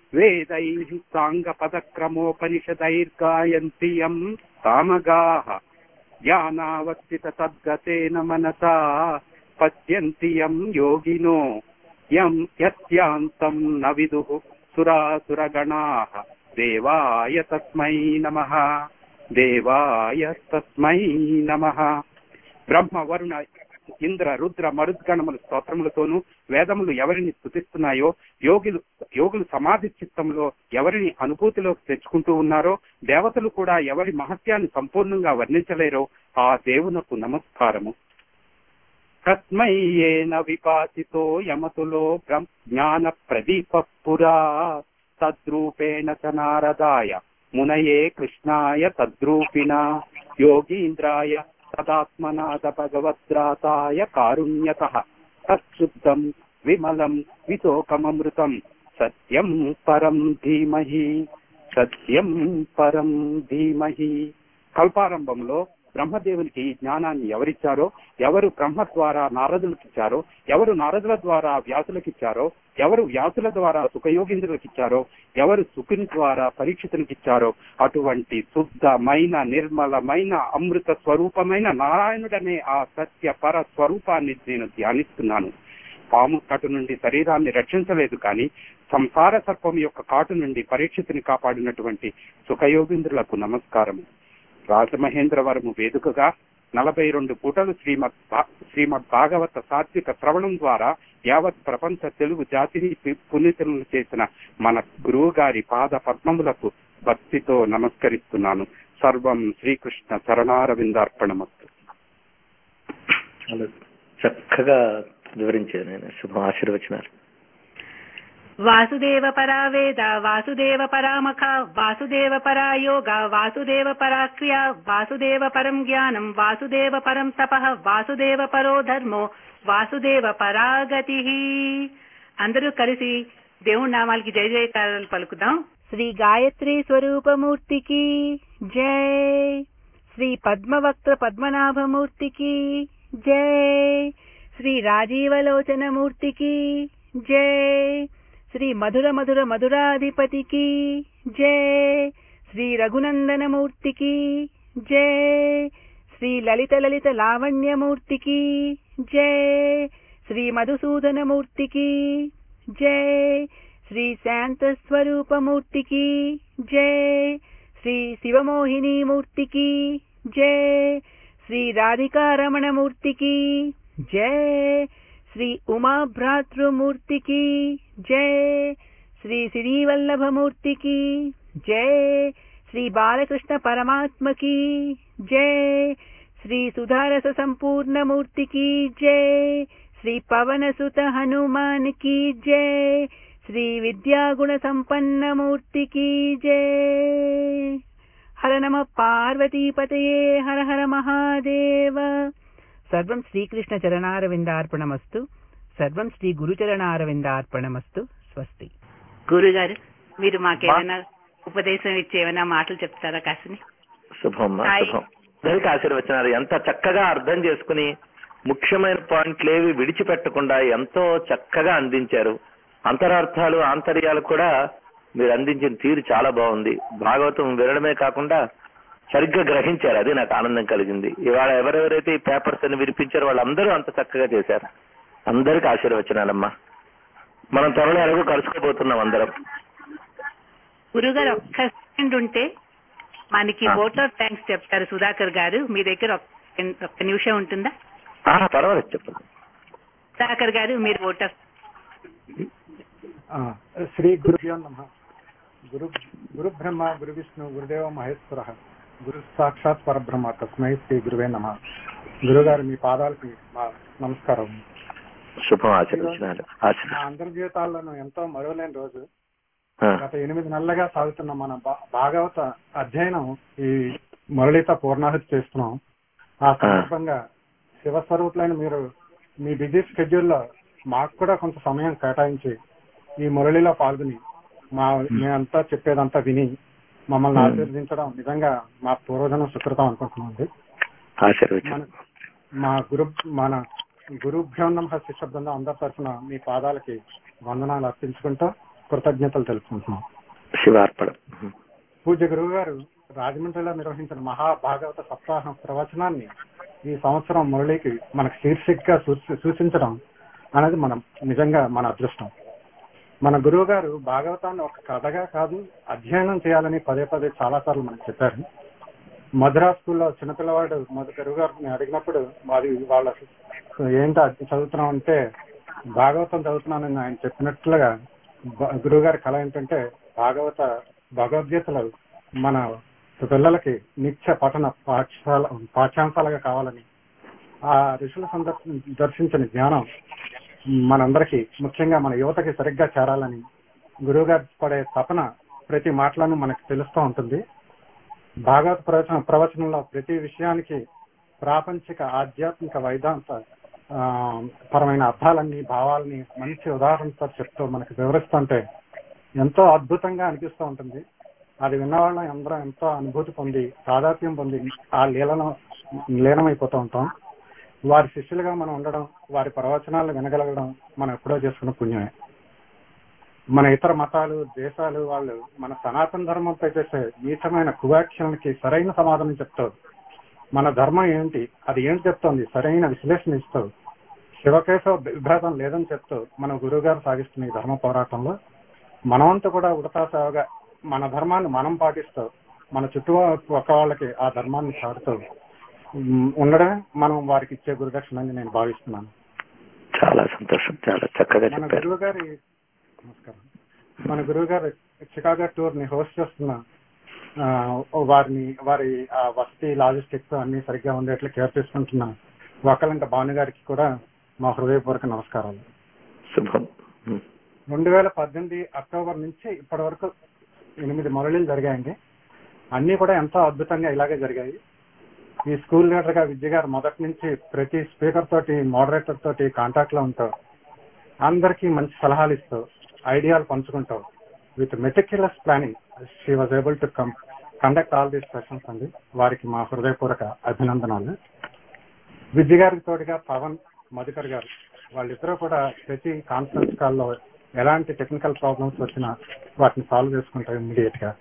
వేదైః సాంగ పదక్రమోపనిషదైర్గాయంతి యం సామగాః జ్ఞానావస్థిత తద్గతేన మనసా పశ్యంతి యం యోగినో యం యస్యాంతం న విదుః సురాసురగణాః దేవాయ తస్మై నమః దేవాయ తస్మై నమః. బ్రహ్మ వరుణ ఇంద్ర రుద్ర మరుద్గణముల స్తోత్రములతోనూ వేదములు ఎవరిని స్తుతిస్తున్నాయో, యోగులు యోగులు సమాధి చిత్తంలో ఎవరిని అనుభూతిలోకి తెచ్చుకుంటూ ఉన్నారో, దేవతలు కూడా ఎవరి మహత్యాన్ని సంపూర్ణంగా వర్ణించలేరో ఆ దేవునకు నమస్కారము. తస్మై యేన విపాసితో యమతులో బ్రహ్మ జ్ఞాన ప్రదీప పురా తద్రూపేణ చ నారదాయ మునయే కృష్ణాయ తద్రూపిణ యోగీంద్రాయ తదాత్మనాథ భగవద్రాతాయ కారుణ్యతః తచ్చుద్ధం విమలం వితోకమమృతం సత్యం పరం ధీమహి సత్యం పరం ధీమహి. కల్పారంభంలో బ్రహ్మదేవునికి ఈ జ్ఞానాన్ని ఎవరిచ్చారో, ఎవరు బ్రహ్మ ద్వారా నారదులకు ఇచ్చారో, ఎవరు నారదుల ద్వారా వ్యాసులకు ఇచ్చారో, ఎవరు వ్యాసుల ద్వారా సుఖయోగీంద్రులకు ఇచ్చారో, ఎవరు సుఖుని ద్వారా పరీక్షితునికి ఇచ్చారో, అటువంటి శుద్ధమైన నిర్మలమైన అమృత స్వరూపమైన నారాయణుడనే ఆ సత్య పర స్వరూపాన్ని నేను ధ్యానిస్తున్నాను. పాము కాటు నుండి శరీరాన్ని రక్షించలేదు, కానీ సంసార సర్పం యొక్క కాటు నుండి పరీక్షితుని కాపాడినటువంటి సుఖయోగీంద్రులకు నమస్కారం. రాజమహేంద్రవరము వేదికగా నలభై రెండు పూటలు శ్రీమద్ శ్రీమద్ భాగవత సాత్విక శ్రవణం ద్వారా యావత్ ప్రపంచ తెలుగు జాతిని పునీతులను చేసిన మన గురువు గారి పాద పద్మములకు భక్తితో నమస్కరిస్తున్నాను. సర్వం శ్రీకృష్ణ చరణారవిందార్పణమస్తు. చక్కగా వివరించారు. నేను శుభం, ఆశీర్వచనాలు. వాసుదేవ పరా వేద, వాసుదేవ పరామఖ, వాసుదేవ పరా యోగ, వాసుదేవ పరా క్రియ, వాసుదేవ పరం జ్ఞానం, వాసుదేవ పరం తపః, వాసుదేవ పరో ధర్మో, వాసుదేవ పరాగతి. అందరూ కలిసి దేవుడి నామాలకి జయ జయకారాలు పలుకుదాం. శ్రీ గాయత్రి స్వరూపమూర్తికి జై, శ్రీ పద్మవక్త్ర పద్మనాభమూర్తికి జై, శ్రీ రాజీవలోచన మూర్తికి జై, శ్రీ మధుర మధుర మధురాధిపతికి జై, శ్రీ రఘునందన మూర్తికి జై, శ్రీ లలిత లలిత లావణ్యమూర్తికి జై, శ్రీ మధుసూదన మూర్తికి జై, శ్రీ శాంత స్వరూపమూర్తికి జై, శ్రీ శివమోహిని మూర్తికి జై, శ్రీ రాధికారమణ మూర్తికి జై, శ్రీ ఉమాభ్రాతృమూర్తికి జై, శ్రీ శ్రీవల్లభమూర్తికి జై, శ్రీ బాలకృష్ణ పరమాత్మకి జై, శ్రీ సుధారస సంపూర్ణమూర్తికి జై, శ్రీ పవనసుత హనుమానికి జై, శ్రీ విద్యాగుణ సంపన్నమూర్తికి జై. హర నమ పార్వతీపతయే, హర హర మహాదేవ. సర్వం శ్రీకృష్ణ చరణారవిందార్పణమస్తు. సర్వం శ్రీ గురుచరణారవిందార్పణమస్తు. స్వస్తి. గురుగారు, మీరు మాకేమైనా ఉపదేశం ఇచ్చి ఏమైనా మాటలు చెప్తారా కాసిని? శుభం శుభం. అందరికీ ఆశీర్వచనాలు. ఎంత చక్కగా అర్థం చేసుకుని ముఖ్యమైన పాయింట్లు ఏవి విడిచిపెట్టకుండా ఎంతో చక్కగా అందించారు. అంతరార్థాలు ఆంతర్యాలు కూడా మీరు అందించిన తీరు చాలా బాగుంది. భాగవతం వినడమే కాకుండా సరిగ్గా గ్రహించారు. అది నాకు ఆనందం కలిగింది. ఇవాళ ఎవరెవరైతే ఈ పేపర్స్ అని వినిపించారో వాళ్ళందరూ అంత చక్కగా చేశారు. అందరికీ ఆశీర్వచనాలమ్మా. మనం త్వరలో ఎలాగో కలుసుకోబోతున్నాం అందరం. గురుగారు ఒక్క సెకండ్ ఉంటే మనకి ఓట్ ఆఫ్ థ్యాంక్స్ చెప్తారు సుధాకర్ గారు. మీ దగ్గర ఒక్క నిమిషం ఉంటుందా? పర్వాలేదు, చెప్పండి. సుధాకర్ గారు, మీరు ఓట్ ఆఫ్. శ్రీ గురుభ్యో నమః. గురు గురు బ్రహ్మ గురు విష్ణు గురుదేవ మహేశ్వర గురు సాక్షాత్ పరబ్రహ్మ తస్మై శ్రీ గురువే నమః. గురుగారు, మీ పాదాలకి మా నమస్కారం. శుభం. ఆశీర్వచనాలు. మా అందరి జీవితాల్లోనూ ఎంతో మరువలేని రోజు. గత ఎనిమిది నెలలుగా సాగుతున్న మన భాగవత అధ్యయనం ఈ మురళితో పూర్ణాహుతి చేస్తున్నాం. ఆ సందర్భంగా శివస్వరూపులైన మీరు మీ బిజీ షెడ్యూల్లో మాకు కూడా కొంత సమయం కేటాయించి ఈ మురళిలో పాల్గొని మా మేమంతా చెప్పేదంతా విని మమ్మల్ని ఆశీర్వదించడం నిజంగా మా పూర్వజనం సుకృతం అనుకుంటున్నాండి. మా గురు మన గురుభ్యో నమః శిష్య బృందం అందరి తరఫున మీ పాదాలకి వందనాలు అర్పించుకుంటూ కృతజ్ఞతలు తెలుపుకుంటున్నాం. శివార్పణం. పూజ్య గురువు గారు రాజమండ్రిలో నిర్వహించిన మహాభాగవత సప్తాహం ప్రవచనాన్ని ఈ సంవత్సరం మురళికి మనకు శీర్షికగా సూచించడం అనేది మనం నిజంగా మన అదృష్టం. మన గురువు గారు భాగవతాన్ని ఒక కథగా కాదు అధ్యయనం చేయాలని పదే పదే చాలా సార్లు మనకు చెప్పారు. మధురా స్కూల్లో చిన్నపిల్లవాడు మొదటి గురువు గారిని అడిగినప్పుడు అది వాళ్ళ ఏంటో చదువుతున్నాం అంటే భాగవతం చదువుతున్నానని ఆయన చెప్పినట్లుగా గురువు గారి కళ ఏంటంటే భాగవత భగవద్గీతలు మన పిల్లలకి నిత్య పఠన పాఠశాల పాఠ్యాంశాలుగా కావాలని ఆ ఋషుల సందర్శ దర్శించిన జ్ఞానం మనందరికీ ముఖ్యంగా మన యువతకి సరిగ్గా చేరాలని గురువు గారు పడే తపన ప్రతి మాటలను మనకు తెలుస్తూ ఉంటుంది. భాగవత ప్రవచన ప్రవచనంలో ప్రతి విషయానికి ప్రాపంచిక ఆధ్యాత్మిక వైదాంత ఆ పరమైన అర్థాలన్నీ భావాలని మంచి ఉదాహరణతో చెప్తూ మనకు వివరిస్తుంటే ఎంతో అద్భుతంగా అనిపిస్తూ ఉంటుంది. అది విన్నవాళ్ళం అందరం ఎంతో అనుభూతి పొంది తాదాత్మ్యం పొంది ఆ లీలను లీనమైపోతూ ఉంటాం. వారి శిష్యులుగా మనం ఉండడం, వారి ప్రవచనాలు వినగలగడం మనం ఎప్పుడో చేసుకున్న పుణ్యమే. మన ఇతర మతాలు దేశాలు వాళ్ళు మన సనాతన ధర్మంపై చేసే నీచమైన కువాఖ్యలకి సరైన సమాధానం చెప్తారు. మన ధర్మం ఏంటి, అది ఏంటి చెప్తోంది, సరైన విశ్లేషణ ఇస్తావు. శివకేశవ విభేదం లేదని చెప్తూ మన గురువు గారు సాగిస్తున్న ఈ ధర్మ పోరాటంలో మనమంతా కూడా ఉడతా సేవగా మన ధర్మాన్ని మనం పాటిస్తూ మన చుట్టుపక్క వాళ్ళకి ఆ ధర్మాన్ని సాడుతూ ఉండడమే మనం వారికి ఇచ్చే గురుదక్షిణని నేను భావిస్తున్నాను. చాలా సంతోషం, చాలా చక్కగా మన చెప్పారు. గురువు గారి నమస్కారం. మన గురువు గారు చికాగో టూర్ ని హోస్ట్ చేస్తున్న వారిని వారి వసతి లాజిస్టిక్స్ అన్ని సరిగ్గా ఉండేట్లు కేర్ చేసుకుంటున్న వకలంక భాను గారికి కూడా మా హృదయపూర్వక నమస్కారాలు. శుభం. రెండు వేల పద్దెనిమిది అక్టోబర్ నుంచి ఇప్పటి వరకు ఎనిమిది మురళీలు జరిగాయండి. అన్ని కూడా ఎంతో అద్భుతంగా ఇలాగే జరిగాయి. ఈ స్కూల్ లీడర్ గా విద్య గారు మొదటి నుంచి ప్రతి స్పీకర్ తోటి మోడరేటర్ తోటి కాంటాక్ట్ లో ఉంటావు, అందరికీ మంచి సలహాలు ఇస్తావు, ఐడియాలు పంచుకుంటావు. With meticulous planning she was able to come conduct all these sessions అండి. వారికి మా హృదయపూర్వక అభినందనాలు. విద్య గారికి తోటిగా పవన్, మధుకర్ గారు వాళ్ళిద్దరూ కూడా ప్రతి కాన్ఫరెన్స్ కాల్లో ఎలాంటి టెక్నికల్ ప్రాబ్లమ్స్ వచ్చినా వాటిని సాల్వ్ చేసుకుంటారు ఇమ్మీడియట్ గా.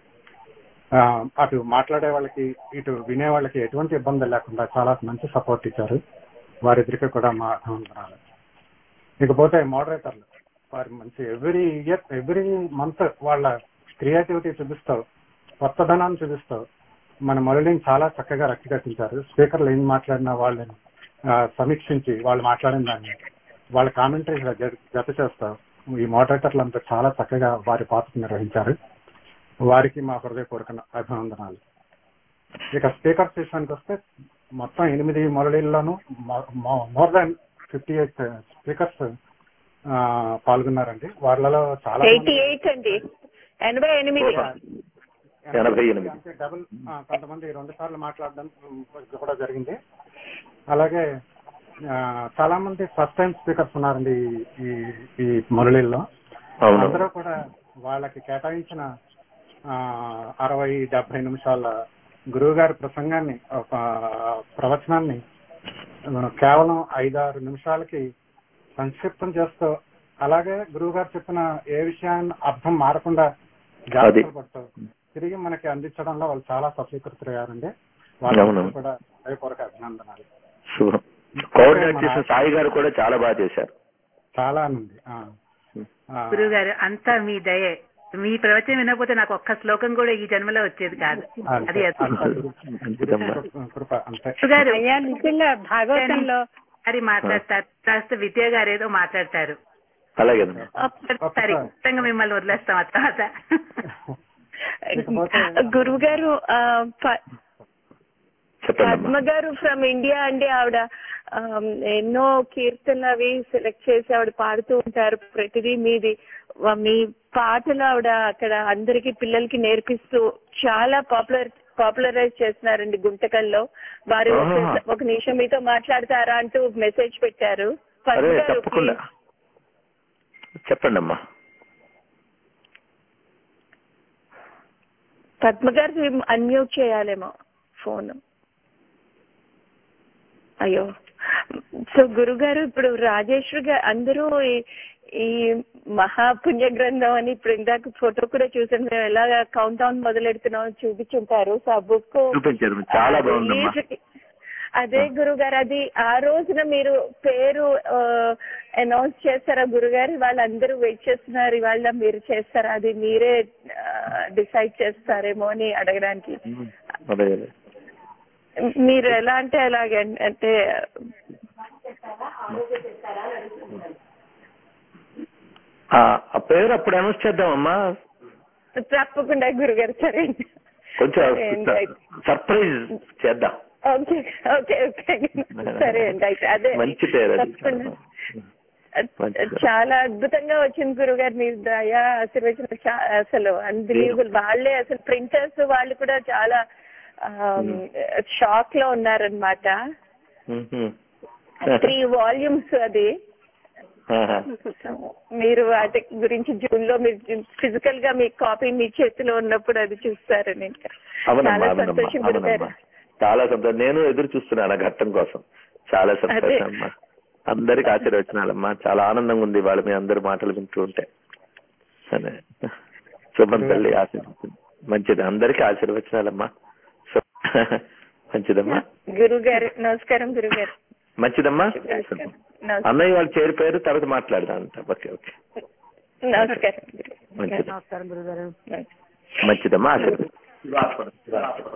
అటు మాట్లాడే వాళ్ళకి ఇటు వినే వాళ్ళకి ఎటువంటి ఇబ్బంది లేకుండా చాలా మంచి సపోర్ట్ ఇచ్చారు. వారిద్దరికి కూడా మా అభినందనాలు. ఇకపోతే మోడరేటర్లు వారి మంచి ఎవ్రీ ఇయర్ ఎవ్రీ మంత్ వాళ్ళ క్రియేటివిటీ చూపిస్తావు, కొత్తదనాన్ని చూపిస్తావు. మన మురళిని చాలా చక్కగా రక్షకట్టించారు. స్పీకర్లు ఏం మాట్లాడినా వాళ్ళని సమీక్షించి వాళ్ళు మాట్లాడిన దాన్ని వాళ్ళ కామెంటరీ జత చేస్తావు. ఈ మోడరేటర్లు అంతా చాలా చక్కగా వారి పాత్ర నిర్వహించారు. వారికి మా హృదయపూర్వక అభినందనాలు. ఇక స్పీకర్స్ విషయానికి వస్తే మొత్తం ఎనిమిది మురళీల్లోనూ more than fifty eight speakers పాల్గొన్నారండి. వాళ్ళలో చాలా అంటే డబుల్ కొంతమంది రెండు సార్లు మాట్లాడడం కూడా జరిగింది. అలాగే చాలా మంది ఫస్ట్ టైం స్పీకర్స్ ఉన్నారండి ఈ ఈ మురళీల్లో. అందరూ కూడా వాళ్ళకి కేటాయించిన అరవై డెబ్బై నిమిషాల గురువు గారి ప్రసంగాన్ని ఒక ప్రవచనాన్ని కేవలం ఐదారు నిమిషాలకి సంక్షిప్తం చేస్తూ, అలాగే గురువు గారు చెప్పిన ఏ విషయాన్ని అర్థం మారకుండా జాగ్రత్తలు పడుతూ తిరిగి మనకి అందించడంలో వాళ్ళు చాలా సఫలీకృతయ్యారండి. వాళ్ళకి కూడా హృదయపూర్వక అభినందనాలు. కోఆర్డినేట్ చేసిన సాయి గారు కూడా చాలా బాగా చేశారు. చాలా ఉంది. గురువు గారు అంతా మీ దయే. మీ ప్రవచనం వినకపోతే నాకు ఒక్క శ్లోకం కూడా ఈ జన్మలో వచ్చేది కాదు. అది నిజంగా భాగవతంలో అది మాట్లాడతారు, కాస్త విద్య గారు ఏదో మాట్లాడతారు. అలాగే మిమ్మల్ని వదిలేస్తాం ఆ తర్వాత. గురువు గారు పద్మ గారు ఫ్రమ్ ఇండియా అండి. ఆవిడ ఎన్నో కీర్తనలు అవి సెలెక్ట్ చేసి ఆవిడ పాడుతూ ఉంటారు. ప్రతిదీ మీది మీ పాటలు ఆవిడ అక్కడ అందరికి పిల్లలకి నేర్పిస్తూ చాలా పాపులర్ పాపులరైజ్ చేస్తున్నారండి గుంటకల్లో. వారు ఒక నిమిషం మీతో మాట్లాడతారా అంటూ మెసేజ్ పెట్టారు. చెప్పండి అమ్మా. పద్మ గారు అన్మ్యూట్ చేయాలేమో ఫోన్. అయ్యో. సో గురుగారు ఇప్పుడు రాజేశ్వరి గారు అందరూ ఈ మహాపుణ్య గ్రంథం అని ఇప్పుడు ఇందాక ఫోటో కూడా చూసాను. మేము ఎలా కౌంట్ డౌన్ మొదలెడుతున్నాం చూపించుంటారు. సో ఆ బుక్ అదే గురుగారు, అది ఆ రోజున మీరు పేరు అనౌన్స్ చేస్తారా గురుగారు? వాళ్ళందరూ వెయిట్ చేస్తున్నారు, ఇవాళ మీరు చేస్తారా? అది మీరే డిసైడ్ చేస్తారేమో అని అడగడానికి. మీరు ఎలా అంటే అలాగే అంటే ఆ పేరు అప్పుడు అనౌన్స్ చేద్దామమ్మా. తప్పకుండా గురుగారు. సరే కొంచెం సర్ప్రైజ్ చేద్దాం. ఓకే ఓకే ఓకే సరే అండి. అయితే అదే మంచి పేరు. చాలా అద్భుతంగా వచ్చింది గురుగారు. మీ దయా ఆశీర్వచనం అసలు అన్బిలీవబుల్. వాళ్ళే అసలు ప్రింటర్స్ వాళ్ళు కూడా చాలా షాక్ లో ఉన్నారనమాట. త్రీ వాల్యూమ్స్ అది. మీరు వాటి గురించి జూన్ లో మీరు ఫిజికల్ గా మీ కాపీ మీ చేతిలో ఉన్నప్పుడు అది చూస్తారు. నేను చాలా సంతోషం గురుగారు. చాలా సంతోషం. నేను ఎదురు చూస్తున్నాను ఆ ఘట్టం కోసం. చాలా సంతోషం అమ్మా. అందరికి ఆశీర్వచనాలమ్మా. చాలా ఆనందంగా ఉంది వాళ్ళు మీ అందరి మాటలు వింటూ ఉంటే. సరే శుభం తల్లి ఆశీర్వచనం. మంచిది. అందరికి ఆశీర్వచనాలమ్మా. మంచిదమ్మా. గురుగారు నమస్కారం. గురుగారు మంచిదమ్మా. అన్నయ్య వాళ్ళు చేరిపోయారు, తర్వాత మాట్లాడదాం అంట. ఓకే ఓకే నమస్కారం. మంచిది. నమస్కారం గురుగారు. మంచిదమ్మా. ఆశీర్వచనం.